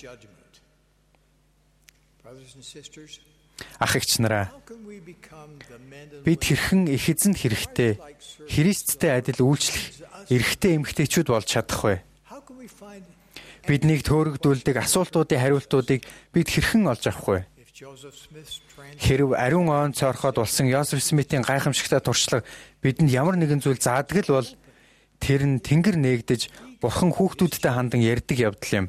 Ах эгч нараа, бид хэрхэн их эзэнд хэрэгтэй, Христтэй адил үйлчлэх эрхтэй эмэгтэйчүүд болж чадах вэ? Биднийг төөрөгдүүлдэг асуултуудын хариултуудыг бид хэрхэн олж авах вэ? Хэрв ариун оон цорхоод болсон Йосеф Смитийн гайхамшигтай туршлага бидэнд ямар нэгэн зүйл заадаг л бол тэр нь тэнгэр нээгдэж Бурхан хүүхдүүдтэй хандан ярьдаг явдал юм.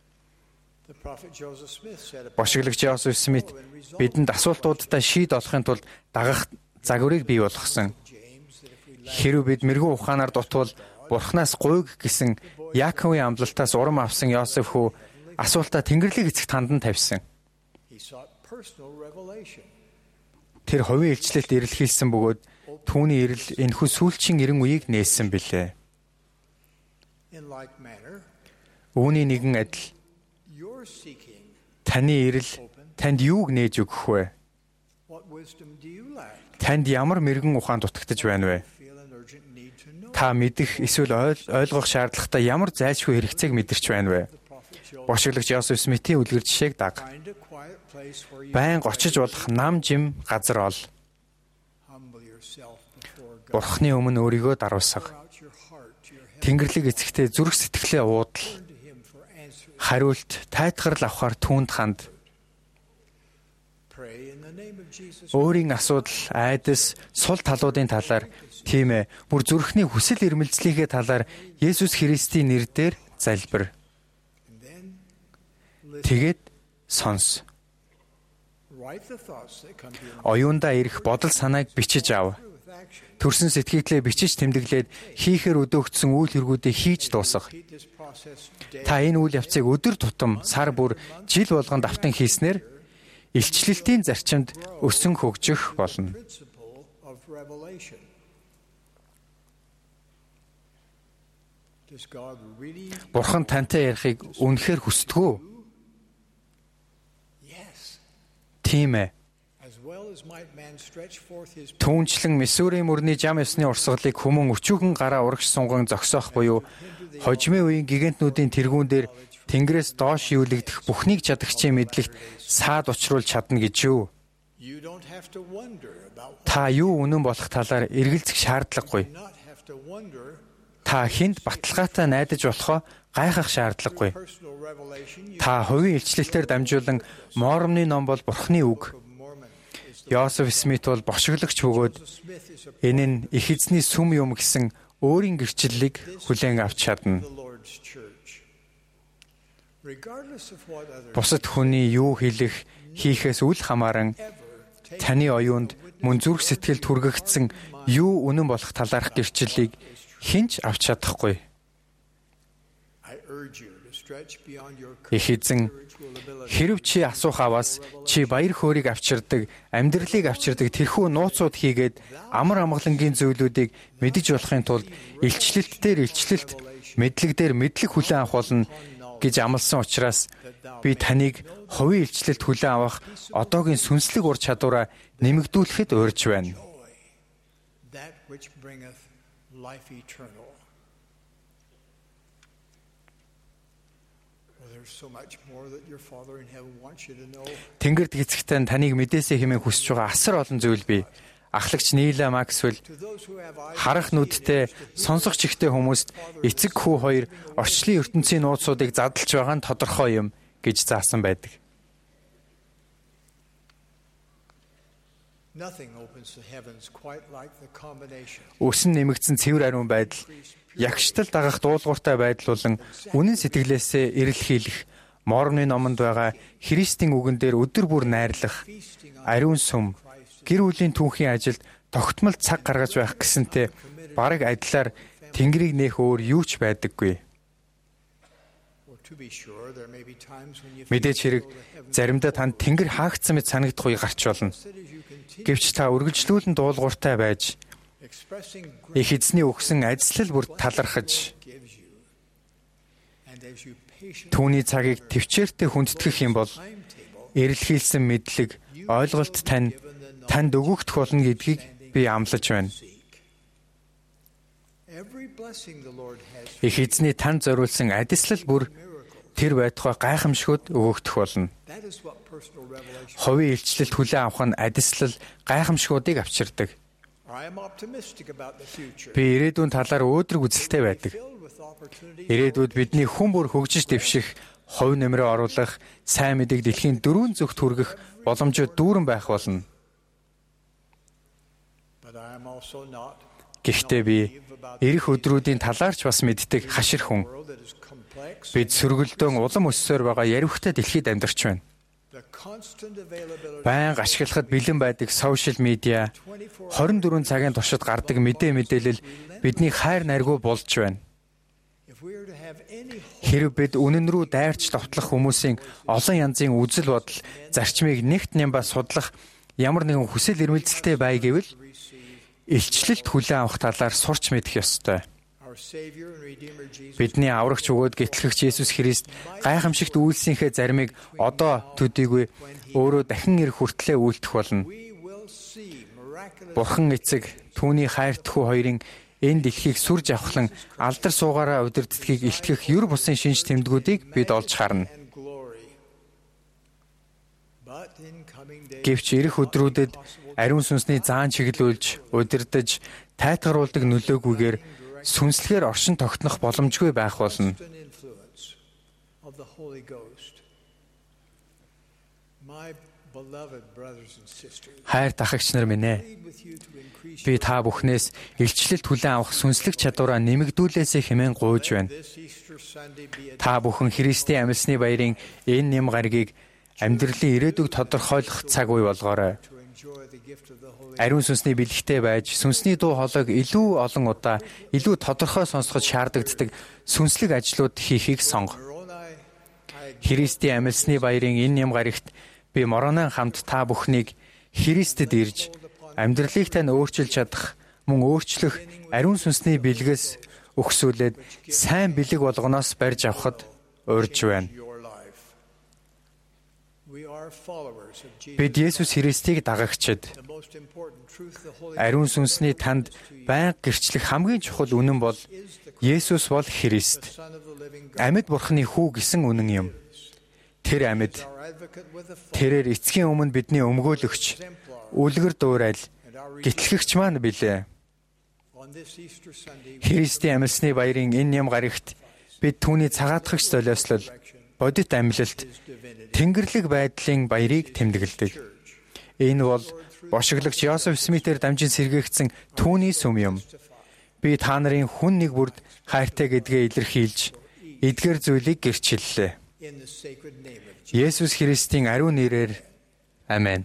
Бошиглогч Йосеф Смит бидэнд асуултуудтай шийд олохын тулд дагах загварыг бий болгосон. Хэрв бид мэрэгүү ухаанаар дутвал Бурханаас гуйг гэсэн Яаковын амлалтаас урам авсан Йосеф хүү асуултаа Тэнгэрлэг эцэгт хандан тавьсан. Тэр хувийн илчлэлт эрэлхийлсэн бөгөөд түүний эрэл энэхүү сүүлчийн 90 үеийг нээсэн билээ. Үүний нэгэн адил таны эрэл танд юуг нээж өгөх вэ? Танд ямар мэрэгэн ухаан дутагдж байна вэ? Та мэдэх эсвэл ойлгох шаардлагатай ямар зайлшгүй хэрэгцээг мэдэрч байна вэ? Бошиглогч Йосеф Смитийн үлгэр жишээг даг. Байнга очиж болох нам жим газар ол. Бурхны өмнө өөрийгөө даруусга. Тэнгэрлэг эцэгтэй зүрх сэтгэлээ уудал. Хариулт тайтгарл авахар түүнд ханд. Өөрийн асуудал, айдас, сул талуудын талаар, тийм ээ, бүр зүрхний хүсэл эрмэлзлийнхээ талаар Есүс Христийн нэрээр залбир. Тэгээд сонс. Оюундаа ирэх бодол санааг бичиж ав. Төрсөн сэтгэлдээ бичиж тэмдэглээд хийхээр өдөөгдсөн үйл хэргүүдийг хийж дуусгах. Та энэ үйл явцыг өдөр тутам, сар бүр, жил болгон давтан хийснээр илчлэлтийн зарчимд өсөн хөгжих болно. Бурхан тантай ярихыг үнэхээр хүсдэг үү? Тийм ээ. Түүнчлэн Миссурийн мөрний жам ёсны урсгалыг хүмүүн өчүүхэн гараа урагш сунган зогсоох буюу хожимын үеийн гигантнүүдийн тэргүүн дээр Тэнгэрээс доош юулэгдэх бүхнийг чадагчийн мэдлэгт саад учруулж чадна гэж юу? Та юу үнэн болох талаар эргэлзэх шаардлагагүй. Та хэнд баталгаатай найдаж болохоо гайхах шаардлагагүй. Та хувийн илчлэлтээр дамжуулан Мормоны ном бол Бурхны үг. Йосеф Смит бол бошиглогч бөгөөд энэ нь их эзний сүм юм гэсэн өөрийн гэрчлэлийг хүлээн авч чадна. Бусад хүний юу хэлэх, хийхээс үл хамааран таны оюунд мөн зүрх сэтгэл түргэгдсэн юу үнэн болох талаарх гэрчлэлийг хинч авч чадахгүй. Их эзэн, хэрв чи асуух аваас чи баяр хөөргийг авчирдаг, амьдралыг авчирдаг тэрхүү нууцуд хийгээд амар амгалангийн зүйлүүдийг мэдэж болохын тулд илчлэлт дээр илчлэлт, мэдлэг дээр мэдлэг хүлээн авах болно гэж амласан учраас би таныг хувийн илчлэлт хүлээн авах одоогийн сүнслэг ур чадвараа нэмэгдүүлэхэд урьж байна. Тэнгэрд эцэгтэн таныг мэдээсэй хэмээн хүсэж байгаа асар олон зүйл бий. Ахлагч Нийла Максвелл харах нүдтэй, сонсох чихтэй хүмүүст эцэг хүү хоёр орчлын ертөнцийн нууцуудыг задлж байгаа нь тодорхой юм гэж заасан байдаг. Үсэн нэмэгдсэн цэвэр ариун байдал, ягштал дагах дуулууртай байдал болон үнэн сэтгэлээсээ эрэлхийлэх, Мормны номонд байгаа Христийн үгэн дээр өдөр бүр найрлах, ариун сүм, гэр бүлийн түүхийн ажилд тогтмол цаг гаргаж байх гэсэнтэй бараг адилаар Тэнгэрийг нээх өөр юу ч байдаггүй. Мэдээж хэрэг заримдаа танд Тэнгэр хаагдсан мэт санагдах үе гарч болно. Гэвч та үргэлжлүүлэн дуулууртай байж их эзний өгсөн ажил бүр талархаж түүний цагийг төвчээртэй хүндэтгэх юм бол эрэлхийлсэн мэдлэг, ойлголт танд өгөгдөх болно гэдгийг би амлаж байна. Их эзний танд зориулсан адислал бүр тэр байтугай гайхамшигуд өгөгдөх болно. Хувийн илчлэлт хүлээн авах нь адислал, гайхамшигуудыг авчирдаг. Би ирээдүйн талаар өөдрөг үзэлтэй байдаг. Ирээдүйд бидний хүн бүр хөгжиж дэвших, хувь нэмрээ оруулах, сайн мэдээг дэлхийн дөрвөн зүгт хүргэх боломжууд дүүрэн байх болно. Гэхдээ би ирэх өдрүүдийн талаарч бас мэддэг хашир хүн. Бид сөргөлдөөн улам өссөөр байгаа яривхтай дэлхийд амьдарч байна. Байнга ашиглахад бэлэн байдаг сошиал медиа, 24 цагийн туршид гардаг мэдээлэл бидний хайр найргүй болж байна. Хэрв бид үнэн рүү дайрч товтлох хүмүүсийн олон янзын үзэл бодол, зарчмыг нэгт нямбаа судлах ямар нэгэн хүсэл эрмэлзэлтэй бай гэвэл илчлэлт хүлээн авах талаар сурч мэдэх ёстой. Бидний аврагч өгөөд гэтлэгч Есүс Христ гайхамшигт үйлсийнхээ заримыг одоо төдийгүй өөрөө дахин ирэх хүртлээр үйлдэх болно. Бурхан эцэг түүний хайртхүү хоёрын энэ дэлхийг сүрж авахлан алдар суугаараа удирддгийг илтгэх юр бусын шинж тэмдгүүдийг бид олж харна. Гэвч ирэх өдрүүдэд ариун сүнсний заан чиглүүлж, удирдах, тайтгаруулдаг нөлөөгүйгээр сүнслэгээр оршин тогтнох боломжгүй байх болно. Хайр дахагч нар минь ээ. Би та бүхнээс илчлэлт хүлээн авах сүнслэг чадвараа нэмэгдүүлээсэй хэмээн гуйж байна. Та бүхэн Христийн амьсны баярын энэ нэм гаригийг амьдралын ирээдүйг тодорхойлох цаг үе болгоорой. Ариун сүнсний бэлэгтэй байж, сүнсний дуу хоолойг илүү олон удаа, илүү тодорхой сонсоход шаардлагадаг сүнслэг ажлууд хийхийг сонго. Христийн амьсны баярын энэ нэм гаригт би Моронын хамт та бүхнийг Христэд ирж, амьдралыг тань өөрчилж чадах, мөн өөрчлөх ариун сүнсний бэлгээс өгсүүлээд сайн бэлэг болгоноос барьж авахд урьж байна. Бид Есүс Христийг дагагчид. Ариун сүнсний танд байнга гэрчлэх хамгийн чухал үнэн бол Есүс бол Христ. Амьд Бурханы хүү гэсэн үнэн юм. Тэр амьд. Тэрээр эцгийн өмнө бидний өмгөөлөгч, үлгэр дуурайл, гэтлэгч маань билээ. Христийн амьсны баярын энэ нэм гарагт бид түүний цагаатгагч золиослол, бодит амьлалт, тэнгэрлэг байдлын баярыг тэмдэглэдэг. Энэ бол бошиглагч Йосеф Смитээр дамжин сэргээгдсэн түүний сүм юм. Би та нарын хүн нэг бүрд хайртай гэдгээ илэрхийлж, эдгээр зүйлийг гэрчиллээ. Есүс Христийн ариун нэрээр амен.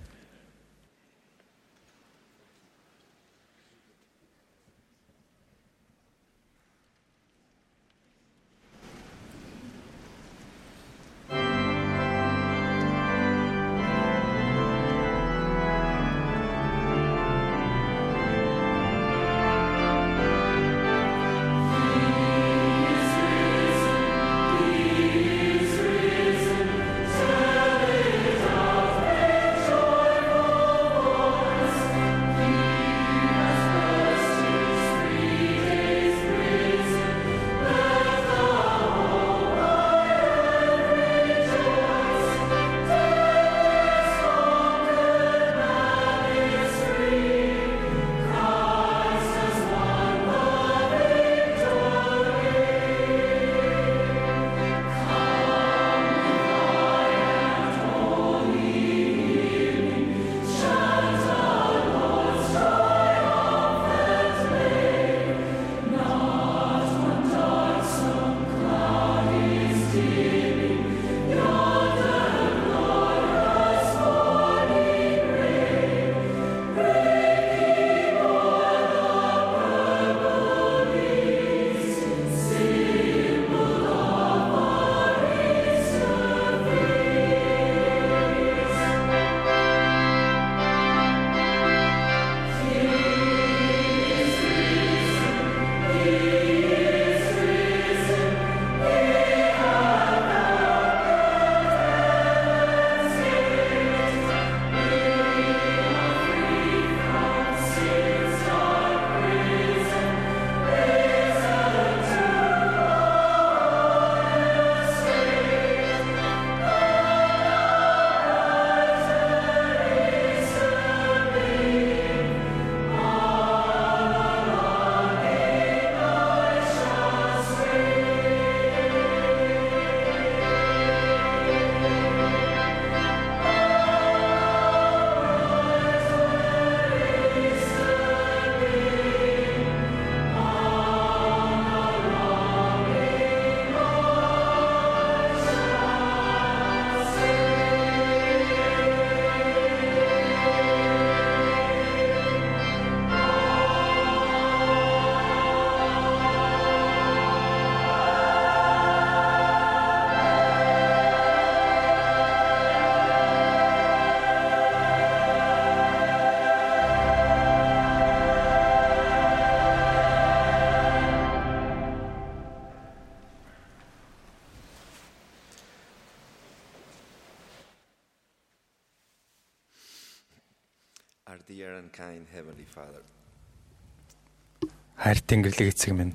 Хайр Тэнгэрлэг эцэг минь,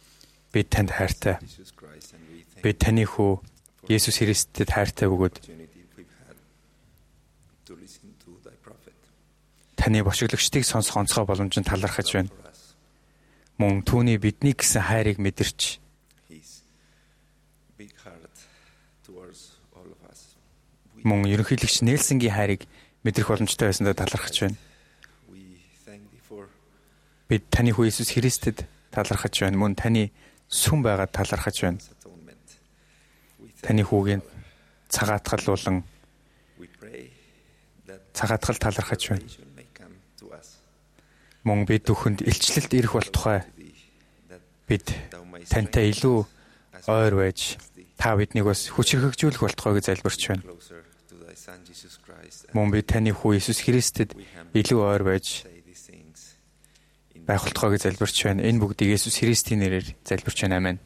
бид танд хайртай. Бид таны хүү Есүс Христэд хайртай бөгөөд таны бошиглогчдыг сонсох онцгой боломжинд талархаж байна. Мөн түүний бидний гэсэн хайрыг мэдэрч мөн ерөнхийлөгч Нельсонгийн хайрыг мэдрэх боломжтой байсандаа талархаж байна. Бид таны хүү Есүс Христэд талархаж байна. Мөн таны сүм байгаад талархаж байна. Таны хүүгийн цагаатгал болон цагаатгал талархаж байна. Мөн бид бүхэнд илчлэлт ирэх бол тухай бид тантай илүү ойр байж та биднийг бас хүчрхэгжүүлэх бол тухайг залбирч байна. Мөн бид таны хүү Есүс Христэд илүү ойр байж байх бол тухайг залбирч байна. Энэ бүгдийг Есүс Христийн нэрээр залбирч байна. Амен.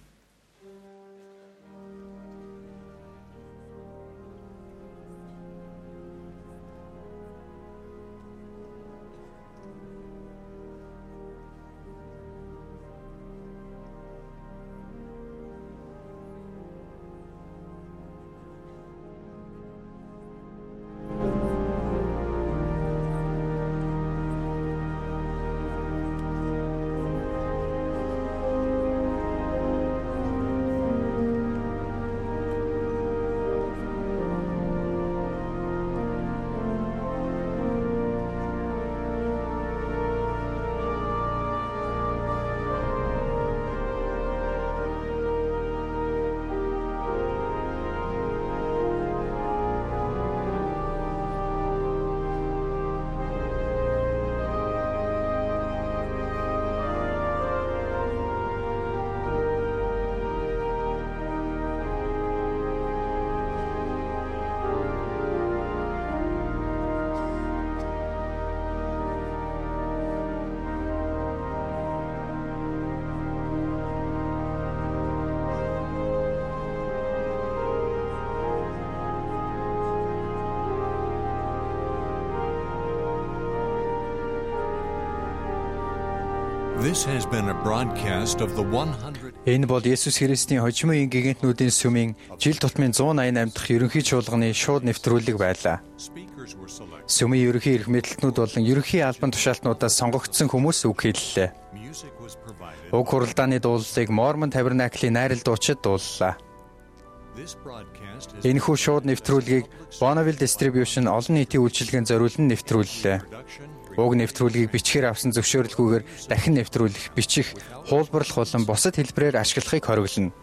This has been a broadcast of the 100. Энэ бол Есүс Христийн хожим үеийн гигантнүүдийн сүмийн жил тутмын 188 дахь ерөнхий чуулганы шууд нэвтрүүлэг байлаа. Speakers were selected. Сүмийн ерөнхий эрх мэдэлтнүүд болон ерөнхий албан тушаалтнуудаас сонгогдсон хүмүүс үг хэллээ. Music was provided. Уг хуралдааны дуулалыг Mormon Tabernacle-ийн найрал дуучид дууллаа. This broadcast is Энэхүү шууд нэвтрүүлгийг Bonneville Distribution олон нийтийн үйлчилгээнд зориулан нэвтрүүллээ. production. Уг нэвтрүүлгийг бичгээр авсан зөвшөөрлгүйгээр дахин нэвтрүүлэх, бичих, хуулбарлах болон бусад хэлбэрээр ашиглахыг хориглоно.